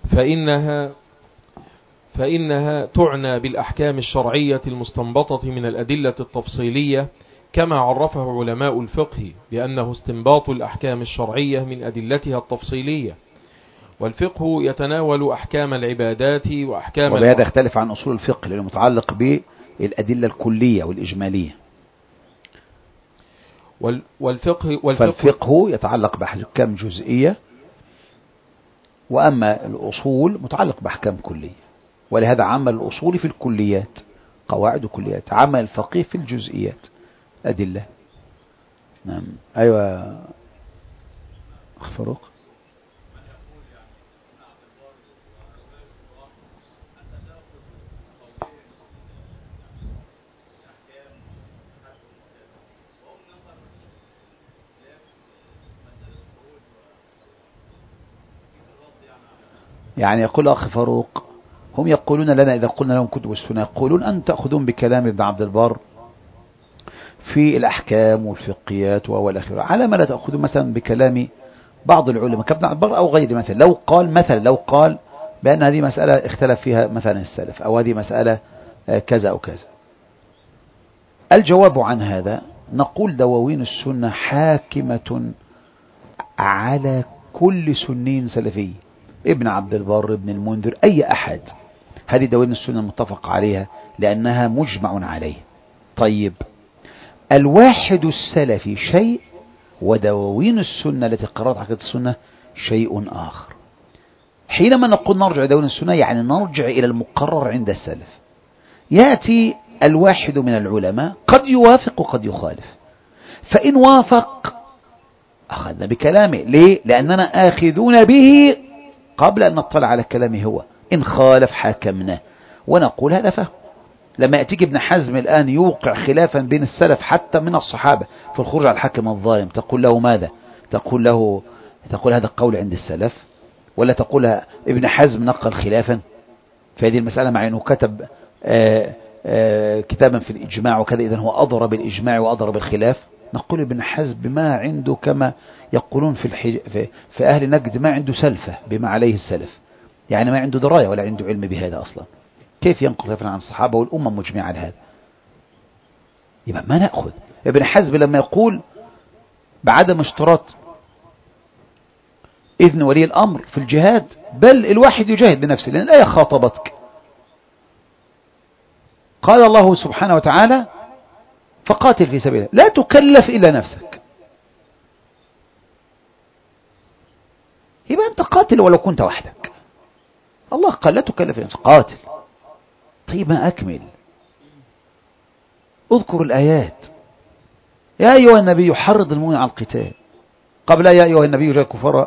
فإنها تعنى بالأحكام الشرعية المستنبطة من الأدلة التفصيلية، كما عرفه علماء الفقه بأنه استنباط الأحكام الشرعية من أدلتها التفصيلية. والفقه يتناول أحكام العبادات وأحكام وبهذا يختلف عن أصول الفقه لأنه متعلق بالأدلة الكلية والإجمالية. فالفقه يتعلق بأحكام جزئية، وأما الأصول متعلق بأحكام كلية. ولهذا عمل الأصول في الكليات قواعد وكليات، عمل الفقيه في الجزئيات أدلة. نعم. أيوة أخ فاروق. يعني يقول أخ فاروق هم يقولون لنا إذا قلنا لهم كتب السنة يقولون أن تأخذون بكلام ابن عبد البر في الأحكام والفقهيات والآخرة، على ما لا تأخذون مثلا بكلام بعض العلماء كابن عبد البر أو غيره. مثلا لو قال بأن هذه مسألة اختلف فيها مثلا السلف، أو هذه مسألة كذا أو كذا. الجواب عن هذا نقول دواوين السنة حاكمة على كل سني سلفي، ابن عبد البر، ابن المنذر، أي أحد. هذه دواوين السنة المتفق عليها لأنها مجمع عليه. طيب، الواحد السلفي شيء، ودواوين السنة التي قررت عقيدة السنة شيء آخر. حينما نقول نرجع دواوين السنة يعني نرجع إلى المقرر عند السلف. يأتي الواحد من العلماء قد يوافق وقد يخالف، فإن وافق أخذنا بكلامه. ليه؟ لأننا آخذون به قبل أن نطلع على كلامه هو. إن خالف حاكمنا ونقول هذا فهم. لما يأتيك ابن حزم الآن يوقع خلافا بين السلف حتى من الصحابة في الخروج على الحاكم الظالم، تقول له ماذا؟ تقول هذا قول عند السلف، ولا تقول ابن حزم نقل خلافا في هذه المسألة مع أنه كتب كتابا في الإجماع وكذا، إذن هو أضرب الإجماع وأضرب الخلاف. نقول ابن حزم بما عنده كما يقولون في أهل نجد ما عنده سلفة بما عليه السلف، يعني ما عنده دراية ولا عنده علم بهذا أصلا. كيف ينقل خلافا عن الصحابة والأمة مجمعة على هذا؟ يبقى ما نأخذ. ابن حزم لما يقول بعدم اشتراط إذن ولي الأمر في الجهاد، بل الواحد يجاهد بنفسه، لأن الآية خاطبتك. قال الله سبحانه وتعالى فقاتل في سبيل الله لا تكلف إلا نفسك. يبقى أنت قاتل ولو كنت وحدك. الله قال لا تكلف إلا نفسك، قاتل. طيب ما أكمل، اذكر الآيات. يا أيها النبي حرض المؤمنين على القتال، قبل يا أيها النبي جاء الكفار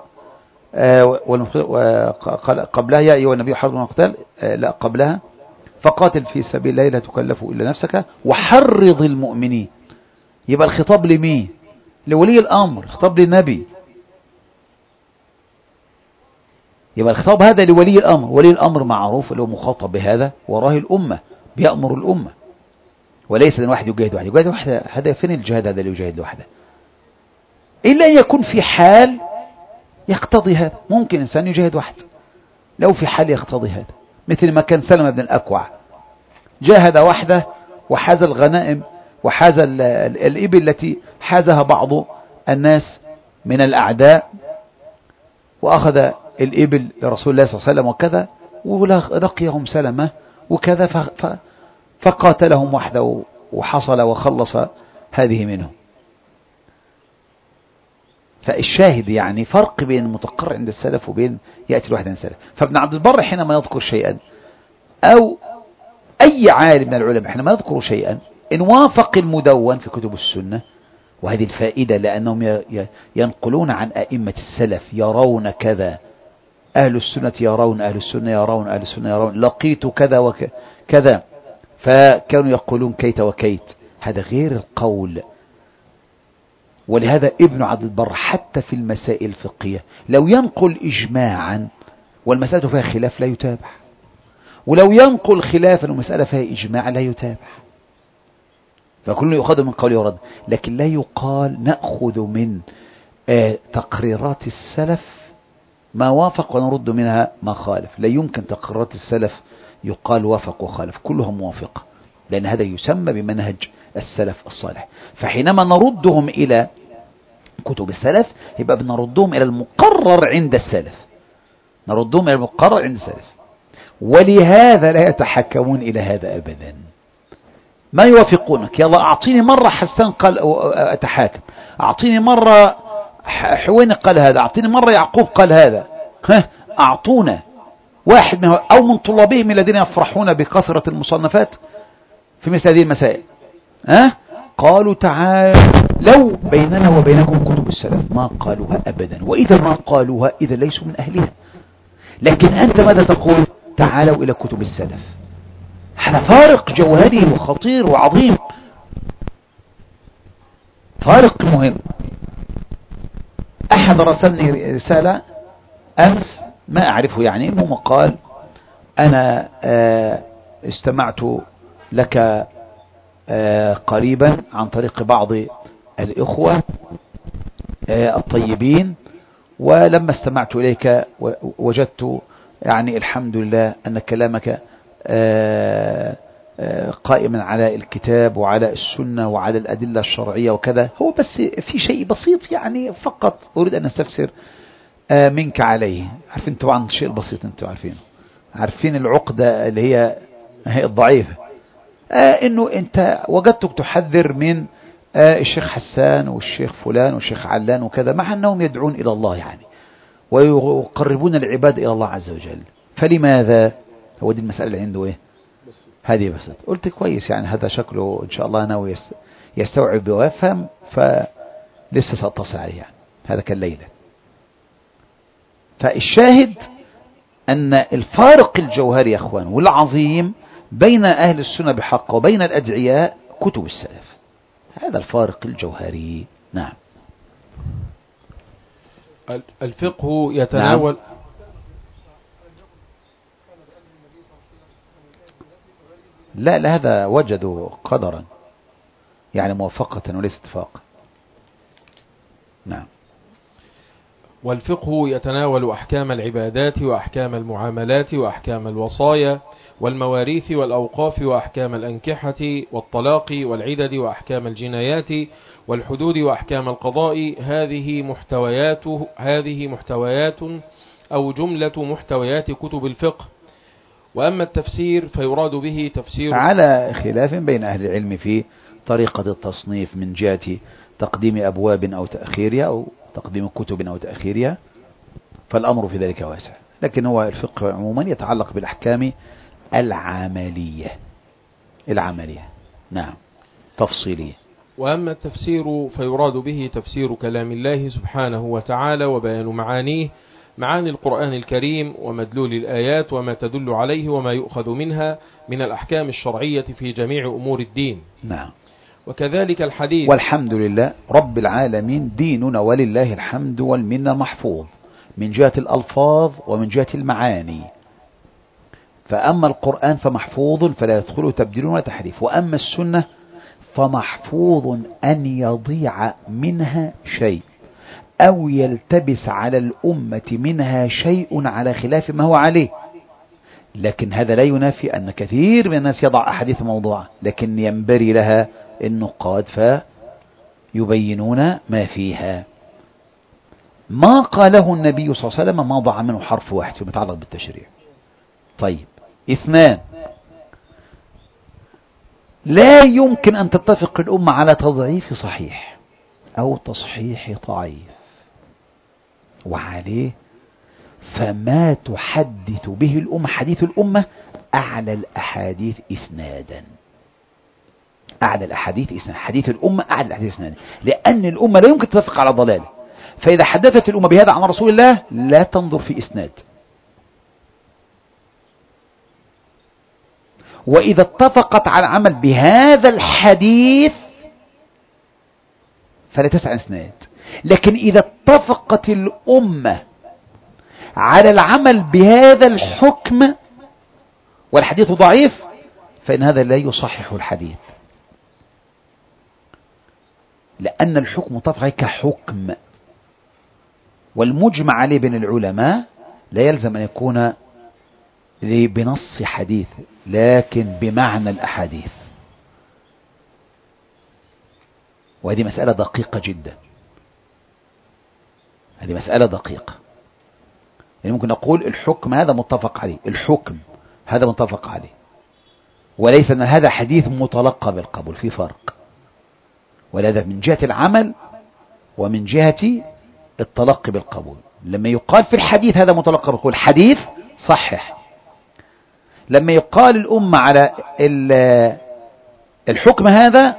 قبلها يا أيها النبي حرض المؤمنين على القتال، لا قبلها فقاتل في سبيل الله لا تكلف إلا نفسك وحرض المؤمنين. يبقى الخطاب لمين؟ لولي الأمر، خطاب للنبي. يبقى الخطاب هذا لولي الأمر. ولي الأمر معروف اللي هو مخاطب بهذا، وراه الأمة بيأمر الأمة، وليس أن واحد يجاهد واحد. يجاهد واحد هذا فين الجهاد هذا اللي يجاهد لوحده؟ إلا أن يكون في حال يقتضي هذا. ممكن إنسان يجاهد واحد لو في حال يقتضي هذا، مثل ما كان سلمة بن الأكوع جاهد وحده وحاز الغنائم وحاز الإبل التي حازها بعض الناس من الأعداء، وأخذ الإبل لرسول الله صلى الله عليه وسلم وكذا، ولقيهم سلمة وكذا فقاتلهم وحده وحصل وخلص هذه منه. فالشاهد يعني فرق بين المتقرر عند السلف وبين يأتي الواحد عند السلف. فابن عبد البر حينما يذكر شيئا، أو أي عالم من العلماء حينما يذكر شيئا إن وافق المدون في كتب السنة، وهذه الفائدة لأنهم ينقلون عن أئمة السلف يرون كذا، أهل السنة يرون، أهل السنة يرون، أهل السنة يرون، لقيت كذا وكذا، فكانوا يقولون كيت وكيت. هذا غير القول. ولهذا ابن عبد البر حتى في المسائل الفقهية لو ينقل إجماعا والمسألة فيها خلاف لا يتابع، ولو ينقل خلافا والمسألة فيها إجماع لا يتابع، فكل يؤخذ من قوله ورد. لكن لا يقال نأخذ من تقريرات السلف ما وافق ونرد منها ما خالف. لا يمكن تقريرات السلف يقال وافق وخالف، كلها موافقة، لأن هذا يسمى بمنهج السلف الصالح. فحينما نردهم إلى كتب السلف يبقى بنردهم إلى المقرر عند السلف، نردهم إلى المقرر عند السلف. ولهذا لا يتحكمون إلى هذا أبدا، ما يوافقونك. يلا أعطيني مرة حسان قال أتحاكم، أعطيني مرة حويني قال هذا، أعطيني مرة يعقوب قال هذا. أعطونا واحد منهم أو من طلابهم الذين يفرحون بكثرة المصنفات في مثل هذه المسائل. قالوا تعالى لو بيننا وبينكم كتب السلف، ما قالوها أبدا، وإذا ما قالوها إذا ليسوا من أهلها. لكن أنت ماذا تقول؟ تعالوا إلى كتب السلف. هذا فارق جوهري وخطير وعظيم، فارق مهم. أحد رسلني رسالة أمس ما أعرفه يعني، المهم قال أنا استمعت لك قريبا عن طريق بعض الإخوة الطيبين، ولما استمعت إليك وجدت يعني الحمد لله أن كلامك قائما على الكتاب وعلى السنة وعلى الأدلة الشرعية وكذا. هو بس في شيء بسيط يعني فقط أريد أن أستفسر منك عليه. عارفين طبعا الشيء البسيط، أنتم عارفين العقدة اللي هي الضعيفة، إنه أنت وجدتك تحذر من الشيخ حسان والشيخ فلان والشيخ علان وكذا، مع أنهم يدعون إلى الله يعني ويقربون العباد إلى الله عز وجل، فلماذا؟ هو دي المسألة اللي عنده إيه؟ هذه بس. قلت كويس يعني هذا شكله إن شاء الله ناوي يستوعب ويفهم، فلسه سأتصل عليه يعني. هذا كان ليلة. فالشاهد أن الفارق الجوهري يا أخوان والعظيم بين أهل السنة بحق وبين الأدعياء كتب السلف، هذا الفارق الجوهري. نعم. الفقه يتناول. نعم. لا هذا وجدوا قدرا يعني موافقة وليس اتفاقا. نعم. والفقه يتناول أحكام العبادات وأحكام المعاملات وأحكام الوصايا والمواريث والأوقاف وأحكام الأنكحة والطلاق والعدد وأحكام الجنايات والحدود وأحكام القضاء. هذه محتويات أو جملة محتويات كتب الفقه. وأما التفسير فيراد به تفسير على خلاف بين أهل العلم في طريقة التصنيف من جهة تقديم أبواب أو تأخيرها أو تقديم كتب أو تأخيرها، فالأمر في ذلك واسع. لكن هو الفقه عموما يتعلق بالأحكام العملية. نعم تفصيلية. وأما التفسير فيراد به تفسير كلام الله سبحانه وتعالى وبيان معاني القرآن الكريم ومدلول الآيات وما تدل عليه وما يؤخذ منها من الأحكام الشرعية في جميع أمور الدين. نعم. وكذلك الحديث. والحمد لله رب العالمين ديننا ولله الحمد والمنة محفوظ من جهة الألفاظ ومن جهة المعاني. فأما القرآن فمحفوظ فلا يدخله تبديل ولا تحريف، وأما السنة فمحفوظ أن يضيع منها شيء أو يلتبس على الأمة منها شيء على خلاف ما هو عليه. لكن هذا لا ينافي أن كثير من الناس يضع أحاديث موضوعة، لكن ينبري لها النقاد فيبينون ما فيها. ما قاله النبي صلى الله عليه وسلم ما ضع منه حرف واحد فيما يتعلق بالتشريع. طيب 2، لا يمكن أن تتفق الأمة على تضعيف صحيح أو تصحيح ضعيف، وعليه فما تحدث به الأمة حديث الأمة أعلى الأحاديث إسنادا. حديث الأمة أعلى الأحاديث إسنادا، لأن الأمة لا يمكن تتفق على ضلاله. فإذا حدثت الأمة بهذا عن رسول الله لا تنظر في إسناد، وإذا اتفقت على العمل بهذا الحديث فلا تسعى إسناد. لكن إذا اتفقت الأمة على العمل بهذا الحكم والحديث ضعيف فإن هذا لا يصحح الحديث، لأن الحكم متفق كحكم والمجمع عليه بين العلماء لا يلزم أن يكون بنص حديث، لكن بمعنى الأحاديث. وهذه مسألة دقيقة جدا، هذه مسألة دقيقة. يعني ممكن نقول الحكم هذا متفق عليه، الحكم هذا متفق عليه، وليس أن هذا حديث متلقى بالقبول، في فرق. ولهذا من جهة العمل ومن جهة التلقي بالقبول. لما يقال في الحديث هذا متلقى بالقبول، حديث صحح. لما يقال الأمة على الحكم هذا،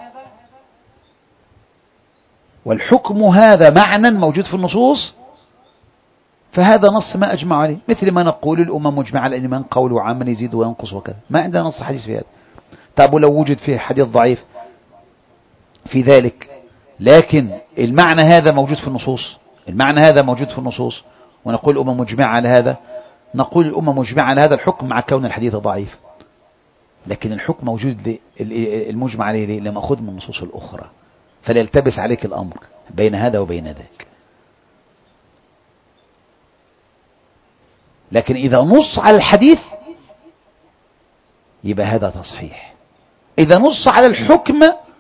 والحكم هذا معنى موجود في النصوص، فهذا نص ما أجمع عليه. مثل ما نقول الأمة مجمع على أن من قول وعمل يزيد وينقص وكذا، ما عندنا نص حديث في هذا. طب ولو وجد فيه حديث ضعيف في ذلك، لكن المعنى هذا موجود في النصوص، المعنى هذا موجود في النصوص، ونقول الأمة مجمع على هذا، نقول الأمة مجمع على هذا الحكم مع كون الحديث ضعيف، لكن الحكم موجود المجمع عليه لما أخذ من النصوص الأخرى، فلا يلتبس عليك الأمر بين هذا وبين ذاك. لكن إذا نص على الحديث يبقى هذا تصحيح، إذا نص على الحكم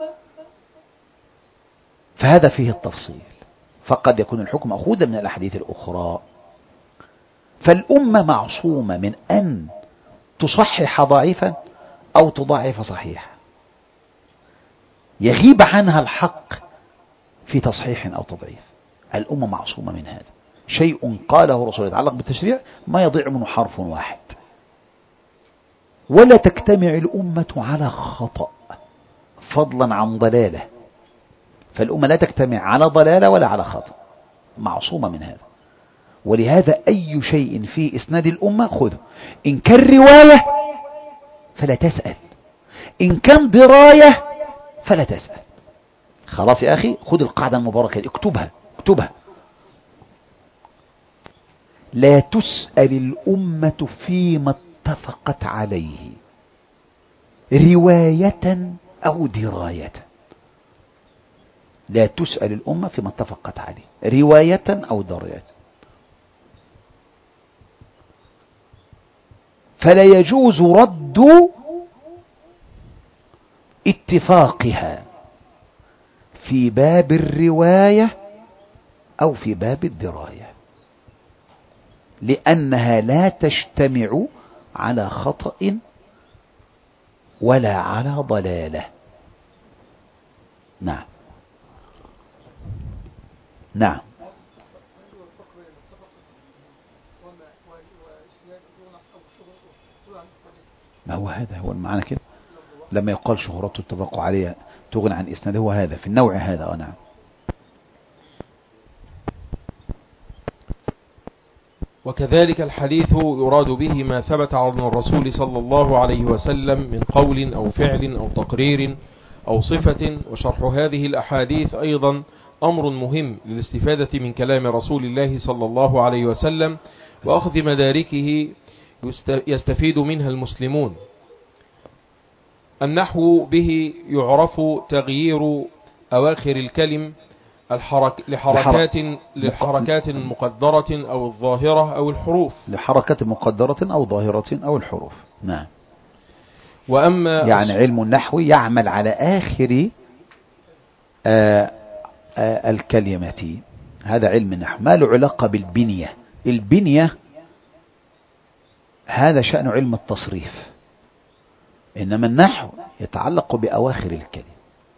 فهذا فيه التفصيل، فقد يكون الحكم مأخوذا من الأحاديث الأخرى. فالأمة معصومة من أن تصحح ضعيفا أو تضعف صحيحا، يغيب عنها الحق في تصحيح أو تضعيف. الأمة معصومة من هذا. شيء قاله رسول يتعلق بالتشريع ما يضيع منه حرف واحد. ولا تجتمع الأمة على خطأ فضلا عن ضلالة، فالأمة لا تجتمع على ضلالة ولا على خطأ، معصومة من هذا. ولهذا أي شيء في إسناد الأمة خذه، إن كان رواية فلا تسأل، إن كان دراية فلا تسأل. خلاص يا أخي، خذ القاعدة المباركة، اكتبها اكتبها. لا تسأل الأمة فيما اتفقت عليه رواية أو دراية. لا تسأل الأمة فيما اتفقت عليه رواية أو دراية. فلا يجوز رد اتفاقها في باب الرواية أو في باب الدراية، لأنها لا تجتمع على خطأ ولا على ضلالة. نعم نعم. ما هو هذا هو المعنى كده، لما يقال شهرته اتفقوا عليها تغني عن إسناده، هو هذا في النوع هذا. نعم. وكذلك الحديث يراد به ما ثبت عن الرسول صلى الله عليه وسلم من قول أو فعل أو تقرير أو صفة. وشرح هذه الأحاديث أيضا أمر مهم للاستفادة من كلام رسول الله صلى الله عليه وسلم وأخذ مداركه يستفيد منها المسلمون. النحو به يعرف تغيير أواخر الكلم للحركات المقدرة أو الظاهرة أو الحروف، لحركة مقدرة أو ظاهرة أو الحروف. نعم. وأما يعني علم النحو يعمل على آخر الكلمة، هذا علم النحو ما له علاقة بالبنية. البنية هذا شأن علم التصريف، إنما النحو يتعلق بأواخر الكلمة.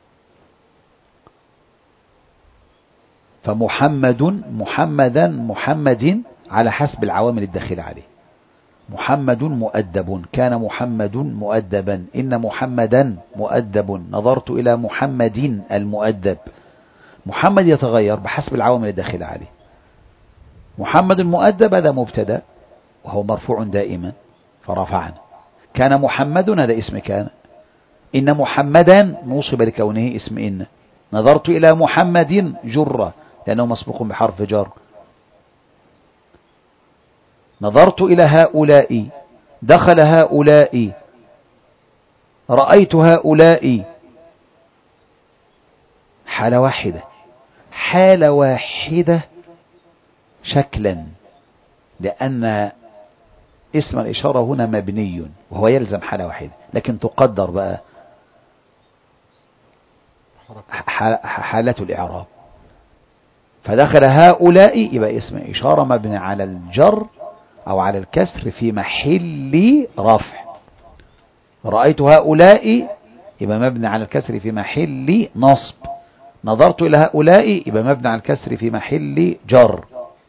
محمد على حسب العوامل الداخلة عليه. محمد مؤدب، كان محمد مؤدبا، إن محمدا مؤدب، نظرت إلى محمد المؤدب. محمد يتغير بحسب العوامل الداخلة عليه. محمد المؤدب هذا مبتدا وهو مرفوع دائما فرفعنا. كان محمد هذا اسم كان. إن محمدا نوصب لكونه اسم إن. نظرت إلى محمد جرة لأنه مسبوق بحرف جر. نظرت إلى هؤلاء، دخل هؤلاء، رأيت هؤلاء. حالة واحدة، حالة واحدة شكلا، لأن اسم الإشارة هنا مبني وهو يلزم حالة واحدة، لكن تقدر بقى حالة الإعراب. فدخل هؤلاء يبقى اسم إشارة مبني على الجر أو على الكسر في محل رفع. رأيت هؤلاء يبقى مبني على الكسر في محل نصب. نظرت إلى هؤلاء يبقى مبني على الكسر في محل جر.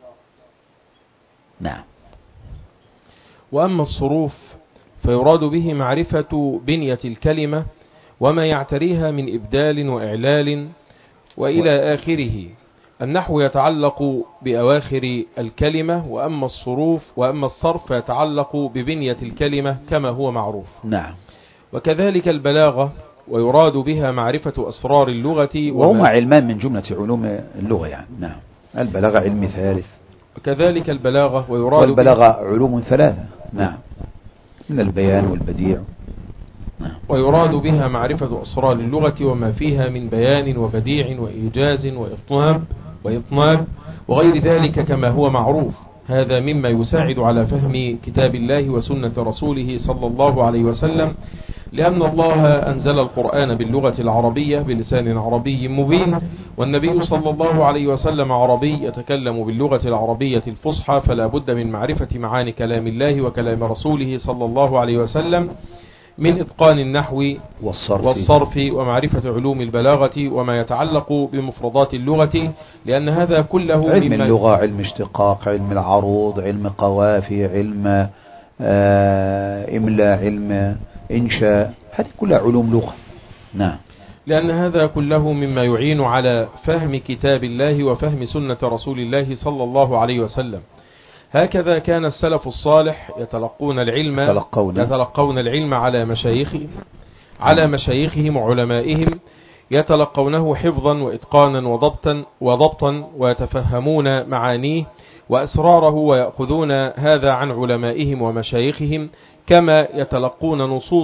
نعم. وأما الصروف فيراد به معرفة بنية الكلمة وما يعتريها من إبدال وإعلال وإلى آخره. النحو يتعلق بأواخر الكلمة، وأما الصرف يتعلق ببنية الكلمة كما هو معروف. نعم. وكذلك البلاغة ويراد بها معرفة أسرار اللغة وهما علمان من جملة علوم اللغة يعني. نعم. البلاغة علم ثالث. وكذلك البلاغة ويراد والبلاغة علوم ثلاثة. نعم. من البيان والبديع. نعم. ويراد بها معرفة أسرار اللغة وما فيها من بيان وبديع وإيجاز وإطناب وغير ذلك كما هو معروف. هذا مما يساعد على فهم كتاب الله وسنة رسوله صلى الله عليه وسلم، لأن الله أنزل القرآن باللغة العربية بلسان عربي مبين، والنبي صلى الله عليه وسلم عربي يتكلم باللغة العربية الفصحى، فلا بد من معرفة معاني كلام الله وكلام رسوله صلى الله عليه وسلم من إتقان النحو والصرف ومعرفة علوم البلاغة وما يتعلق بمفردات اللغة، لأن هذا كله علم اللغة، علم اشتقاق، علم العروض، علم قوافي، علم إملاء، علم إنشاء، هذه كلها علوم لغة. نعم. لأن هذا كله مما يعين على فهم كتاب الله وفهم سنة رسول الله صلى الله عليه وسلم. هكذا كان السلف الصالح يتلقون العلم على مشايخهم وعلمائهم، يتلقونه حفظا وإتقانا وضبطا ويتفهمون معانيه وأسراره، ويأخذون هذا عن علمائهم ومشايخهم، كما يتلقون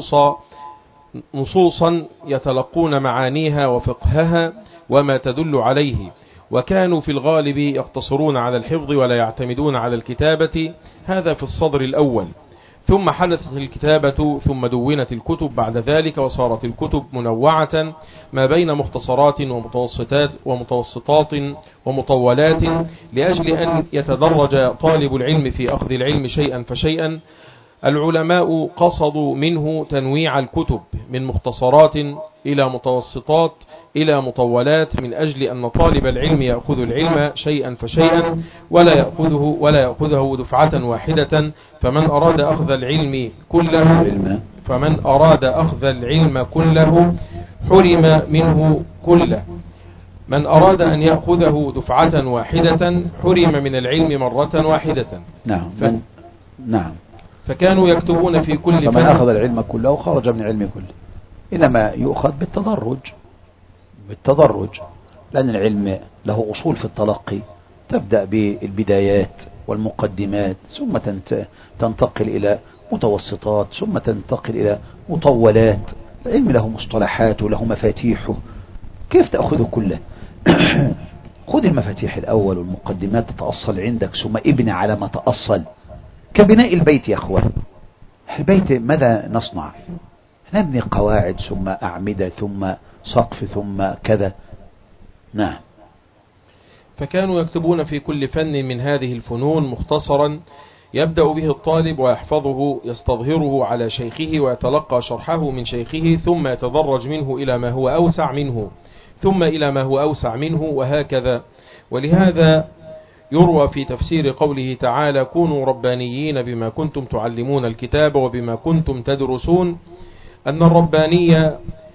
نصوصا يتلقون معانيها وفقهها وما تدل عليه. وكانوا في الغالب يقتصرون على الحفظ ولا يعتمدون على الكتابة، هذا في الصدر الأول. ثم حدثت الكتابة ثم دونت الكتب بعد ذلك، وصارت الكتب منوعة ما بين مختصرات ومتوسطات ومطولات، لأجل أن يتدرج طالب العلم في أخذ العلم شيئا فشيئا. العلماء قصدوا منه تنويع الكتب من مختصرات إلى متوسطات إلى مطولات، من أجل أن طالب العلم يأخذ العلم شيئا فشيئا ولا يأخذه دفعة واحدة. فمن أراد أخذ العلم كله حرم منه كله. من أراد أن يأخذه دفعة واحدة حرم من العلم مرة واحدة. نعم. نعم. فكانوا يكتبون في كل فمن أخذ العلم كله خرج من العلم كله. إنما يؤخذ بالتدرج، لأن العلم له أصول في التلقي، تبدأ بالبدايات والمقدمات، ثم تنتقل إلى متوسطات، ثم تنتقل إلى مطولات. العلم له مصطلحاته، له مفاتيحه، كيف تأخذه كله؟ خذ المفاتيح الأول والمقدمات تتأصل عندك، ثم ابني على ما تأصل، كبناء البيت يا أخوان. البيت ماذا نصنع؟ نبني قواعد ثم أعمدة ثم سقف ثم كذا. نعم. فكانوا يكتبون في كل فن من هذه الفنون مختصرا يبدأ به الطالب ويحفظه، يستظهره على شيخه ويتلقى شرحه من شيخه، ثم يتدرج منه إلى ما هو أوسع منه، ثم إلى ما هو أوسع منه، وهكذا. ولهذا يروى في تفسير قوله تعالى: كونوا ربانيين بما كنتم تعلمون الكتاب وبما كنتم تدرسون، أن الربانيين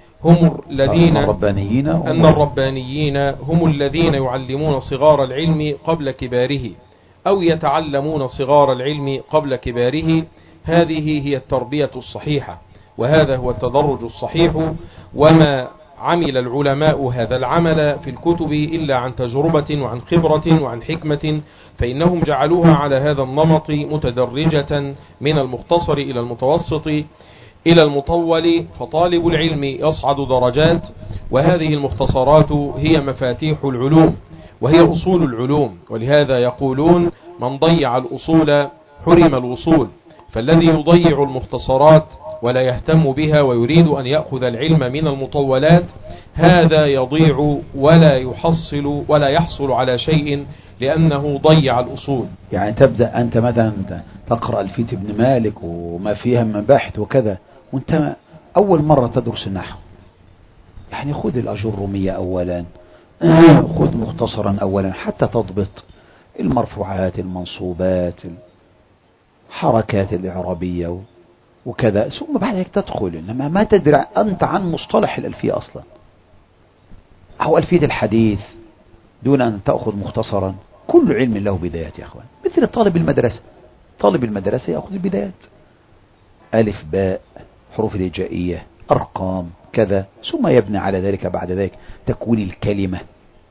هم الذين يعلمون صغار العلم قبل كباره، أو يتعلمون صغار العلم قبل كباره. هذه هي التربية الصحيحة، وهذا هو التدرج الصحيح. وما عمل العلماء هذا العمل في الكتب إلا عن تجربة وعن خبرة وعن حكمة، فإنهم جعلوها على هذا النمط متدرجة من المختصر إلى المتوسط إلى المطول، فطالب العلم يصعد درجات، وهذه المختصرات هي مفاتيح العلوم، وهي أصول العلوم، ولهذا يقولون من ضيع الأصول حرم الوصول. فالذي يضيع المختصرات ولا يهتم بها ويريد أن يأخذ العلم من المطولات هذا يضيع ولا يحصل على شيء لأنه ضيع الأصول. يعني تبدأ أنت مثلا تقرأ ألفية ابن مالك وما فيها من بحث وكذا، وانت أول مرة تدرس النحو، يعني خذ الأجرومية أولا، خذ مختصرا أولا حتى تضبط المرفوعات المنصوبات الحركات الإعرابية وكذا، ثم بعد ذلك تدخل. إنما ما تدري أنت عن مصطلح الألفية أصلا أو ألفية الحديث دون أن تأخذ مختصرا. كل علم له بدايات يا أخوان، مثل طالب المدرسة. طالب المدرسة يأخذ البدايات، ألف باء حروف الهجائية أرقام كذا، ثم يبني على ذلك بعد ذلك تكوين الكلمة.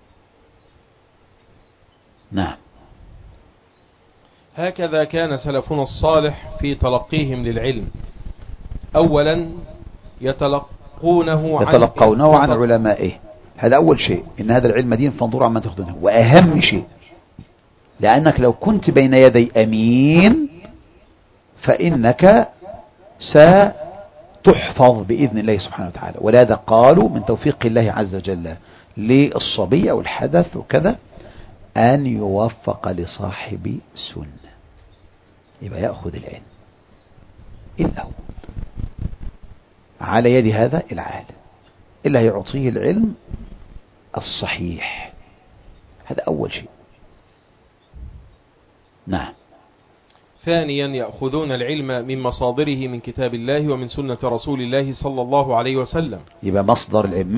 نعم. هكذا كان سلفنا الصالح في تلقيهم للعلم. أولا يتلقونه عن علمائه، هذا أول شيء، إن هذا العلم دين فانظروا عما تأخذونه. وأهم شيء، لأنك لو كنت بين يدي أمين فإنك ستحفظ بإذن الله سبحانه وتعالى. ولهذا قالوا من توفيق الله عز وجل للصبي أو الحدث وكذا أن يوفق لصاحب سنة، يبقى يأخذ العلم الأول على يد هذا العالم اللي هيعطيه العلم الصحيح. هذا أول شيء. نعم. ثانيا يأخذون العلم من مصادره من كتاب الله ومن سنة رسول الله صلى الله عليه وسلم. يبقى مصدر العلم،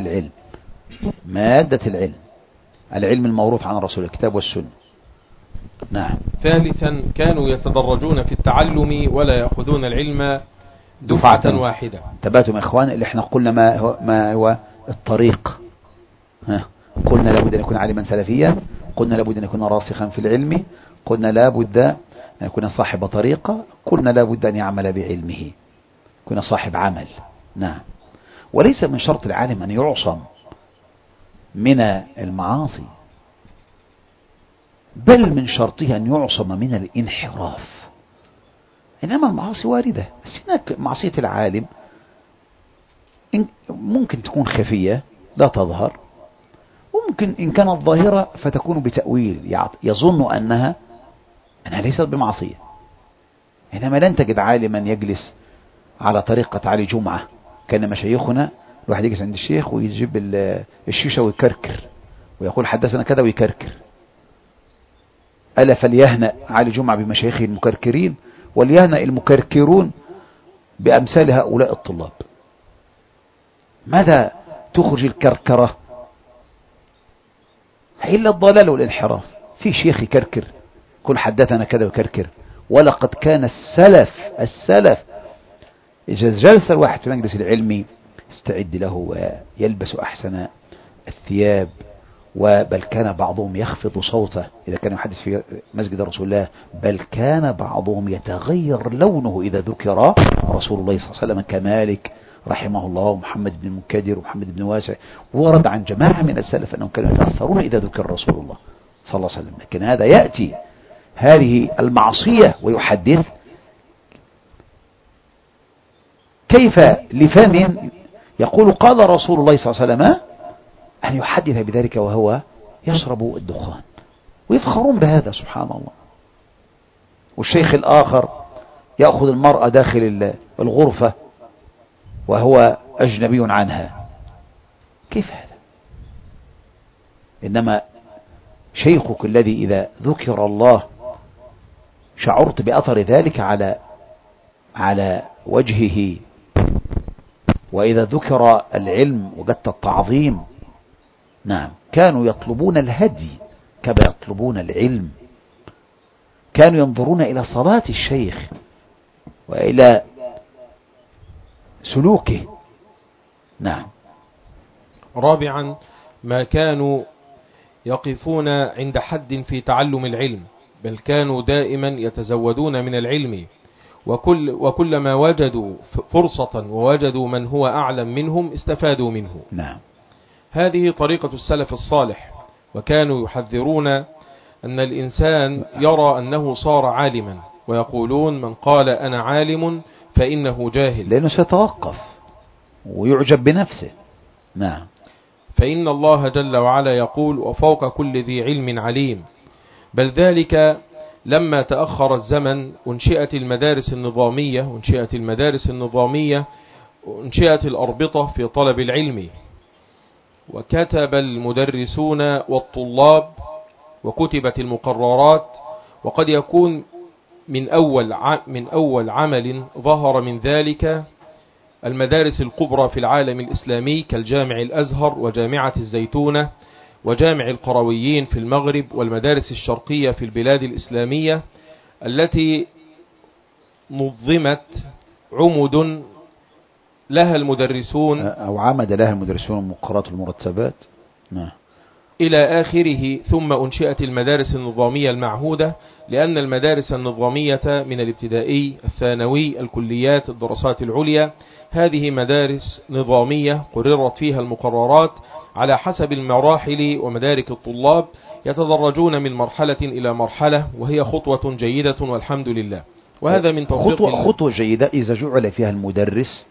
مادة العلم العلم الموروث عن الرسول الكتاب والسنة. نعم. ثالثا كانوا يتدرجون في التعلم ولا يأخذون العلم دفعة واحدة. تباتم إخوان اللي احنا قلنا ما هو الطريق. قلنا لابد أن يكون عالما سلفيا، قلنا لابد أن يكون راسخا في العلم، قلنا لابد أن يكون صاحب طريقة، قلنا لابد أن يعمل بعلمه، يكون صاحب عمل. نعم. وليس من شرط العالم أن يعصم من المعاصي، بل من شرطه أن يعصم من الانحراف. إنما المعاصي واردة، بس هناك معصية العالم ممكن تكون خفية لا تظهر، وممكن إن كانت ظاهرة فتكون بتأويل، يظن أنها ليست بمعصية. إنما لن تجد عالما يجلس على طريقة علي جمعة. كان مشايخنا الواحد يجلس عند الشيخ ويجيب الشيشة ويكركر ويقول حدثنا كذا ويكركر. ألا فليهنأ علي جمعة بمشايخه المكركرين، وليهنأ المكركرون بأمثال هؤلاء الطلاب. ماذا تخرج الكركرة إلا الضلال والانحراف؟ في شيخ يكركر كل حدثنا كذا ويكركر. ولقد كان السلف إذا جلس الواحد في مجلس العلم استعد له ويلبس أحسن الثياب، بل كان بعضهم يخفض صوته إذا كان يحدث في مسجد رسول الله، بل كان بعضهم يتغير لونه إذا ذكر رسول الله صلى الله عليه وسلم كمالك رحمه الله ومحمد بن المنكدر ومحمد بن واسع. ورد عن جماعة من السلف أنهم كانوا يتأثرون إذا ذكر رسول الله صلى الله عليه وسلم. لكن هذا يأتي هذه المعصية ويحدث كيف لفم يقول قال رسول الله صلى الله عليه وسلم أن يحدث بذلك وهو يشرب الدخان، ويفخرون بهذا سبحان الله. والشيخ الآخر يأخذ المرأة داخل الغرفة وهو أجنبي عنها. كيف هذا؟ إنما شيخك الذي إذا ذكر الله شعرت بأثر ذلك على وجهه، وإذا ذكر العلم وجدت التعظيم. نعم. كانوا يطلبون الهدي كما يطلبون العلم، كانوا ينظرون إلى صلاة الشيخ وإلى سلوكه. نعم. رابعا ما كانوا يقفون عند حد في تعلم العلم، بل كانوا دائما يتزودون من العلم، وكلما وجدوا فرصة ووجدوا من هو أعلم منهم استفادوا منه. نعم. هذه طريقة السلف الصالح، وكانوا يحذرون أن الإنسان يرى أنه صار عالما، ويقولون من قال أنا عالم فإنه جاهل، لأنه سيتوقف ويعجب بنفسه. نعم. فإن الله جل وعلا يقول وفوق كل ذي علم عليم. بل ذلك لما تأخر الزمن أنشئت المدارس النظامية، أنشئت الأربطة في طلب العلم، وكتب المدرسون والطلاب، وكتبت المقررات. وقد يكون من أول عمل ظهر من ذلك المدارس الكبرى في العالم الإسلامي كالجامع الأزهر وجامعة الزيتونة وجامع القرويين في المغرب، والمدارس الشرقية في البلاد الإسلامية التي نظمت عمد لها المدرسون أو عمد لها المدرسون مقررات المرتبات. نعم. إلى آخره. ثم أنشئت المدارس النظامية المعهودة، لأن المدارس النظامية من الابتدائي، الثانوي، الكليات، الدراسات العليا، هذه مدارس نظامية قررت فيها المقررات على حسب المراحل ومدارك الطلاب، يتدرجون من مرحلة إلى مرحلة، وهي خطوة جيدة والحمد لله. وهذا من توفيق خطوة جيدة إذا جعل فيها المدرس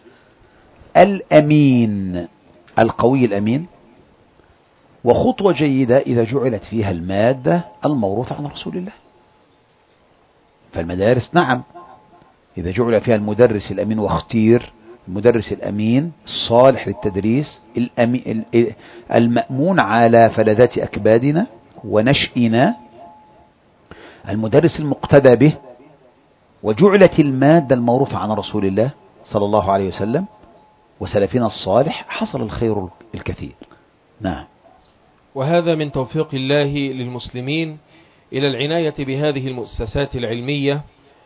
الأمين القوي الأمين، وخطوة جيدة إذا جعلت فيها المادة الموروثة عن رسول الله. فالمدارس نعم إذا جعل فيها المدرس الأمين، واختير المدرس الأمين الصالح للتدريس، المأمون على فلذات أكبادنا ونشئنا، المدرس المقتدى به، وجعلت المادة الموروثة عن رسول الله صلى الله عليه وسلم وسلفنا الصالح، حصل الخير الكثير. نعم. وهذا من توفيق الله للمسلمين إلى العناية بهذه المؤسسات العلمية،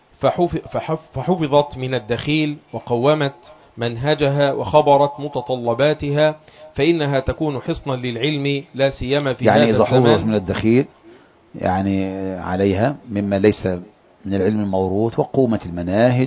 فحفظت من الدخيل وقومت منهجها وخبرت متطلباتها، فإنها تكون حصنا للعلم لا سيما في يعني هذا إذا الزمان. حفظت من الدخيل يعني عليها مما ليس من العلم الموروث، وقومت المناهج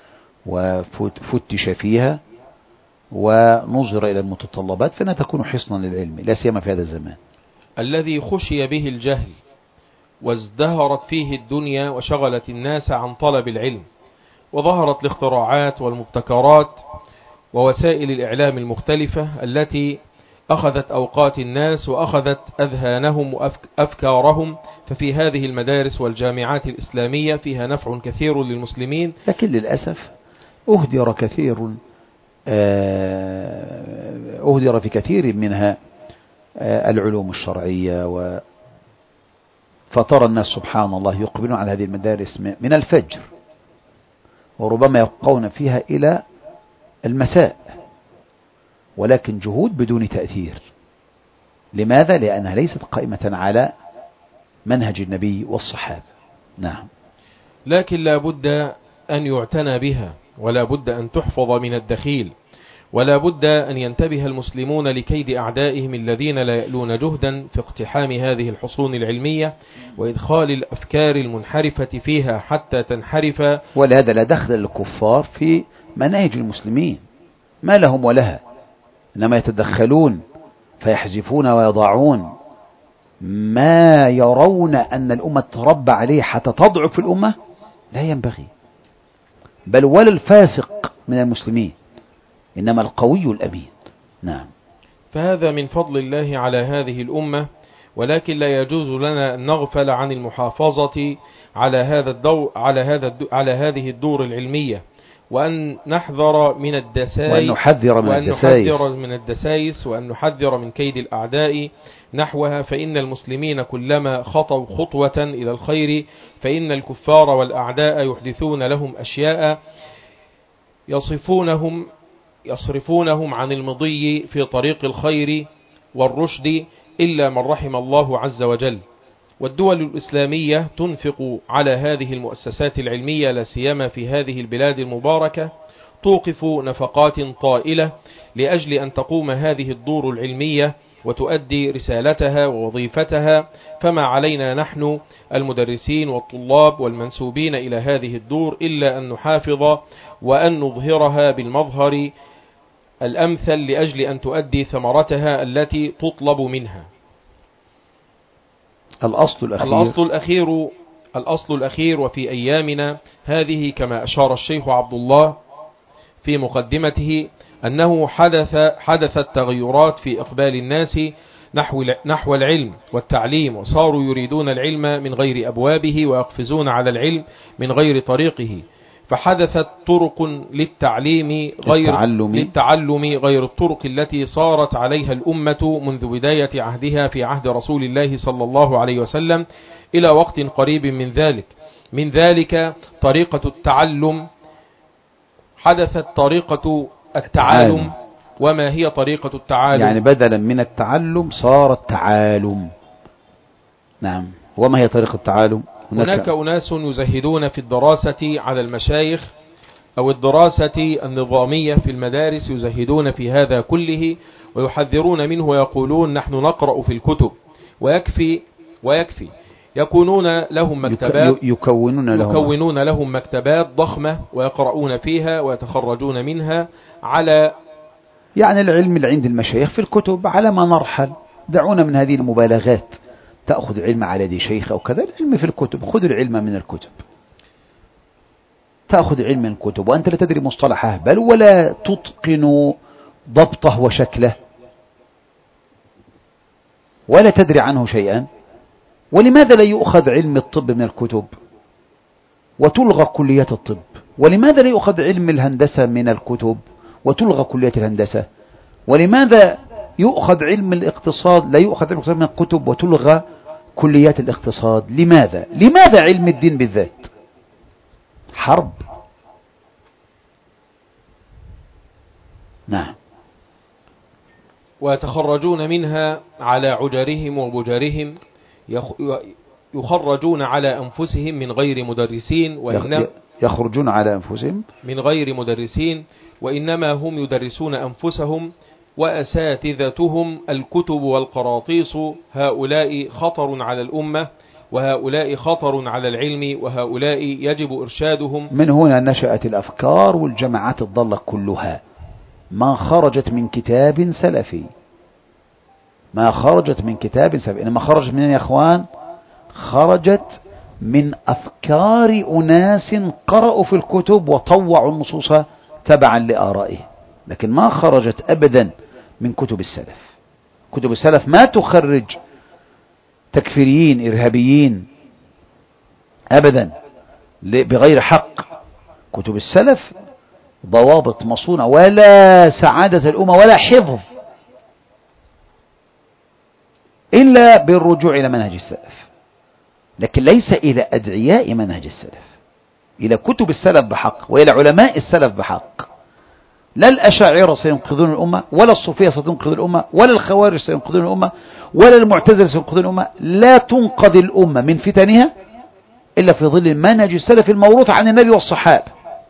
وفتش فيها ونظر إلى المتطلبات، فإنها تكون حصنا للعلم لا سيما في هذا الزمان الذي خشي به الجهل وازدهرت فيه الدنيا وشغلت الناس عن طلب العلم، وظهرت الاختراعات والمبتكرات ووسائل الإعلام المختلفة التي أخذت أوقات الناس وأخذت أذهانهم وأفكارهم. ففي هذه المدارس والجامعات الإسلامية فيها نفع كثير للمسلمين، لكن للأسف أهدر في كثير منها العلوم الشرعية، فترى الناس سبحان الله يقبلون على هذه المدارس من الفجر، وربما يبقون فيها إلى المساء، ولكن جهود بدون تأثير. لماذا؟ لأنها ليست قائمة على منهج النبي والصحابة. نعم. لكن لا بد أن يعتنى بها، ولا بد أن تحفظ من الدخيل، ولا بد أن ينتبه المسلمون لكيد أعدائهم الذين لا يألون جهدا في اقتحام هذه الحصون العلمية وإدخال الأفكار المنحرفة فيها حتى تنحرف. ولهذا لا دخل الكفار في مناهج المسلمين، ما لهم ولها، إنما يتدخلون فيحذفون ويضعون ما يرون أن الأمة تربى عليه حتى تضعف الأمة. لا ينبغي، بل ولا الفاسق من المسلمين، إنما القوي الأمين. نعم. فهذا من فضل الله على هذه الأمة، ولكن لا يجوز لنا أن نغفل عن المحافظة على هذه الدور العلمية، وأن نحذر من الدسائس، وأن نحذر من كيد الأعداء نحوها. فإن المسلمين كلما خطوا خطوة إلى الخير فإن الكفار والأعداء يحدثون لهم أشياء يصرفونهم عن المضي في طريق الخير والرشد إلا من رحم الله عز وجل. والدول الإسلامية تنفق على هذه المؤسسات العلمية لا سيما في هذه البلاد المباركة، توقف نفقات طائلة لأجل أن تقوم هذه الدور العلمية وتؤدي رسالتها ووظيفتها. فما علينا نحن المدرسين والطلاب والمنسوبين إلى هذه الدور إلا أن نحافظ وأن نظهرها بالمظهر الأمثل لأجل أن تؤدي ثمرتها التي تطلب منها. الأصل الأخير وفي أيامنا هذه كما أشار الشيخ عبد الله في مقدمته أنه حدثت تغيرات في إقبال الناس نحو العلم والتعليم، وصاروا يريدون العلم من غير أبوابه ويقفزون على العلم من غير طريقه، فحدثت طرق للتعلم غير الطرق التي صارت عليها الأمة منذ بداية عهدها في عهد رسول الله صلى الله عليه وسلم إلى وقت قريب من ذلك طريقة التعلم. حدثت طريقة التعالم. وما هي طريقة التعالم؟ يعني بدلا من التعلم صار التعالم. نعم. وما هي طريقة التعالم؟ هناك أناس يزهدون في الدراسة على المشايخ أو الدراسة النظامية في المدارس، يزهدون في هذا كله ويحذرون منه ويقولون نحن نقرأ في الكتب ويكفي. يكونون لهم مكتبات يكونون لهم مكتبات ضخمة ويقرؤون فيها ويتخرجون منها على يعني العلم اللي عند المشايخ في الكتب على ما نرحل. دعونا من هذه المبالغات. تأخذ العلم على يد شيخ أو كذا، العلم في الكتب. خذ العلم من الكتب. تأخذ علم من الكتب وأنت لا تدري مصطلحه بل ولا تتقن ضبطه وشكله ولا تدري عنه شيئا. ولماذا لا يؤخذ علم الطب من الكتب وتلغى كليات الطب؟ ولماذا لا يؤخذ علم الهندسة من الكتب وتلغى كليات الهندسة؟ ولماذا يؤخذ علم الاقتصاد لا يؤخذ علم الاقتصاد من الكتب وتلغى كليات الاقتصاد؟ لماذا علم الدين بالذات؟ حرب. نعم. ويتخرجون منها على عجرهم وبجرهم، يخرجون على أنفسهم من غير مدرسين، يخرجون على أنفسهم من غير مدرسين، وإنما هم يدرسون أنفسهم وأساتذتهم الكتب والقراطيس. هؤلاء خطر على الأمة، وهؤلاء خطر على العلم، وهؤلاء يجب إرشادهم. من هنا نشأت الأفكار والجماعات الضالة كلها. ما خرجت من كتاب سلفي، إنما خرجت من يا أخوان، خرجت من أفكار أناس قرأوا في الكتب وطوعوا النصوص تبعا لآرائهم، لكن ما خرجت أبدا من كتب السلف. كتب السلف ما تخرج تكفيريين إرهابيين أبدا بغير حق. كتب السلف ضوابط مصونة، ولا سعادة الأمة ولا حفظ إلا بالرجوع إلى منهج السلف، لكن ليس إلى أدعياء منهج السلف، إلى كتب السلف بحق وإلى علماء السلف بحق. لا الأشاعرة سينقذون الأمة، ولا الصوفية ستنقذ الأمة، ولا الخوارج سينقذون الأمة، ولا المعتزلة سينقذون الأمة. لا تنقذ الأمة من فتنها إلا في ظل منهج السلف الموروث عن النبي والصحابة.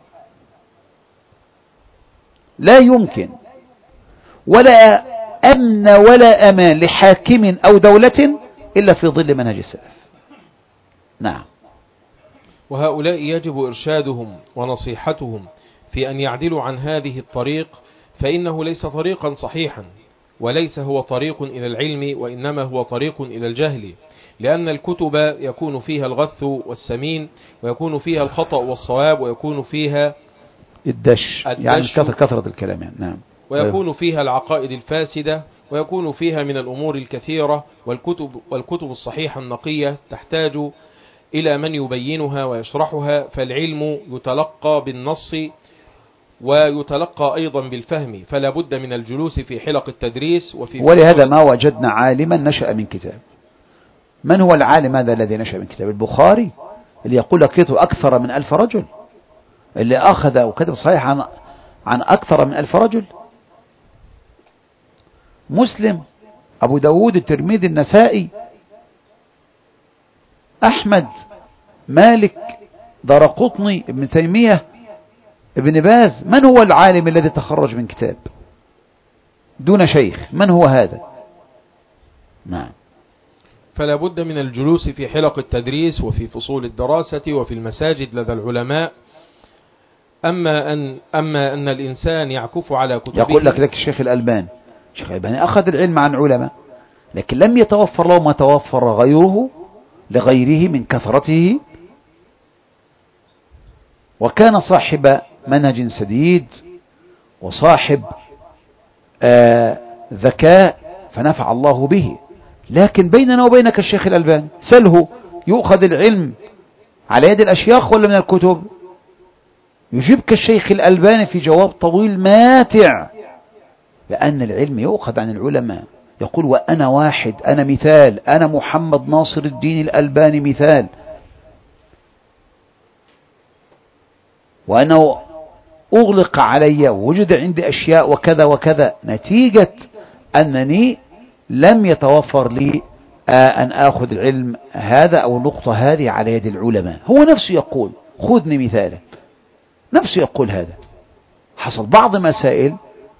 لا يمكن ولا أمن ولا أمان لحاكم أو دولة إلا في ظل منهج السلف. نعم. وهؤلاء يجب إرشادهم ونصيحتهم في أن يعدلوا عن هذه الطريق، فإنه ليس طريقا صحيحا، وليس هو طريق إلى العلم، وإنما هو طريق إلى الجهل، لأن الكتب يكون فيها الغث والسمين، ويكون فيها الخطأ والصواب، ويكون فيها الدش يعني كثرة الكلام يعني. نعم. ويكون فيها العقائد الفاسدة، ويكون فيها من الأمور الكثيرة. والكتب الصحيحة النقية تحتاج إلى من يبينها ويشرحها، فالعلم يتلقى بالنص ويتلقى أيضا بالفهم، فلا بد من الجلوس في حلق التدريس. ولهذا ما وجدنا عالما نشأ من كتاب. من هو العالم هذا الذي نشأ من كتاب؟ البخاري اللي يقول لك قرأت أكثر من 1000 رجل، اللي أخذ وكتب صحيح عن أكثر من 1000 رجل. مسلم، أبو داود، الترمذي، النسائي، أحمد، مالك، دارقطني، ابن تيمية، ابن باز. من هو العالم الذي تخرج من كتاب دون شيخ؟ من هو هذا؟ نعم. فلا بد من الجلوس في حلق التدريس وفي فصول الدراسة وفي المساجد لدى العلماء. أما أن الإنسان يعكف على كتبه. يقول لك الشيخ الألباني أخذ العلم عن علماء، لكن لم يتوفر له ما توفر لغيره من كثرته، وكان صاحب منهج سديد وصاحب ذكاء فنفع الله به. لكن بيننا وبينك الشيخ الألباني، سله يؤخذ العلم على يد الأشياخ ولا من الكتب؟ يجيبك الشيخ الألباني في جواب طويل ماتع بأن العلم يؤخذ عن العلماء. يقول: وأنا واحد، أنا مثال، أنا محمد ناصر الدين الألباني مثال، وأنا أغلق علي ووجد عندي أشياء وكذا وكذا، نتيجة أنني لم يتوفر لي أن أخذ العلم هذا أو النقطة هذه على يد العلماء. هو نفسه يقول: خذني مثالا، نفسه يقول هذا. حصل بعض مسائل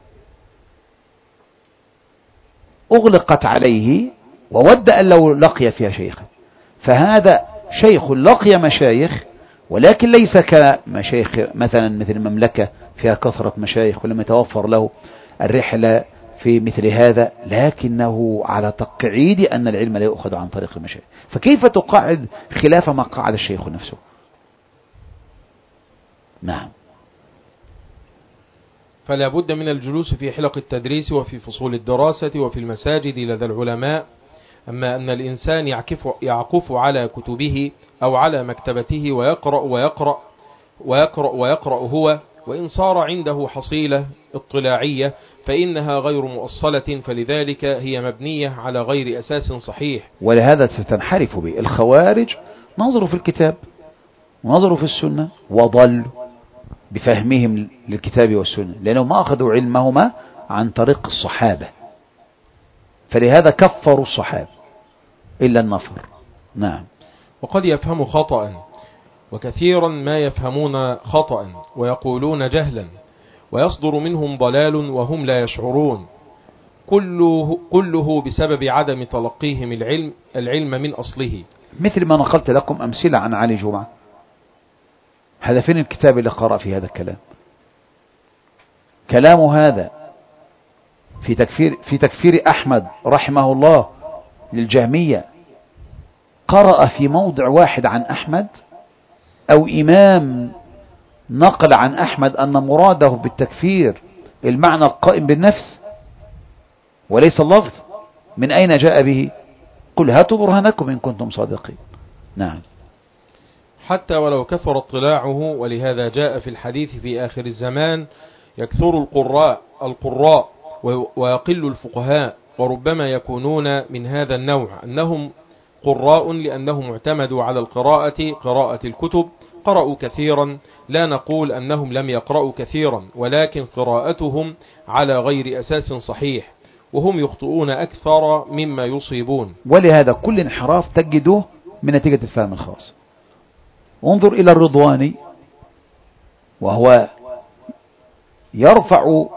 أغلقت عليه وود أن لو لقي فيها شيخا، فهذا شيخ لقي مشايخ ولكن ليس كمشايخ مثلا مثل المملكة فيها كثرة مشايخ ولم يتوفر له الرحلة في مثل هذا، لكنه على تقعيد أن العلم لا يؤخذ عن طريق المشايخ. فكيف تقاعد خلاف ما قاعد الشيخ نفسه؟ نعم. فلا بد من الجلوس في حلق التدريس وفي فصول الدراسة وفي المساجد لدى العلماء. أما أن الإنسان يعكف على كتبه أو على مكتبته ويقرأ هو، وإن صار عنده حصيلة اطلاعية فإنها غير مؤصلة، فلذلك هي مبنية على غير أساس صحيح. ولهذا ستنحرف به الخوارج. نظروا في الكتاب ونظروا في السنة وضلوا بفهمهم للكتاب والسنة، لأنهم ما أخذوا علمهما عن طريق الصحابة، فلهذا كفروا الصحابة إلا النفر. نعم. وقد يفهم خطأ، وكثيرا ما يفهمون خطأ ويقولون جهلا، ويصدر منهم ضلال وهم لا يشعرون، كله بسبب عدم تلقيهم العلم من أصله. مثل ما نقلت لكم أمثلة عن علي جمعة، هذا فين الكتاب اللي قرأ في هذا الكلام؟ كلامه هذا في تكفير أحمد رحمه الله للجهمية، قرأ في موضع واحد عن أحمد أو إمام نقل عن أحمد أن مراده بالتكفير المعنى القائم بالنفس وليس اللفظ؟ من أين جاء به؟ قل هاتوا برهانكم إن كنتم صادقين. نعم. حتى ولو كثر اطلاعه، ولهذا جاء في الحديث في آخر الزمان: يكثر القراء ويقل الفقهاء، وربما يكونون من هذا النوع، أنهم قراء لأنهم اعتمدوا على قراءة الكتب، قرأوا كثيرا، لا نقول أنهم لم يقرأوا كثيرا، ولكن قراءتهم على غير أساس صحيح، وهم يخطئون أكثر مما يصيبون. ولهذا كل انحراف تجده من نتيجة الفهم الخاص. انظر إلى الرضواني وهو يرفع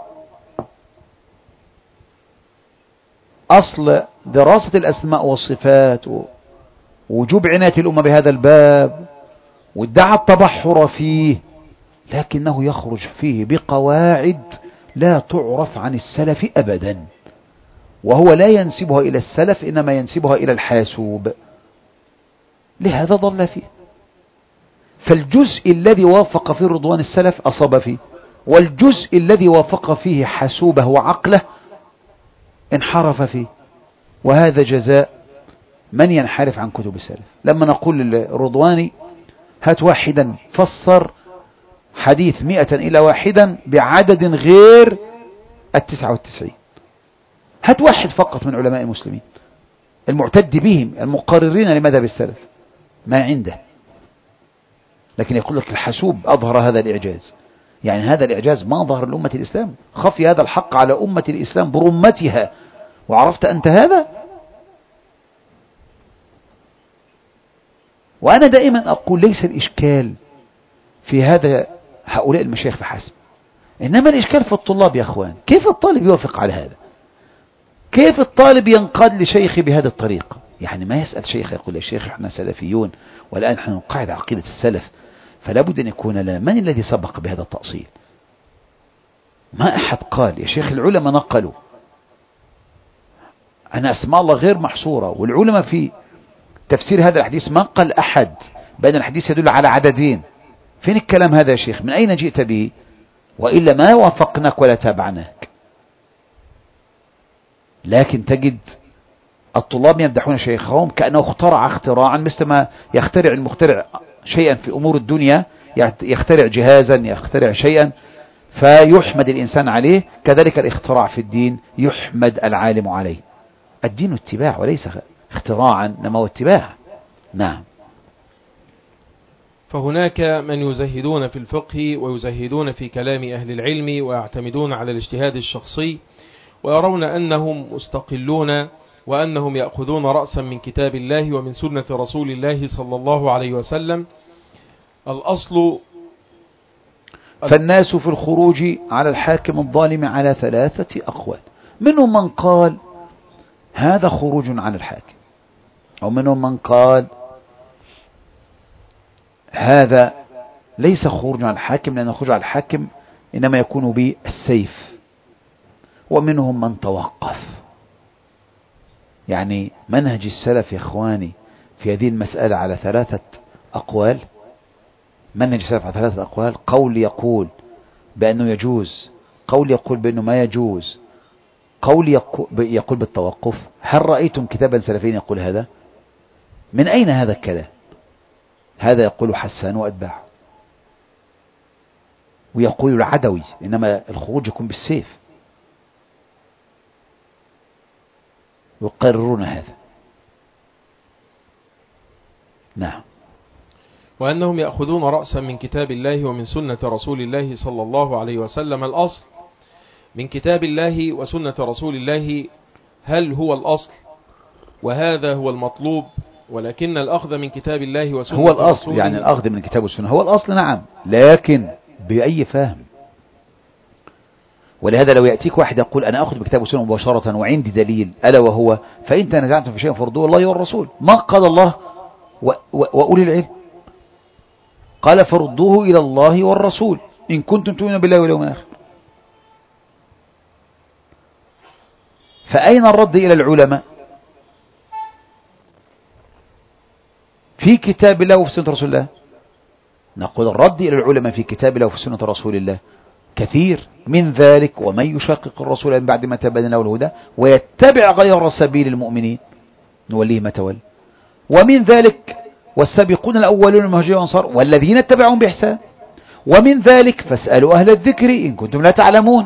أصل دراسة الأسماء والصفات ووجوب عناية الأمة بهذا الباب، وادعى التبحر فيه، لكنه يخرج فيه بقواعد لا تعرف عن السلف أبدا، وهو لا ينسبها إلى السلف إنما ينسبها إلى الحاسوب، لهذا ضل فيه. فالجزء الذي وافق فيه رضوان السلف أصاب فيه، والجزء الذي وافق فيه حاسوبه وعقله انحرف فيه، وهذا جزاء من ينحرف عن كتب السلف. لما نقول للرضواني هات واحدا فسر حديث 100 إلى 1 بعدد غير 99، هات واحد فقط من علماء المسلمين المعتد بهم المقررين لمذهب السلف، ما عنده. لكن يقول لك الحاسوب أظهر هذا الإعجاز، يعني هذا الإعجاز ما ظهر لأمة الإسلام، خفي هذا الحق على أمة الإسلام برمتها، وعرفت أنت هذا. وأنا دائما أقول ليس الإشكال في هؤلاء المشايخ فحسب، إنما الإشكال في الطلاب يا أخوان. كيف الطالب يوافق على هذا؟ كيف الطالب ينقاد لشيخ بهذه الطريقة؟ يعني ما يسأل شيخ يقول يا شيخ احنا سلفيون والآن نحن نقاعد عقيدة السلف، فلا بد أن يكون لنا من الذي سبق بهذا التأصيل؟ ما أحد قال. يا شيخ العلماء نقلوا أن أسماء الله غير محصورة، والعلماء في تفسير هذا الحديث ما قال أحد بأن الحديث يدل على عددين. فين الكلام هذا يا شيخ؟ من أين جئت به؟ وإلا ما وافقناك ولا تابعناك. لكن تجد الطلاب يمدحون شيخهم كأنه اخترع اختراعا، مثل ما يخترع المخترع شيئا في أمور الدنيا، يخترع جهازا، يخترع شيئا فيحمد الإنسان عليه، كذلك الاختراع في الدين يحمد العالم عليه. الدين اتباع وليس اختراعا، إنما هو اتباع. نعم. فهناك من يزهدون في الفقه ويزهدون في كلام أهل العلم ويعتمدون على الاجتهاد الشخصي، ويرون أنهم مستقلون وأنهم يأخذون رأسا من كتاب الله ومن سنة رسول الله صلى الله عليه وسلم. الأصل فالناس في الخروج على الحاكم الظالم على 3 أقوال. منهم من قال هذا خروج على الحاكم، ومنهم من قال هذا ليس خروج على الحاكم، لأن الخروج على الحاكم إنما يكون بالسيف. ومنهم من توقف. يعني منهج السلف يا إخواني في هذه المسألة على 3 أقوال. منهج السلف على 3 أقوال: قول يقول بأنه يجوز، قول يقول بأنه ما يجوز، قول يقول بالتوقف. هل رأيتم كتابا سلفيا يقول هذا؟ من أين هذا الكلام؟ هذا يقول حسان وأتباعه، ويقول العدوي إنما الخروج يكون بالسيف، يقررون هذا. نعم. وأنهم يأخذون رأسا من كتاب الله ومن سنة رسول الله صلى الله عليه وسلم. الأصل من كتاب الله وسنة رسول الله هل هو الأصل؟ وهذا هو المطلوب، ولكن الأخذ من كتاب الله وسنة هو الأصل. يعني الأخذ من الكتاب والسنة هو الأصل، نعم، لكن بأي فهم. ولهذا لو يأتيك واحد يقول أنا أخذ بكتاب والسنة مباشرة وعندي دليل ألا وهو فإن تنازعتم في شيء فردوه الله والرسول. ما قال الله وأولي العلم؟ قال فردوه إلى الله والرسول إن كنتم تؤمنون بالله واليوم الآخر. فأين الرد إلى العلماء؟ في كتاب الله وفي سنة رسول الله. نقول الرد إلى العلماء في كتاب الله وفي سنة رسول الله كثير، من ذلك ومن يشاقق الرسول من بعد ما تبين له الهدى ويتبع غير سبيل المؤمنين نوليه ما تولى. ومن ذلك والسابقون الأولون من المهاجرين والأنصار والذين اتبعهم بإحسان. ومن ذلك فاسألوا أهل الذكر إن كنتم لا تعلمون.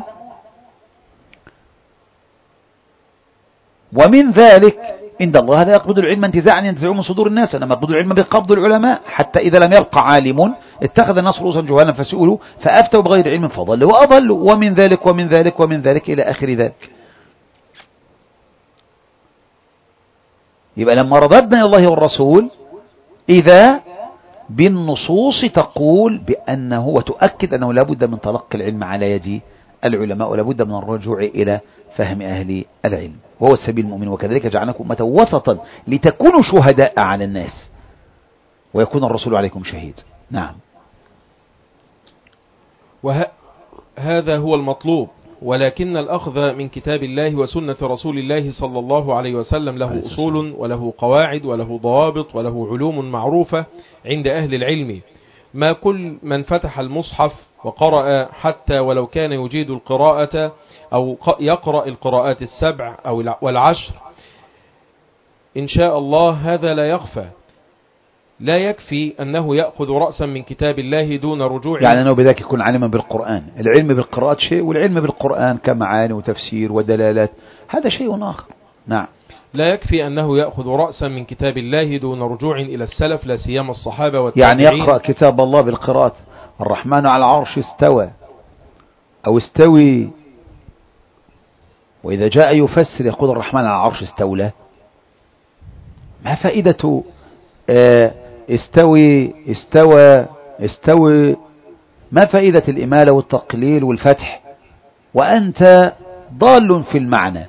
ومن ذلك إن الله لا يقبض العلم انتزاعا ينتزعه من صدور الناس، إنما يقبض العلم بقبض العلماء، حتى إذا لم يبقى عالم اتخذ الناس رؤوسا جهالا فسئلوا فأفتوا بغير علم فضلوا وأضلوا. ومن ذلك ومن ذلك ومن ذلك إلى آخر ذلك. يبقى لما رددنا إلى الله والرسول إذا بالنصوص تقول بأنه وتؤكد أنه لابد من تلقي العلم على يد العلماء، ولابد من الرجوع إلى فهم أهل العلم، وهو السبيل المؤمن. وكذلك جعلناكم أمة وسطا لتكونوا شهداء على الناس ويكون الرسول عليكم شهيد. نعم. وهذا هو المطلوب، ولكن الأخذ من كتاب الله وسنة رسول الله صلى الله عليه وسلم له أصول وله قواعد وله ضوابط وله علوم معروفة عند أهل العلم. ما كل من فتح المصحف وقرأ حتى ولو كان يجيد القراءة أو يقرأ القراءات 7 أو 10 إن شاء الله هذا لا يخفى. لا يكفي أنه يأخذ رأسا من كتاب الله دون رجوع، يعني أنه بذلك يكون علما بالقرآن. العلم بالقراءات شيء، والعلم بالقرآن كمعاني وتفسير ودلالات هذا شيء آخر. نعم. لا يكفي أنه يأخذ رأسا من كتاب الله دون رجوع إلى السلف لا سيما الصحابة والتابعين. يعني يقرأ كتاب الله بالقراءات الرحمن على العرش استوى أو استوي، وإذا جاء يفسر يقول الرحمن على العرش استولى. ما فائدة استوي استوى استوي؟ ما فائدة الإمالة والتقليل والفتح وأنت ضال في المعنى؟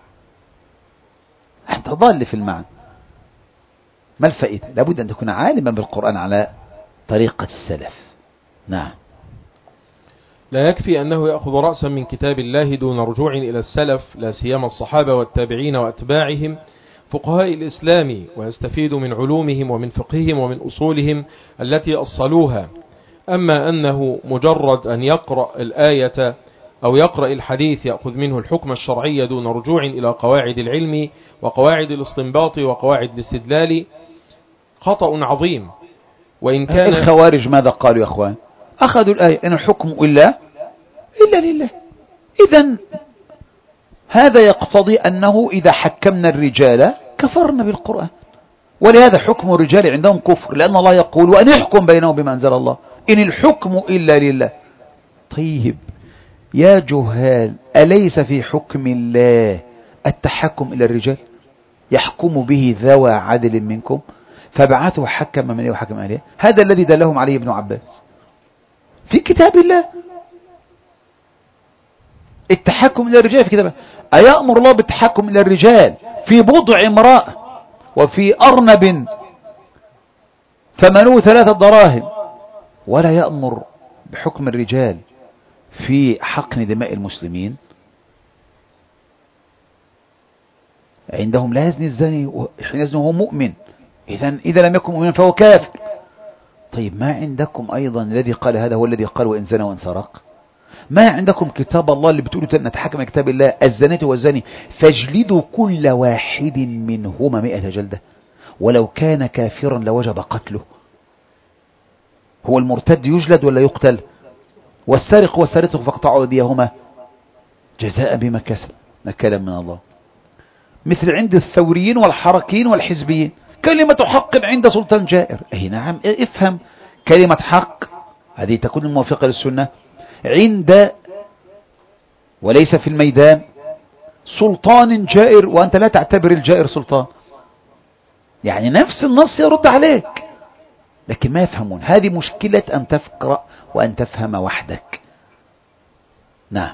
أنت ضال في المعنى، ما الفائدة؟ لابد أن تكون عالما بالقرآن على طريقة السلف. نعم. لا يكفي أنه يأخذ رأسا من كتاب الله دون رجوع إلى السلف، لا سيما الصحابة والتابعين وأتباعهم فقهاء الإسلام، ويستفيد من علومهم ومن فقههم ومن أصولهم التي أصلوها. أما أنه مجرد أن يقرأ الآية أو يقرأ الحديث يأخذ منه الحكم الشرعي دون رجوع إلى قواعد العلم وقواعد الاستنباط وقواعد الاستدلال خطأ عظيم. وإن كان الخوارج ماذا قالوا يا أخوان؟ أخذوا الآية إن الحكم إلا لله. إذن هذا يقتضي أنه إذا حكمنا الرجال كفرنا بالقرآن، ولهذا حكم الرجال عندهم كفر، لأن الله يقول وأن يحكم بينهم بما أنزل الله إن الحكم إلا لله. طيب يا جهال، أليس في حكم الله التحكم إلى الرجال؟ يحكم به ذوى عدل منكم فبعثوا حكما من وحكم عليه. هذا الذي دلهم عليه ابن عباس في كتاب الله، التحكم إلى الرجال في كتابه. أيأمر الله بالتحكم إلى الرجال في بضع امرأة وفي أرنب ثمنه 3 دراهم، ولا يأمر بحكم الرجال في حقن دماء المسلمين؟ عندهم لا يزني الزاني حين يزني وهو مؤمن، إذا لم يكن مؤمنا فهو كافر. طيب ما عندكم أيضا الذي قال هذا هو الذي قال وإن زنى وإن سرق؟ ما عندكم كتاب الله اللي بتقولوا نتحكم كتاب الله الزانية والزاني فاجلدوا كل واحد منهما 100 جلدة ولو كان كافرا لوجب قتله؟ هو المرتد يجلد ولا يقتل؟ والسارق والسارقة فاقطعوا أيديهما جزاء بما كسب نكالا من الله. مثل عند الثوريين والحركيين والحزبيين كلمة حق عند سلطان جائر. أي نعم، افهم كلمة حق هذه تكون الموافقة للسنة عند وليس في الميدان سلطان جائر وأنت لا تعتبر الجائر سلطان، يعني نفس النص يرد عليك، لكن ما يفهمون. هذه مشكلة أن تقرأ وأن تفهم وحدك. نعم.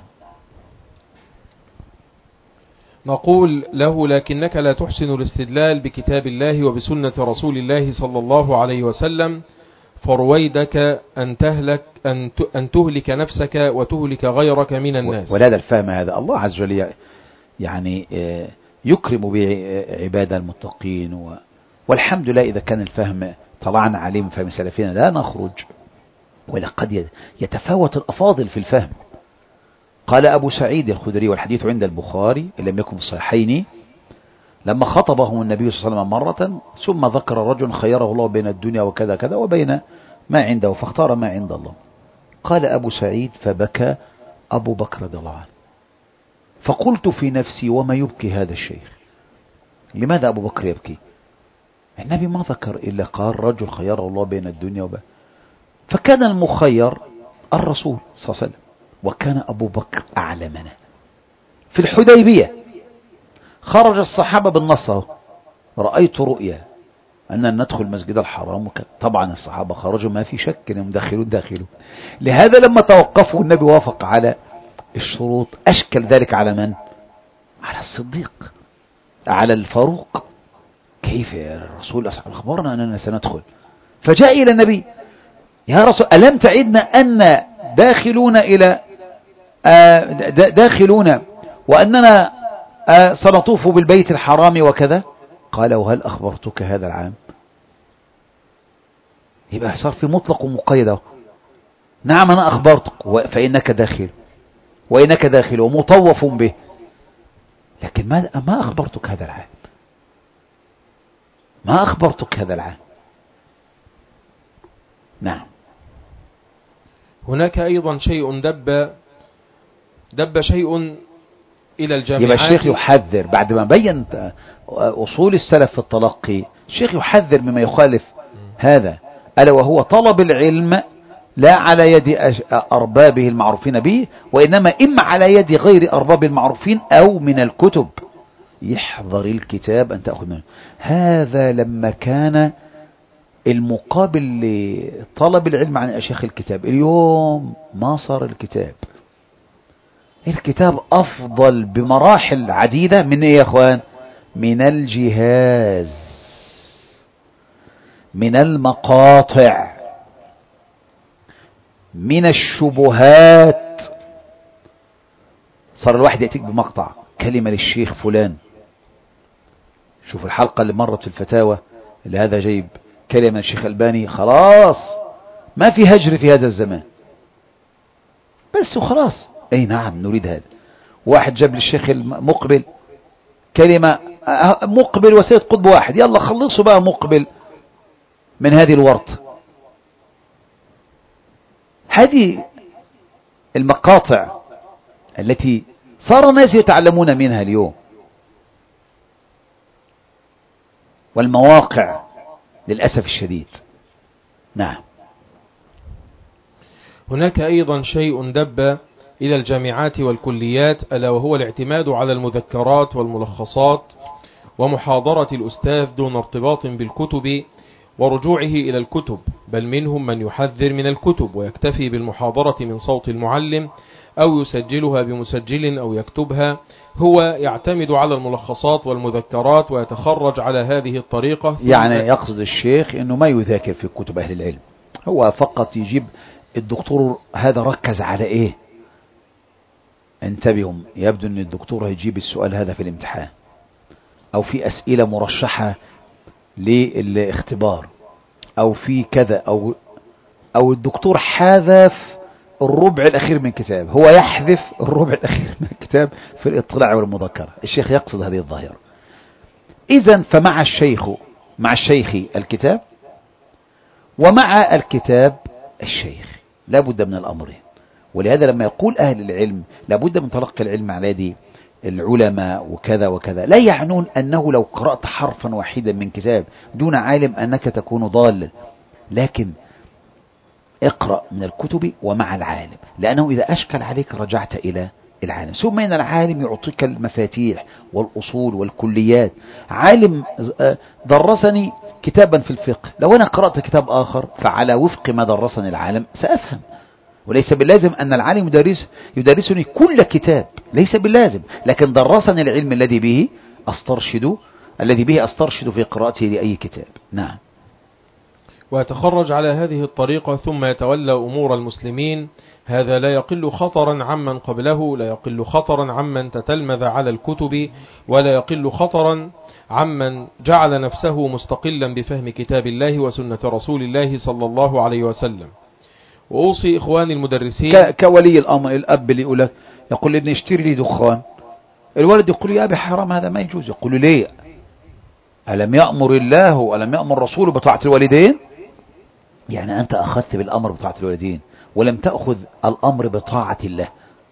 نقول له لكنك لا تحسن الاستدلال بكتاب الله وبسنة رسول الله صلى الله عليه وسلم، فرويدك أن تهلك نفسك وتهلك غيرك من الناس. ولهذا الفهم هذا الله عز وجل يعني يكرم بعبادة المتقين والحمد لله. إذا كان الفهم طلعنا عليه من فهم سلفنا لا نخرج، ولقد يتفاوت الأفاضل في الفهم. قال أبو سعيد الخدري والحديث عند البخاري إن لم يكن في الصحيحين لما خطبهم النبي صلى الله عليه وسلم مرة ثم ذكر رجل خيره الله بين الدنيا وكذا كذا وبين ما عنده فاختار ما عند الله. قال أبو سعيد فبكى أبو بكر رضي الله عنه، فقلت في نفسي وما يبكي هذا الشيخ؟ لماذا أبو بكر يبكي؟ النبي ما ذكر إلا قال رجل خيره الله بين الدنيا وبين، فكان المخير الرسول صلى الله عليه وسلم، وكان أبو بكر أعلمنا. في الحديبية خرج الصحابة بالنص، رأيت رؤيا أن ندخل مسجد الحرام طبعا الصحابة خرجوا ما في شك أنهم داخلون. لهذا لما توقفوا النبي وافق على الشروط. أشكل ذلك على من؟ على الصديق، على الفاروق. كيف يا الرسول أخبرنا أننا سندخل؟ فجاء إلى النبي يا رسول ألم تعدنا أن داخلون وأننا سنطوف بالبيت الحرام وكذا؟ قال وهل أخبرتك هذا العام؟ يبقى صار في مطلق ومقيد. نعم أنا أخبرتك فإنك داخل وإنك داخل ومطوف به، لكن ما أخبرتك هذا العام، ما أخبرتك هذا العام. نعم. هناك أيضا شيء دب شيء إلى الجامعات. يبقى الشيخ يحذر بعد ما بين أصول السلف في التلقي، الشيخ يحذر مما يخالف هذا، ألا وهو طلب العلم لا على يد أربابه المعروفين به، وإنما إما على يد غير أرباب المعروفين أو من الكتب. يحذر الكتاب أن تأخذ منه. هذا لما كان المقابل لطلب العلم عن أشياخ الكتاب. اليوم ما صار الكتاب أفضل بمراحل عديدة من إيه يا أخوان؟ من الجهاز، من المقاطع، من الشبهات، صار الواحد يأتيك بمقطع كلمة للشيخ فلان. شوف الحلقة اللي مرت في الفتاوى اللي هذا جايب كلمة الشيخ الباني، خلاص ما في هجر في هذا الزمان بس وخلاص. اي نعم نريد هذا. واحد جاب للشيخ المقبل كلمة مقبل وسيد قطب واحد، يلا خلصوا بقى مقبل من هذه الورط. هذه المقاطع التي صار الناس يتعلمون منها اليوم، والمواقع للأسف الشديد. نعم. هناك أيضا شيء دب إلى الجامعات والكليات، ألا وهو الاعتماد على المذكرات والملخصات ومحاضرة الأستاذ دون ارتباط بالكتب ورجوعه إلى الكتب، بل منهم من يحذر من الكتب ويكتفي بالمحاضرة من صوت المعلم أو يسجلها بمسجل أو يكتبها. هو يعتمد على الملخصات والمذكرات ويتخرج على هذه الطريقة. يعني يقصد الشيخ أنه ما يذاكر في كتب أهل العلم، هو فقط يجيب الدكتور هذا ركز على إيه. انتبهوا، يبدو أن الدكتور هيجيب السؤال هذا في الامتحان أو في أسئلة مرشحة للاختبار أو في كذا، أو الدكتور حذف الربع الأخير من كتاب، هو يحذف الربع الأخير من الكتاب في الاطلاع والمذكرة. الشيخ يقصد هذه الظاهرة. إذن فمع الشيخ الكتاب، ومع الكتاب الشيخ، لا بد من الأمرين. ولهذا لما يقول أهل العلم لا بد من تلقي العلم على يد العلماء وكذا وكذا، لا يعنون أنه لو قرأت حرفا واحدا من كتاب دون عالم أنك تكون ضالا، لكن اقرأ من الكتب ومع العالم، لأنه إذا أشكل عليك رجعت إلى العالم. ثم إن العالم يعطيك المفاتيح والأصول والكليات. عالم درسني كتابا في الفقه، لو أنا قرأت كتاب آخر فعلى وفق ما درسني العالم سأفهم، وليس باللازم أن العالم يدرسني كل كتاب، ليس باللازم، لكن درسني العلم الذي به أسترشد في قراءته لأي كتاب. نعم. ويتخرج على هذه الطريقة ثم يتولى أمور المسلمين. هذا لا يقل خطرا عمن قبله، لا يقل خطرا عمن تتلمذ على الكتب، ولا يقل خطرا عمن جعل نفسه مستقلا بفهم كتاب الله وسنة رسول الله صلى الله عليه وسلم. وأوصي إخواني المدرسين كولي الأمر، الأب اللي يقول لابني اشتري لي دخان، الولد يقول يا أبي حرام هذا ما يجوز، يقول له ليه؟ ألم يأمر الله ولم يأمر رسوله بطاعة الوالدين؟ يعني أنت أخذت بالأمر بطاعة الوالدين ولم تأخذ الأمر بطاعة الله.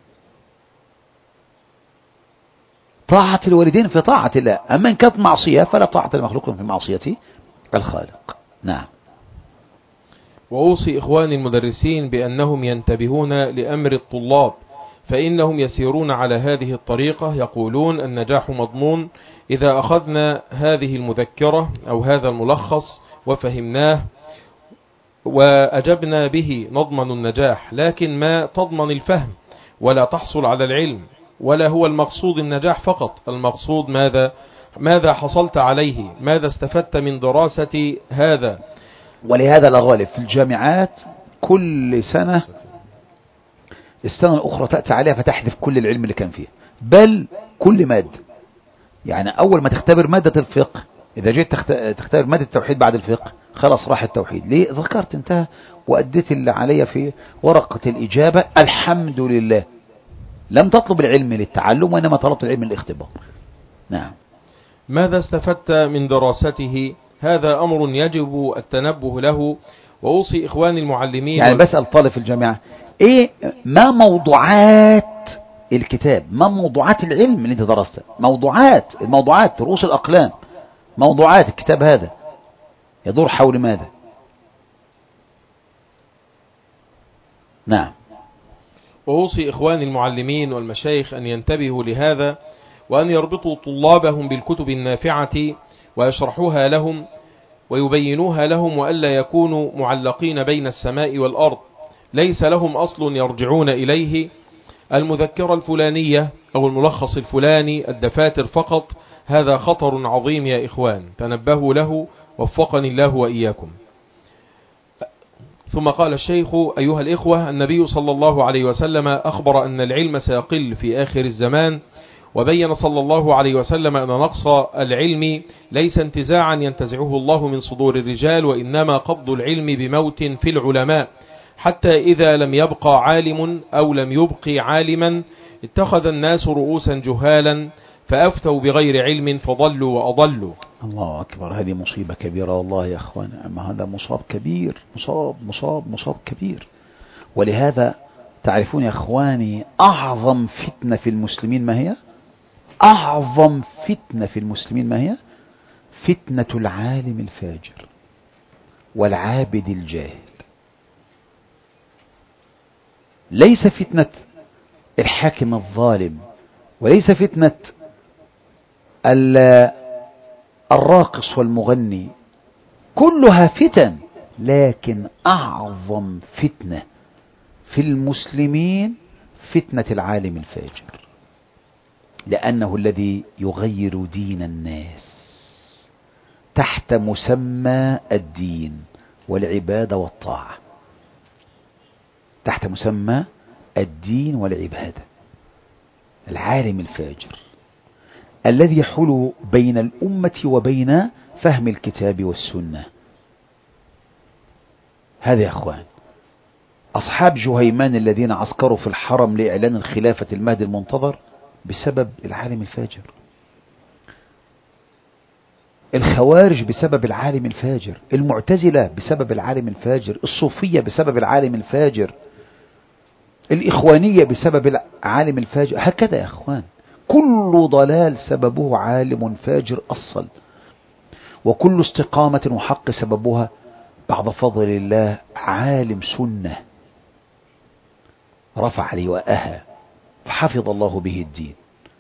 طاعة الوالدين في طاعة الله، أما إن كانت معصية فلا طاعة المخلوق في معصية الخالق. نعم. وأوصي إخواني المدرسين بأنهم ينتبهون لأمر الطلاب، فإنهم يسيرون على هذه الطريقة، يقولون النجاح مضمون إذا أخذنا هذه المذكرة أو هذا الملخص وفهمناه وأجبنا به نضمن النجاح، لكن ما تضمن الفهم ولا تحصل على العلم، ولا هو المقصود النجاح فقط. المقصود ماذا حصلت عليه، ماذا استفدت من دراسة هذا. ولهذا لا غالب في الجامعات كل سنة السنة الأخرى تأتي عليها فتحذف كل العلم اللي كان فيه، بل كل مادة. يعني أول ما تختبر مادة الفقه، إذا جيت تختبر مادة التوحيد بعد الفقه خلاص راح التوحيد، ليه؟ ذكرت انتهى وأديت اللي علي في ورقة الإجابة الحمد لله. لم تطلب العلم للتعلم وإنما طلبت العلم للاختبار. نعم. ماذا استفدت من دراسته؟ هذا أمر يجب التنبه له. وأوصي إخواني المعلمين، يعني بسأل طالب في الجامعة إيه ما موضوعات الكتاب، ما موضوعات العلم اللي انت درسته، الموضوعات رؤوس الأقلام، موضوعات الكتاب هذا يدور حول ماذا؟ نعم. وأوصي إخواني المعلمين والمشايخ أن ينتبهوا لهذا، وأن يربطوا طلابهم بالكتب النافعة ويشرحوها لهم ويبينوها لهم، وألا يكونوا معلقين بين السماء والأرض ليس لهم أصل يرجعون إليه. المذكرة الفلانية أو الملخص الفلاني، الدفاتر فقط، هذا خطر عظيم يا إخوان، تنبهوا له، وفقني الله وإياكم. ثم قال الشيخ: أيها الإخوة، النبي صلى الله عليه وسلم أخبر أن العلم سيقل في آخر الزمان، وبين صلى الله عليه وسلم أن نقص العلم ليس انتزاعا ينتزعه الله من صدور الرجال، وإنما قبض العلم بموت في العلماء، حتى إذا لم يبقى عالم أو لم يبقي عالما اتخذ الناس رؤوسا جهالا فأفتوا بغير علم فضلوا وأضلوا. الله أكبر. هذه مصيبة كبيرة والله يا أخوان. أما هذا مصاب كبير، مصاب كبير. ولهذا تعرفون يا أخواني أعظم فتنة في المسلمين ما هي؟ أعظم فتنة في المسلمين ما هي؟ فتنة العالم الفاجر والعابد الجاهل. ليس فتنة الحاكم الظالم، وليس فتنة الراقص والمغني، كلها فتن، لكن أعظم فتنة في المسلمين فتنة العالم الفاجر، لأنه الذي يغير دين الناس تحت مسمى الدين والعبادة والطاعة، تحت مسمى الدين والعبادة. العالم الفاجر الذي يحول بين الأمة وبين فهم الكتاب والسنة. هذا يا أخوان أصحاب جهيمان الذين عسكروا في الحرم لإعلان الخلافة المهدي المنتظر بسبب العالم الفاجر. الخوارج بسبب العالم الفاجر، المعتزلة بسبب العالم الفاجر، الصوفية بسبب العالم الفاجر، الإخوانية بسبب العالم الفاجر. هكذا يا أخوان كل ضلال سببه عالم فاجر أصل، وكل استقامة وحق سببها بعد فضل الله عالم سنة رفع لواءها فحفظ الله به الدين.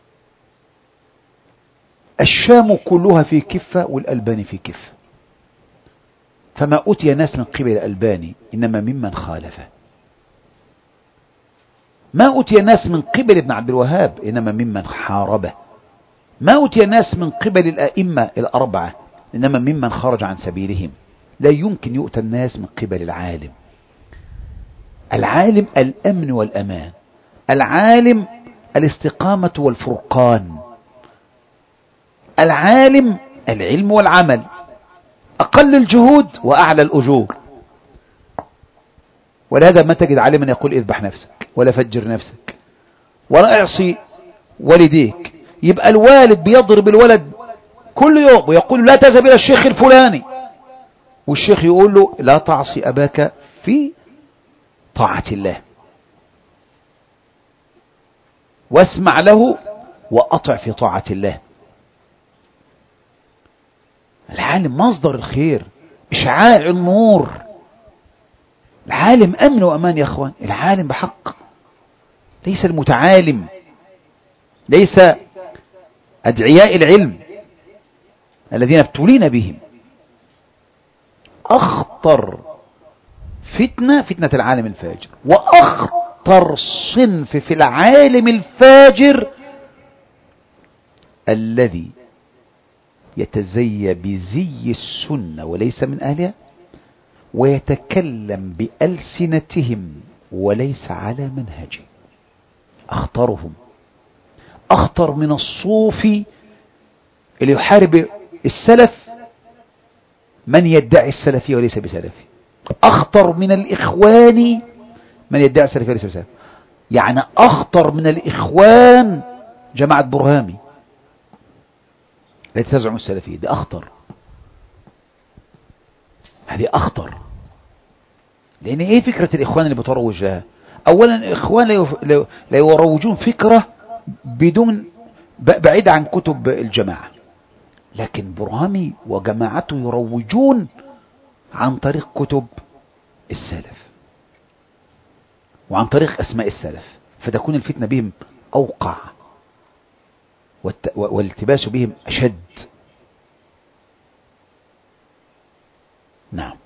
الشام كلها في كفة والألباني في كفة، فما أتي ناس من قبل الألباني إنما ممن خالفه، ما أتي ناس من قبل ابن عبد الوهاب إنما ممن حاربه، ما أتي ناس من قبل الأئمة الأربعة إنما ممن خرج عن سبيلهم. لا يمكن يؤتى الناس من قبل العالم. العالم الأمن والأمان، العالم الاستقامة والفرقان، العالم العلم والعمل، أقل الجهود وأعلى الأجور. ولهذا ما تجد عالما يقول اذبح نفسك ولا فجر نفسك ولا اعصي والديك. يبقى الوالد بيضرب الولد كل يوم ويقول لا تذهب إلى الشيخ الفلاني، والشيخ يقول له لا تعصي أباك في طاعة الله، واسمع له وأطع في طاعة الله. العالم مصدر الخير، إشعاع النور. العالم أمن وأمان يا أخوان، العالم بحق، ليس المتعالم، ليس أدعياء العلم الذين ابتلين بهم. أخطر فتنة العالم الفاجر، وأخطر صنف في العالم الفاجر الذي يتزي بزي السنة وليس من أهلها، ويتكلم بألسنتهم وليس على منهجه. أخطرهم، أخطر من الصوفي اللي يحارب السلف من يدعي السلفية وليس بسلفي، أخطر من الإخوان من يدعي السلفية وليس بسلفي. يعني أخطر من الإخوان جماعة برهامي التي تزعم السلفية، دي أخطر، هذه أخطر. لأن إيه فكرة الإخوان اللي بتروج لها؟ أولا الإخوان لا يروجون فكرة بدون بعيد عن كتب الجماعة، لكن برهامي وجماعته يروجون عن طريق كتب السلف وعن طريق أسماء السلف، فتكون الفتنة بهم أوقع والالتباس بهم أشد. نعم.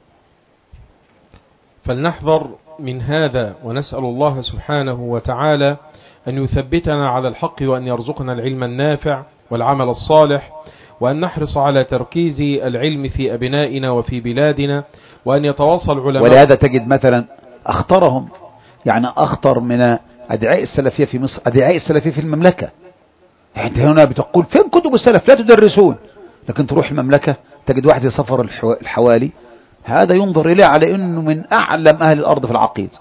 فلنحذر من هذا، ونسأل الله سبحانه وتعالى أن يثبتنا على الحق، وأن يرزقنا العلم النافع والعمل الصالح، وأن نحرص على تركيز العلم في أبنائنا وفي بلادنا، وأن يتواصل علماء. ولهذا تجد مثلا أخطرهم، يعني أخطر من أدعاء السلفية في مصر أدعاء السلفية في المملكة. يعني أنت هنا بتقول فين كتب السلف؟ لا تدرسون. لكن تروح المملكة تجد واحد يسافر الحوالي، هذا ينظر إليه على أنه من أعلم أهل الأرض في العقيدة،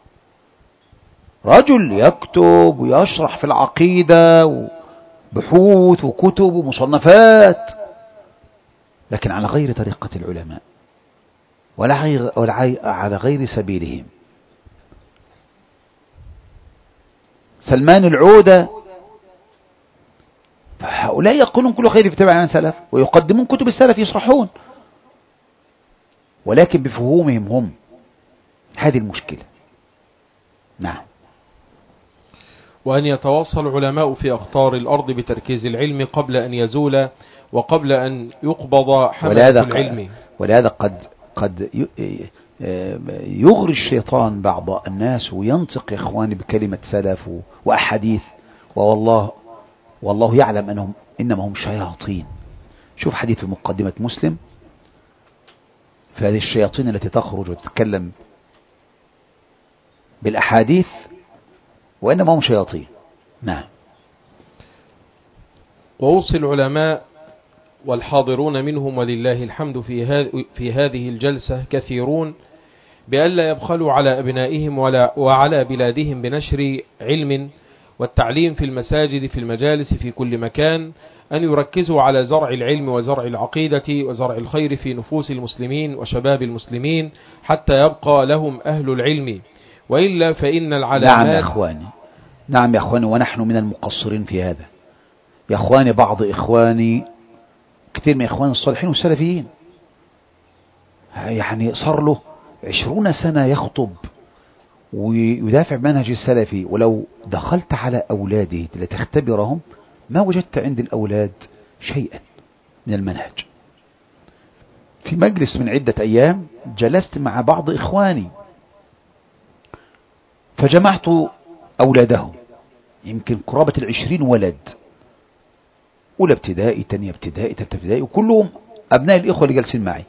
رجل يكتب ويشرح في العقيدة وبحوث وكتب ومصنفات، لكن على غير طريقة العلماء ولا على غير سبيلهم. سلمان العودة، هؤلاء يقولون كل خير في تبع عن سلف، ويقدمون كتب السلف يشرحون، ولكن بفهومهم هم. هذه المشكلة. نعم. وأن يتواصل العلماء في أقطار الأرض بتركيز العلم قبل أن يزول وقبل أن يقبض حملة العلم. ولهذا قد يغري الشيطان بعض الناس وينطق يا إخواني بكلمة سلف وأحاديث، والله يعلم إنما هم شياطين. شوف حديث في مقدمة مسلم، فهذه الشياطين التي تخرج وتتكلم بالأحاديث وإنما هم شياطين. نعم. ووصي العلماء والحاضرون منهم ولله الحمد في هذه الجلسة كثيرون بألا يبخلوا على أبنائهم وعلى بلادهم بنشر علم والتعليم في المساجد في المجالس في كل مكان، أن يركزوا على زرع العلم وزرع العقيدة وزرع الخير في نفوس المسلمين وشباب المسلمين حتى يبقى لهم أهل العلم، وإلا فإن العلامات. نعم يا أخواني، ونحن من المقصرين في هذا يا أخواني. بعض إخواني، كثير من إخواني الصالحين والسلفيين، يعني صار له 20 سنة يخطب ويدافع بمنهج السلفي، ولو دخلت على أولاده لتختبرهم ما وجدت عند الأولاد شيئا من المنهج. في مجلس من عدة أيام جلست مع بعض إخواني فجمعت أولادهم، يمكن قرابة 20 ولد، أولى ابتدائي، تانية ابتدائي، تالتة ابتدائي، وكلهم أبناء الإخوة اللي جالسين معي.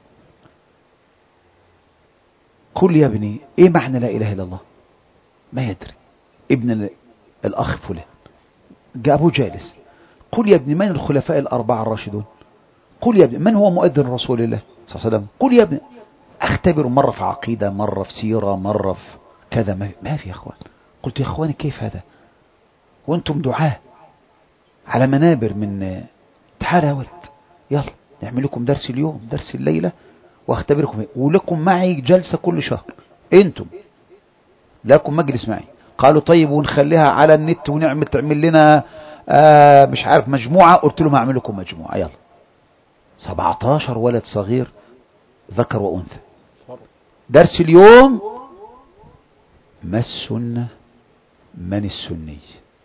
قل يا ابني إيه معنى لا إله إلا الله؟ ما يدري. ابن الأخ فلان جاء أبو جالس، قل يا ابني من الخلفاء الأربعة الراشدون؟ قل يا ابني من هو مؤذن رسول الله صلى الله عليه وسلم؟ قل يا ابني. أختبر مرة في عقيدة، مرة في سيرة، مرة في كذا، ما في يا أخوان. قلت يا أخواني كيف هذا وأنتم دعاة على منابر من تعال يا ولد، يلا نعمل لكم درس اليوم، درس الليلة، واختبركم ولكم معي جلسة كل شهر، انتم لكم مجلس معي. قالوا طيب ونخليها على النت تعمل لنا مش عارف مجموعة. قلت لهم هعمل لكم مجموعة، يلا 17 ولد صغير ذكر وأنثى. درس اليوم ما السنة من السني.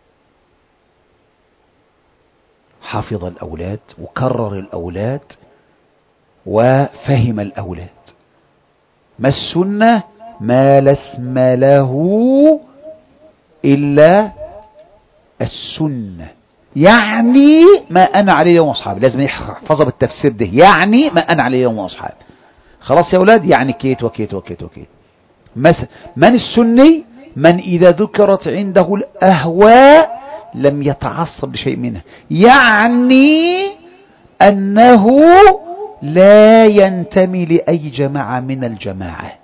حفظ الأولاد وكرر الأولاد وفهم الأولاد. ما السنة ما لا اسم له إلا السنة، يعني ما أنا عليه يوم أصحابي. لازم يحفظها بالتفسير ده، يعني ما أنا عليه يوم أصحابي. خلاص يا أولاد، يعني كيت وكيت وكيت وكيت. من السني من إذا ذكرت عنده الأهواء لم يتعصب بشيء منها، يعني أنه لا ينتمي لأي جماعة من الجماعات.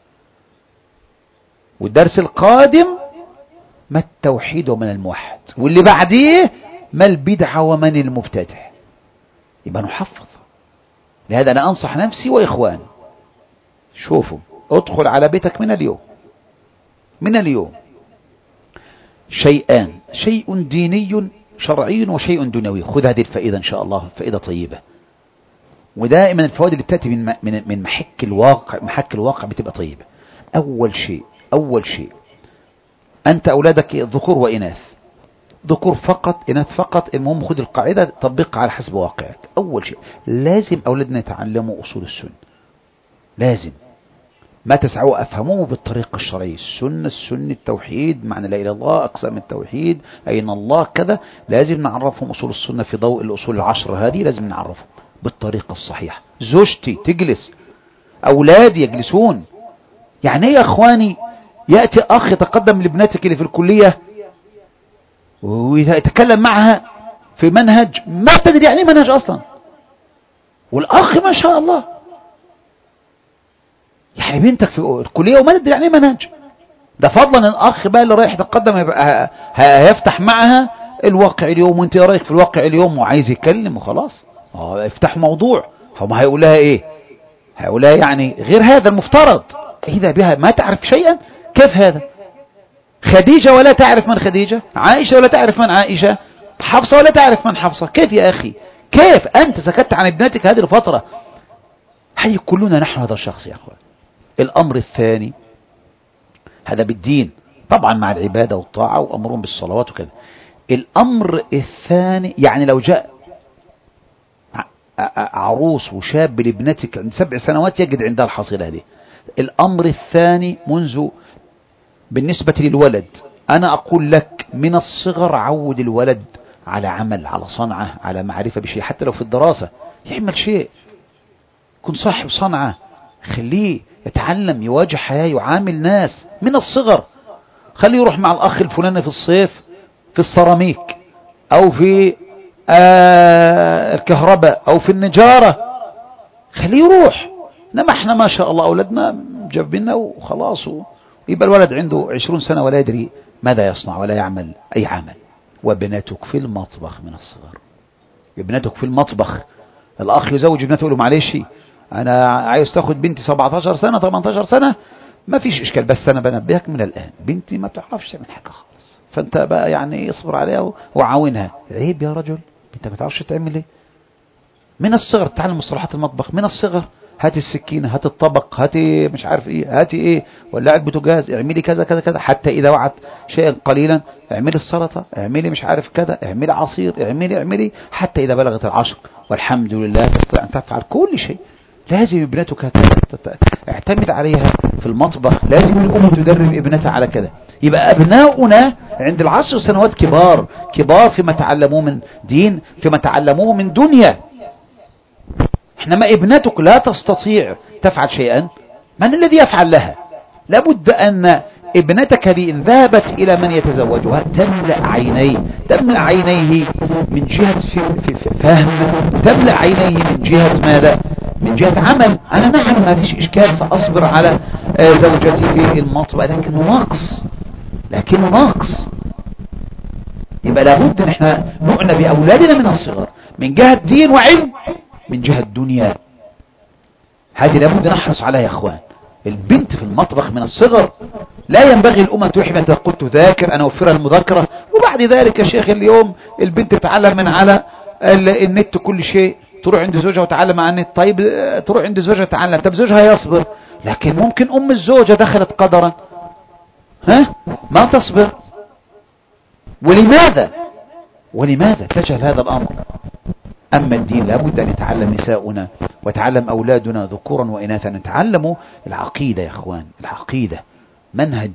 والدرس القادم ما التوحيد ومن الموحد، واللي بعديه ما البدعة ومن المبتدع. يبقى نحفظ. لهذا أنا أنصح نفسي وإخواني، شوفوا ادخل على بيتك من اليوم شيئان، شيء ديني شرعي وشيء دنيوي. خذ هذه الفائدة إن شاء الله، فائدة طيبة. ودائما الفوائد اللي بتأتي من محك الواقع بتبقى طيبة. أول شيء أنت أولادك ذكور وإناث، ذكور فقط إناث فقط، المهم خذ القاعدة طبقها على حسب واقعك. أول شيء لازم أولادنا يتعلموا أصول السنة، لازم ما تسعوا أفهموه بالطريقة الشرعية، السنة التوحيد، معنى لا إله إلا الله، أقسام التوحيد، أين الله، كذا. لازم نعرفهم أصول السنة في ضوء الأصول العشر هذه، لازم نعرفهم بالطريقة الصحيحة. زوجتي تجلس، أولادي يجلسون. يعني إيه يا أخواني يأتي أخ يتقدم لابنتك اللي في الكلية ويتكلم معها في منهج ما تدري يعني منهج أصلا، والأخ ما شاء الله يعني بنتك في الكلية وما تدري يعني منهج. ده فضلا الأخ بقى اللي رايح يتقدم هيفتح معها الواقع اليوم، وانت يا رايك في الواقع اليوم وعايز يتكلم وخلاص، افتح موضوع. فما هيقول لها ايه؟ هيقول لها يعني غير هذا المفترض. إذا بها ما تعرف شيئا، كيف هذا؟ خديجة ولا تعرف من خديجة، عائشة ولا تعرف من عائشة، حفصة ولا تعرف من حفصة. كيف يا أخي؟ كيف أنت سكت عن ابنتك هذه الفترة؟ هي كلنا نحن هذا الشخص يا أخوان. الأمر الثاني هذا بالدين طبعا مع العبادة والطاعة وأمرهم بالصلوات وكذا. الأمر الثاني يعني لو جاء عروس وشاب لابنتك عند 7 سنوات يجد عندها الحصيلة هذه. الأمر الثاني بالنسبة للولد، أنا أقول لك من الصغر عود الولد على عمل، على صنعة، على معرفة بشيء، حتى لو في الدراسة يعمل شيء، كن صاحب صنعة، خليه يتعلم، يواجه حياة، يعامل ناس من الصغر. خليه يروح مع الأخ الفلاني في الصيف في السيراميك أو في الكهرباء أو في النجارة، خليه يروح. إنما احنا ما شاء الله أولادنا جابنا وخلاص، يبقى الولد عنده 20 سنة ولا يدري ماذا يصنع ولا يعمل أي عمل. وابنتك في المطبخ من الصغر، ابنتك في المطبخ. الأخ يزوج ابنته يقول له معلش أنا عايز تاخد بنتي 17 سنة 18 سنة، ما فيش إشكال، بس أنا بنبهك من الآن بنتي ما بتعرفش تعمل حاجة خالص، فأنت بقى يعني اصبر عليها وعاونها. عيب يا رجل، أنت ما تعرفش تعمل إيه؟ من الصغر تعلم مصطلحات المطبخ من الصغر. هاتي السكينة، هاتي الطبق، هاتي مش عارف ايه، هاتي ايه، ولعت بوتاجاز، اعملي كذا كذا كذا، حتى اذا وعت شيئا قليلا اعملي السلطة، اعملي مش عارف كذا، اعملي عصير، اعملي حتى اذا بلغت 10 والحمد لله تستطيع ان تفعل كل شيء. لازم ابنتك اعتمد عليها في المطبخ، لازم الام تدرب ابنتها على كذا. يبقى ابناؤنا عند 10 سنوات كبار فيما تعلموه من دين، فيما تعلموه من دنيا. إنما ابنتك لا تستطيع تفعل شيئا، من الذي يفعل لها؟ لابد أن ابنتك هذه إن ذهبت إلى من يتزوجها تملأ عينيه من جهة فهم، تملأ عينيه من جهة ماذا؟ من جهة عمل. أنا نعم ما فيش إشكال، سأصبر على زوجتي في المطبخ، لكنه ناقص. يبقى لابد أن احنا نعنى بأولادنا من الصغر من جهة دين وعلم، من جهة الدنيا. هذه لابد نحرص عليها يا اخوان. البنت في المطبخ من الصغر، لا ينبغي الأمة تحمل تقول تذاكر أنا أوفرها المذاكرة وبعد ذلك يا شيخ اليوم البنت تتعلم من على النت كل شيء، تروح عند زوجها وتعلم عن النت. طيب تروح عند زوجها تتعلم، طب زوجها يصبر، لكن ممكن أم الزوجة دخلت قدرا ما تصبر. ولماذا تجهل هذا الأمر؟ أما الدين لابد أن يتعلم نساؤنا ويتعلم أولادنا ذكورا وإناثا، أن يتعلموا العقيدة يا أخوان. العقيدة منهج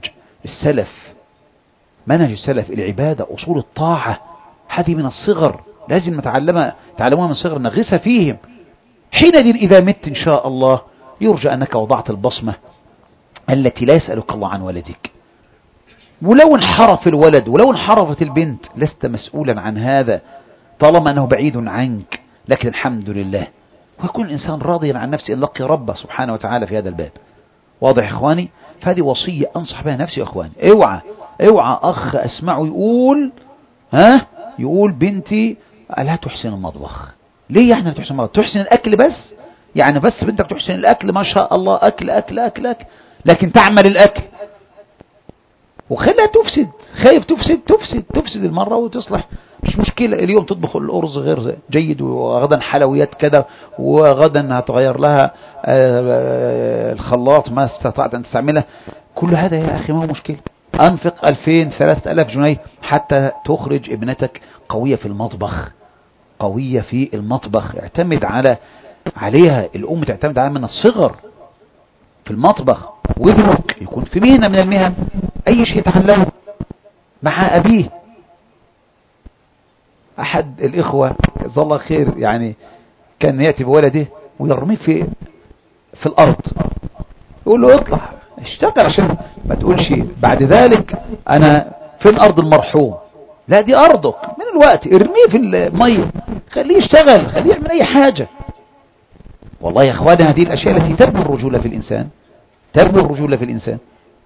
السلف، العبادة، أصول الطاعة، هذه من الصغر لازم تعلموها من الصغر، نغرسها فيهم. حينئذ إذا مت إن شاء الله يرجى أنك وضعت البصمة التي لا يسألك الله عن ولدك. ولو انحرف الولد ولو انحرفت البنت لست مسؤولا عن هذا طالما أنه بعيد عنك، لكن الحمد لله. ويكون الإنسان راضيا عن نفسه إن لقي ربه سبحانه وتعالى في هذا الباب. واضح يا إخواني؟ فهذه وصية أنصح بها نفسي يا إخواني. اوعى أخ أسمعه يقول بنتي لا تحسن المطبخ. ليه يعني لا تحسن المطبخ؟ تحسن الأكل بس، يعني بس بنتك تحسن الأكل ما شاء الله، أكل أكل أكل أكل، لكن تعمل الأكل وخلها تفسد. خايف تفسد المرة وتصلح، مش مشكلة. اليوم تطبخ الأرز غير جيد، وغدا حلويات كذا، وغدا هتغير لها الخلاط ما استطعت أن تستعمله. كل هذا يا أخي ما هو مشكلة. أنفق 2000-3000 جنيه حتى تخرج ابنتك قوية في المطبخ. اعتمد عليها الأم، تعتمد عليها من الصغر في المطبخ. وابنك يكون في مهنة من المهن، أي شيء يتعلمه مع أبيه. أحد الإخوة جزاه الله خير يعني كان يأتي بولده ويرميه في الأرض، يقول له اطلع اشتغل عشان ما تقولش بعد ذلك أنا في الأرض المرحوم. لا، دي أرضك من الوقت، ارميه في المية، خليه يشتغل، خليه يعمل أي حاجة. والله يا أخواني هذه الأشياء التي تبني الرجولة في الإنسان، تبني الرجولة في الإنسان،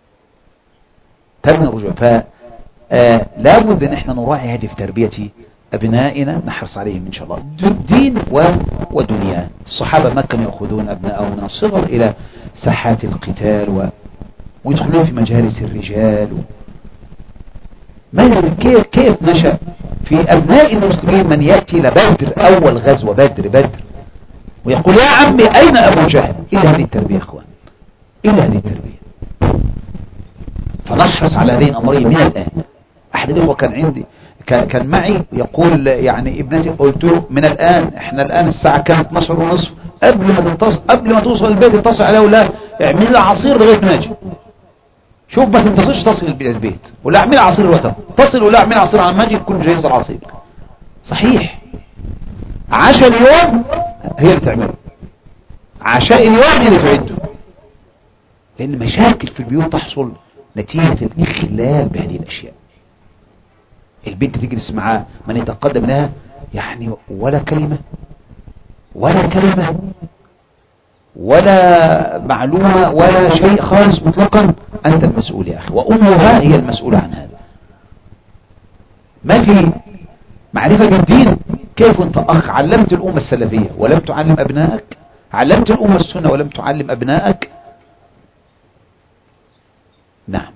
تبني الرجولة. فلا بد أن احنا نراعي هذه في تربية أبنائنا، نحرص عليهم إن شاء الله دين ودنيا. الصحابة ما كانوا يأخذون أبنائهم من الصغر إلى ساحات القتال ويدخلون في مجالس الرجال كيف نشأ في أبناء المسلمين من يأتي لبدر، أول غزوة بدر ويقول يا عمي أين أبو جهل؟ إلا هذه التربية يا أخوان، إلا هذه التربية. فنحرص على هذه الأمرين من الآن. أحد الإخوة كان عندي كان معي يقول يعني ابنتي، قلت له من الآن، احنا الآن الساعة كانت 12:30، قبل ما توصل البيت اتصل عليه ولا اعمل لها عصير لغاية ما اجي. شوف ما تنتصلش تصل البيت ولا اعمل عصير وتم تصل ولا اعمل عصير على ما اجي تكون جاهز العصير. صحيح عشاء اليوم هي اللي تعمله، عشاء اليوم هي اللي تعده، لأن مشاكل في البيوت تحصل نتيجة الإخلال بهذه الأشياء. البنت تجلس مع من يتقدم لها يعني ولا كلمة ولا معلومة ولا شيء خالص مطلقا. أنت المسؤول يا أخي، وأمها هي المسؤولة عن هذا. ما في معرفة بالدين. كيف أنت أخ علمت الأمة السلفية ولم تعلم أبنائك؟ علمت الأمة السنة ولم تعلم أبنائك؟ نعم.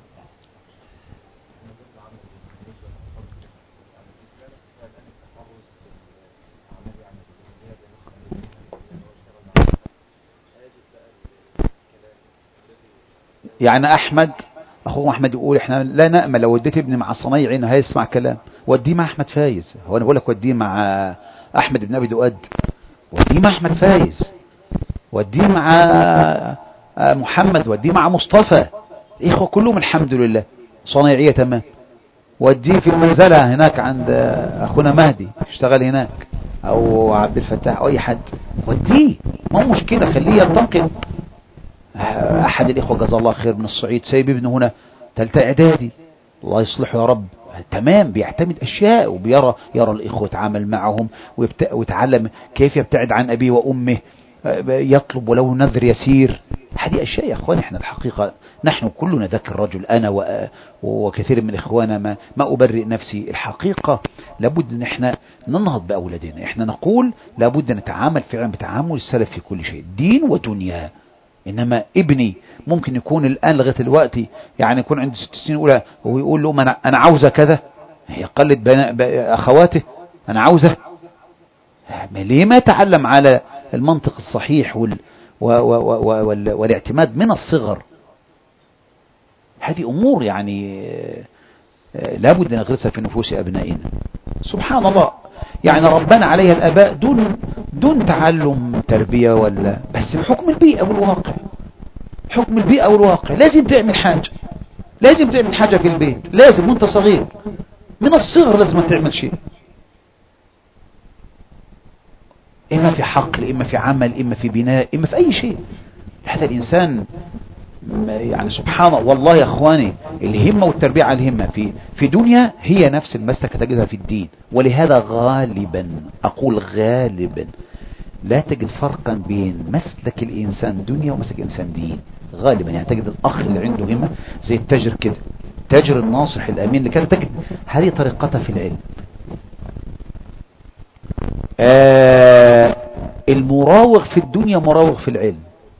يعني أخوه أحمد يقول إحنا لا نأمل لو وديت ابني مع صنايعين هيسمع كلام، وديه مع أحمد فايز. هو أنا بقول لك وديه مع أحمد بن أبي دؤاد، وديه مع أحمد فايز، وديه مع محمد، وديه مع مصطفى، إخوة كلهم الحمد لله صنايعية تمام. وديه في المنزلة هناك عند أخونا مهدي اشتغل هناك، أو عبد الفتاح أو أي حد، وديه ما هو مشكلة، خليه ينتقل. أحد الإخوة جزاه الله خير من الصعيد سايب ابنه هنا ثالثة إعدادي، الله يصلحه يا رب، تمام، بيعتمد أشياء وبيرى الإخوة يتعامل معهم ويتعلم كيف يبتعد عن أبيه وأمه، يطلب ولو نذر يسير. هذه أشياء يا أخواني احنا الحقيقة نحن كلنا ذاك الرجل، أنا وكثير من إخوانا ما أبرئ نفسي. الحقيقة لابد أن احنا ننهض بأولادنا. احنا نقول لابد أن نتعامل فعلا بتعامل السلف في كل شيء، دين ودنيا. إنما ابني ممكن يكون الآن لغاية الوقت يعني يكون عنده 6 سنين أولى ويقول لهم أنا عاوزة كذا، يقلد أخواته أنا عاوزة. ليه ما يتعلم على المنطق الصحيح والاعتماد من الصغر؟ هذه أمور يعني لابد أن نغرسها في نفوس أبنائنا. سبحان الله، يعني ربنا عليها الآباء دون تعلم تربية ولا بس بحكم البيئة والواقع. حكم البيئة والواقع لازم تعمل حاجة، لازم تعمل حاجة في البيت، لازم وانت صغير من الصغر لازم تعمل شيء، إما في حقل، إما في عمل، إما في بناء، إما في أي شيء. هذا الإنسان يعني سبحان الله. والله يا أخواني الهمة والتربية على الهمة في دنيا هي نفس المسلك تجدها في الدين. ولهذا غالبا أقول غالبا لا تجد فرقا بين مسلك الإنسان دنيا ومسلك الإنسان دين. غالبا يعني تجد الأخ اللي عنده همة زي التاجر كده، تاجر الناصح الأمين اللي كان تجد هذه طريقتها في العلم. المراوغ في الدنيا مراوغ في العلم.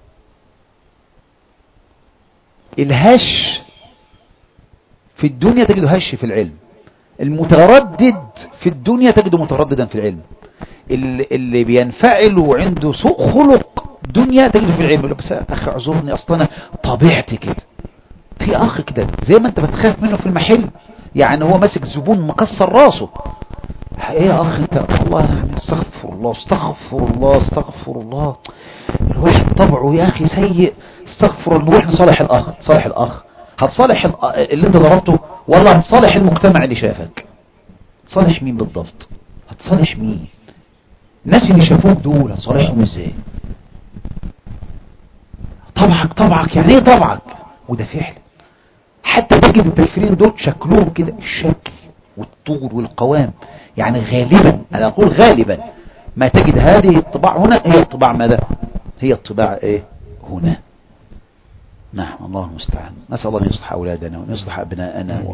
الهش في الدنيا تجده هش في العلم. المتردد في الدنيا تجده مترددا في العلم. اللي بينفعل وعنده سوء خلق دنيا تجده في العلم. بس أخي اعذرني أصلا طبيعتي كده. في أخ كده زي ما أنت بتخاف منه في المحل، يعني هو ماسك زبون مكسر راسه. ايه يا أخ انت والله يعني استغفر الله استغفر الله استغفر الله. الواحد طبعه يا أخي سيء، استغفر الله. نروح نصالح الأخ، صالح الأخ، هتصالح اللي انت ضربته والله هتصالح المجتمع اللي شافك. تصالح مين بالضبط؟ هتصالح مين؟ الناس اللي شافوك دول هتصالحهم ازاي؟ طبعك يعني ايه طبعك؟ وده فعلا حتى تجد التكفيرين دول شكلهم كده، الشكل والطول والقوام، يعني غالبا انا اقول غالبا ما تجد هذه الطباع هنا هي الطباع ماذا؟ هي الطباع ايه هنا. نعم الله المستعان. نسأل الله أن يصلح أولادنا وأن يصلح أبناءنا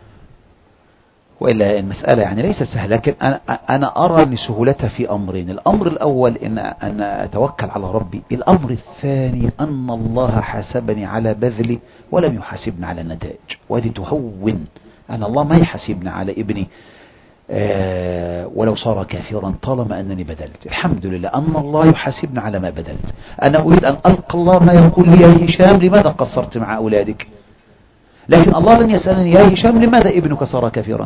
وإلا المسألة يعني ليست سهلة، لكن أنا أرى أن سهولتها في أمرين. الأمر الأول أن أتوكل على ربي. الأمر الثاني أن الله حاسبني على بذلي ولم يحاسبني على النتائج، وهذه تهون. أن الله ما يحاسبني على ابني ولو صار كافرا طالما أنني بدلت. الحمد لله أن الله يحاسبني على ما بدلت. أنا أريد أن ألقى الله ما يقول لي يا هشام لماذا قصرت مع أولادك، لكن الله لن يسألني يا هشام لماذا ابنك صار كافرا،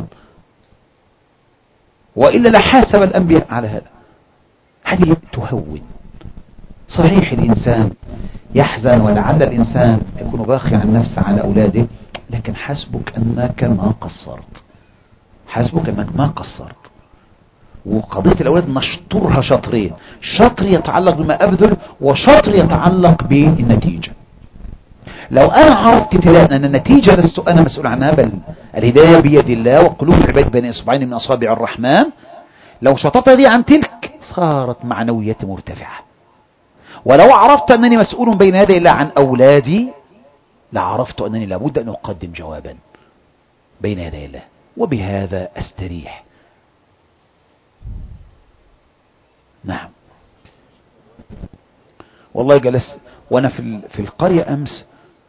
وإلا لحاسب الأنبياء على هذا. هذه تهون. صحيح الإنسان يحزن ولعل الإنسان يكون باخي عن نفسه على أولاده، لكن حسبك أنك ما قصرت، حسبك أنك ما قصرت. وقضية الأولاد نشطرها شطرين، شطر يتعلق بما أبذل وشطر يتعلق بالنتيجة. لو أنا عرفت ابتداء أن النتيجة لست أنا مسؤول عنها بل الهداية بيد الله وقلوب العباد بين إصبعين من أصابع الرحمن، لو شططت دي عن تلك صارت معنويتي مرتفعة. ولو عرفت أنني مسؤول بين يدي الله عن أولادي لعرفت أنني لابد أن أقدم جوابا بين يدي الله، وبهذا أستريح. نعم والله جلست وأنا في القرية أمس،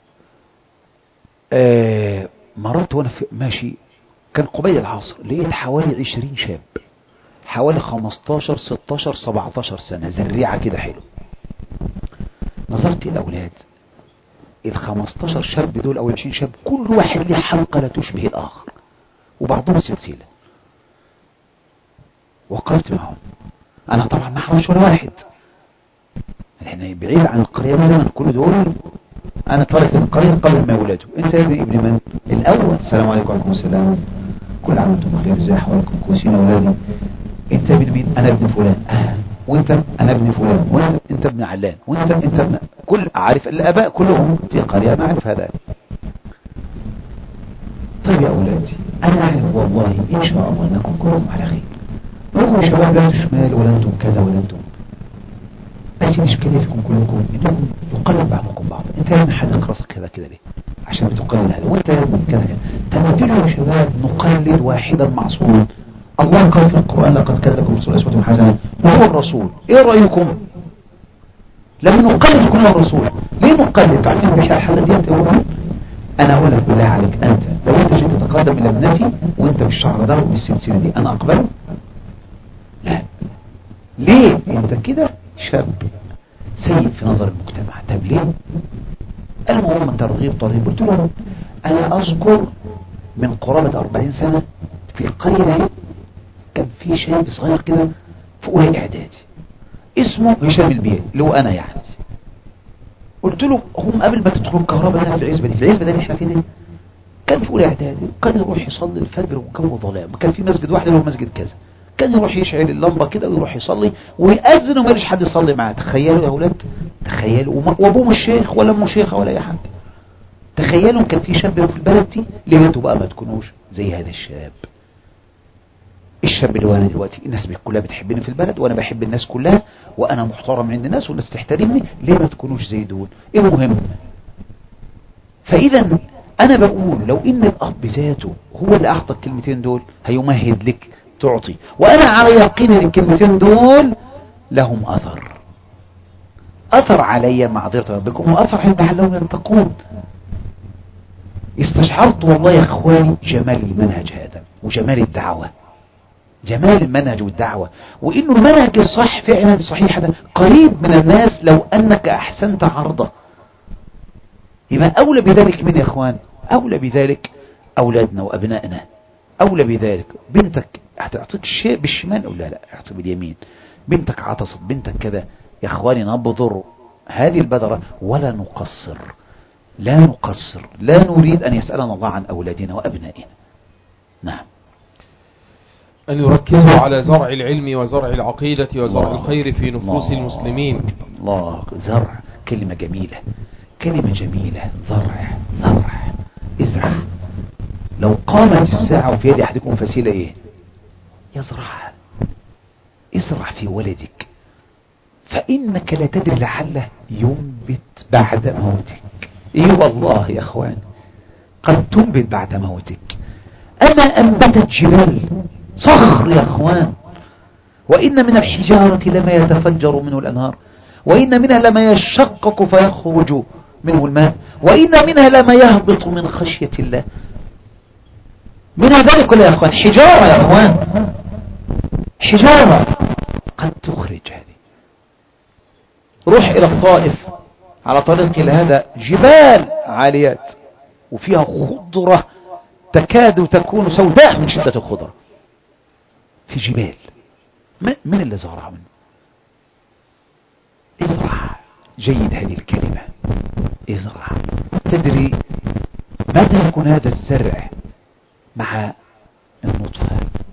مررت وأنا ماشي كان قبيل العصر لقيت حوالي 20 شاب، حوالي 15 16 17 سنة، زريعة كده حلو. نظرت الأولاد 15 شاب دول أو 20 شاب كل واحد له حلقة لا تشبه الآخر وبعضهم سلسلة، وقفت معهم. أنا طبعا ما حرمش ولا واحد، يعني بعيد عن القرية مثلا كل دول أنا طلعت من القرية قبل ما يولدوا. أنت يا ابن من الأول؟ السلام عليكم وعليكم السلام، كل عام وانتم بخير، ازي احوالكم كويسين أولادي؟ أنت ابن مين؟ أنا ابن فلان. وأنت؟ أنا ابن فلان. وأنت؟ أنت ابن علان. وأنت؟ أنت ابن كل عارف الآباء كلهم في قرية ما أعرف هذا. طيب يا أولادي أنا أعلم والله إن شاء الله أنكم كلكم على خير، انكم شباب لا شمال ولا أنتم كذا ولا أنتم، بس الإشكالية فيكم كلكم إنكم يقلب بعضكم بعض. أنت يا ابن حلق راسك كذا كده ليه؟ عشان بتقلد هذا، وأنت يا ابن كذا كذا. تمثلوا يا شباب نقلد واحدا معصوما. الله قال في القرآن لقد كان لكم رسول أسوة حسنة وهو الرسول. إيه رأيكم لما نقلد كل الرسول؟ ليه نقلد؟ تعرفين بحي الحالة دي أنت يقولون أنا أقول لك بالله عليك، أنت لو أنت جيت تتقدم إلى ابنتي وأنت بالشعر ده وبالسلسلة دي أنا أقبله؟ لا. ليه؟ أنت كده شاب سيء في نظر المجتمع. طب ليه؟ المهم ترغيب. قلت له أنا أذكر من قرابة 40 سنة في القرية كان في شاب صغير كده في أولى إعدادي اسمه هشام البيل اللي هو أنا يعني. قلت له هم قبل ما تدخلوا الكهرباء هنا في العزبة دي اللي احنا فيه كان في أولى إعدادي، كان يروح يصلي الفجر وجو ظلام، كان في مسجد واحد اللي هو مسجد كذا، كان يروح يشعل اللمبة كده ويروح يصلي ويأذن وما يليش حد يصلي معاه. تخيلوا يا أولاد، تخيلوا. وأبوه مش شيخ ولا أمه شيخة ولا أي حاجة. تخيلوا كان في شاب في البلد دي. ليه انتوا بقى ما تكونوش زي هذا الشاب؟ الشاب اللي وانا دلوقتي الناس كلها بتحبني في البلد وانا بحب الناس كلها وانا محترم عند الناس والناس تحترمني، ليه ما تكونوش زي دول؟ ايه المهم؟ فاذا انا بقول لو ان الاب ذاته هو اللي اعطى الكلمتين دول هيمهد لك تعطي، وانا على يقين ان الكلمتين دول لهم اثر علي معذرة ربكم واثر عند لعلهم يتقون. استشعرت والله يا اخواني جمال المنهج هذا وجمال الدعوة، جمال المنهج والدعوة، وانه المنهج الصح فعلا الصحيح ده قريب من الناس لو انك احسنت عرضه. يبقى اولى بذلك من يا اخوان؟ اولى بذلك اولادنا وابنائنا، اولى بذلك. بنتك هتعطيك شيء بالشمال او لا اعطي باليمين. بنتك عطست، بنتك كذا، يا اخواني نبذر هذه البذرة ولا نقصر، لا نقصر، لا نريد أن يسألنا الله عن أولادنا وأبنائنا. نعم. أن يركزوا على زرع العلم وزرع العقيدة وزرع الخير في نفوس المسلمين. الله، زرع كلمة جميلة، كلمة جميلة. زرع، زرع، ازرع. لو قامت الساعة وفي يد أحدكم فسيلة ايه؟ يزرع. ازرع في ولدك، فإنك لا تدري لعله ينبت بعد موتك. ايه والله يا اخوان، قد تنبت بعد موتك. أما أنبتت جبال، صخر يا اخوان، وإن من الحجارة لما يتفجر منه الأنهار، وإن منها لما يشقق فيخرج منه الماء، وإن منها لما يهبط من خشية الله. من ذلك يا اخوان حجارة، يا اخوان حجارة قد تخرج هذه. روح إلى الطائف على طريق إلى هذا، جبال عاليات وفيها خضرة تكاد تكون سوداء من شدة الخضرة، في جبال. من اللي زرع منه؟ ازرع. جيد هذه الكلمة، ازرع. تدري متى يكون هذا الزرع؟ مع النطفة.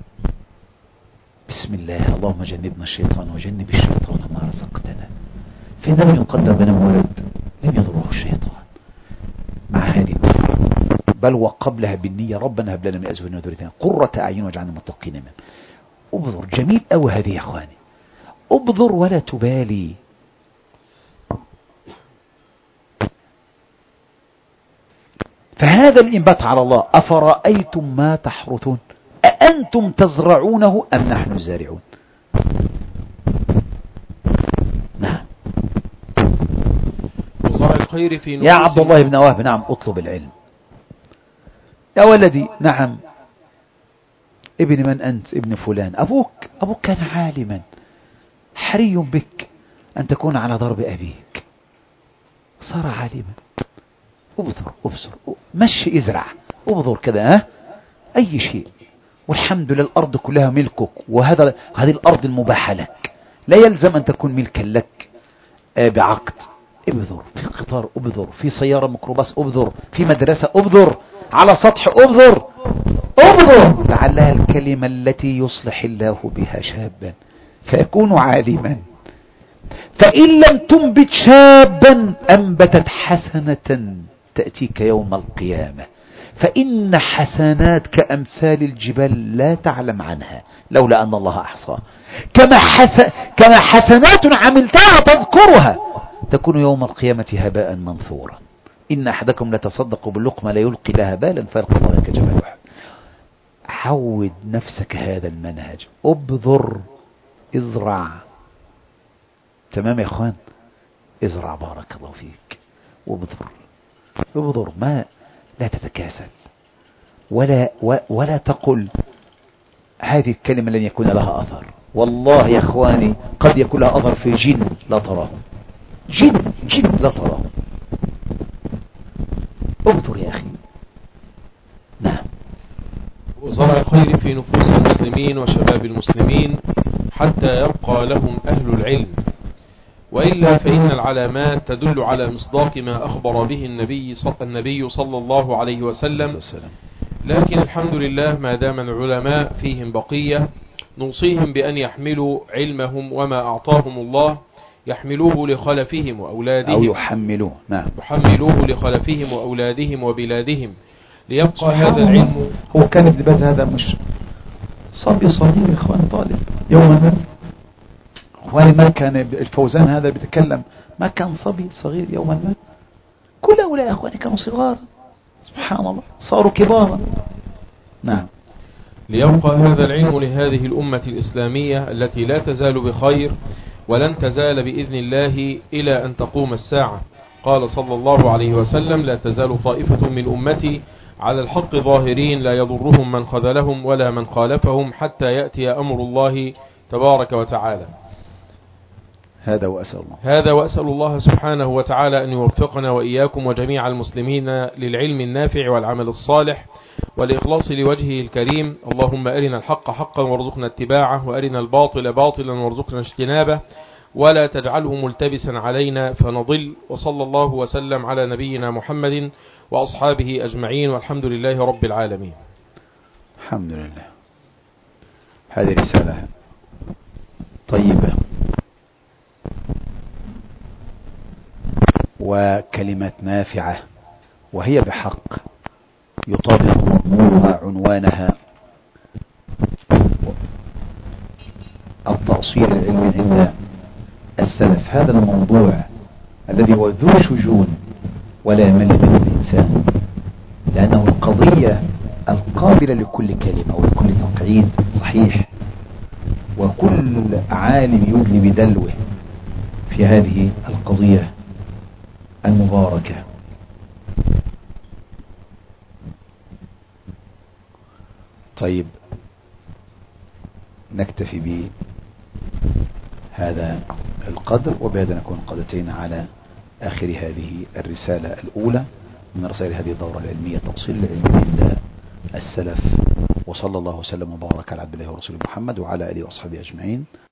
بسم الله، اللهم جنبنا الشيطان وجنب الشيطان ما رزقتنا. فإنه يقدر بين ولد لم يضره الشيطان مع هذه النطفة، بل وقبلها بالنية ربنا هب لنا من أزواجنا وذريتنا قرة أعين واجعلنا للمتقين إماما. ابذر. جميل أوي هذه يا أخواني، ابذر ولا تبالي. فهذا الإنبات على الله. أفرأيتم ما تحرثون أأنتم تزرعونه أم نحن الزارعون؟ نعم. وزرع الخير في يا عبد الله بن وهب، نعم، اطلب العلم يا ولدي. نعم. ابن من أنت؟ ابن فلان. أبوك كان عالما، حري بك أن تكون على ضرب أبيك. صار عالما. ابذر، مشي، ازرع، ابذر كذا، أي شيء. والحمد لله الأرض كلها ملكك، هذه الأرض المباحة لك، لا يلزم أن تكون ملكا لك بعقد. ابذر في قطار، ابذر في سيارة ميكروباص، ابذر في مدرسة، ابذر على سطح، ابذر لعلها الكلمة التي يصلح الله بها شابا فيكون عالما. فإن لم تنبت شابا أنبتت حسنة تأتيك يوم القيامة، فإن حسنات كأمثال الجبال لا تعلم عنها لولا أن الله أحصى. كما حسنات عملتها تذكرها تكون يوم القيامة هباء منثورا. إن أحدكم لتصدق باللقمة لا يلقي لها بالا فيلقى الله كجبل أحد. عود نفسك هذا المنهج. ابذر، ازرع. تمام يا اخوان؟ ازرع، بارك الله فيك. ابذر، ما لا تتكاسل ولا تقل هذه الكلمة لن يكون لها أثر. والله يا اخواني قد يكون لها أثر في جن لا تراه، جن لا تراه. ابذر يا أخي. نعم. وزرع الخير في نفوس المسلمين وشباب المسلمين حتى يبقى لهم أهل العلم، وإلا فإن العلامات تدل على مصداق ما أخبر به النبي صلى الله عليه وسلم. لكن الحمد لله ما دام العلماء فيهم بقية نوصيهم بأن يحملوا علمهم وما أعطاهم الله، يحملوه لخلفهم وأولادهم، أو يحملوه. نعم. يحملوه لخلفهم وأولادهم وبلادهم ليبقى هذا العلم. هو كان ابن باز هذا مش صبي صغير يا اخوان، طالب يوما ما. اخواني ما كان الفوزان هذا بيتكلم، ما كان صبي صغير يوما ما. كل هؤلاء يا اخواني كانوا صغار، سبحان الله صاروا كبارا. نعم. ليبقى هذا العلم لهذه الأمة الإسلامية التي لا تزال بخير ولن تزال بإذن الله إلى أن تقوم الساعة. قال صلى الله عليه وسلم: لا تزال طائفة من أمتي على الحق ظاهرين لا يضرهم من خذلهم ولا من خالفهم حتى يأتي أمر الله تبارك وتعالى. هذا وأسأل الله سبحانه وتعالى أن يوفقنا وإياكم وجميع المسلمين للعلم النافع والعمل الصالح والإخلاص لوجهه الكريم. اللهم أرنا الحق حقا وارزقنا اتباعه، وأرنا الباطل باطلا وارزقنا اجتنابه، ولا تجعله ملتبسا علينا فنضل. وصلى الله وسلم على نبينا محمد وأصحابه أجمعين، والحمد لله رب العالمين. الحمد لله. هذه رسالة طيبة وكلمات نافعة، وهي بحق يطابق مضمونها عنوانها التأصيل العلمي عند السلف. هذا الموضوع الذي هو ذو شجون ولا يمل منه الإنسان، لأنه القضية القابلة لكل كلمة ولكل تقعيد صحيح، وكل عالم يدلي بدلوه في هذه القضية المباركة. طيب، نكتفي بهذا القدر، وبهذا نكون قد أتينا على آخر هذه الرسالة الأولى من رسائل هذه الدورة العلمية، تأصيل العلم عند السلف. وصلى الله وسلم وبارك على عبد الله ورسوله محمد وعلى آله وأصحابه أجمعين.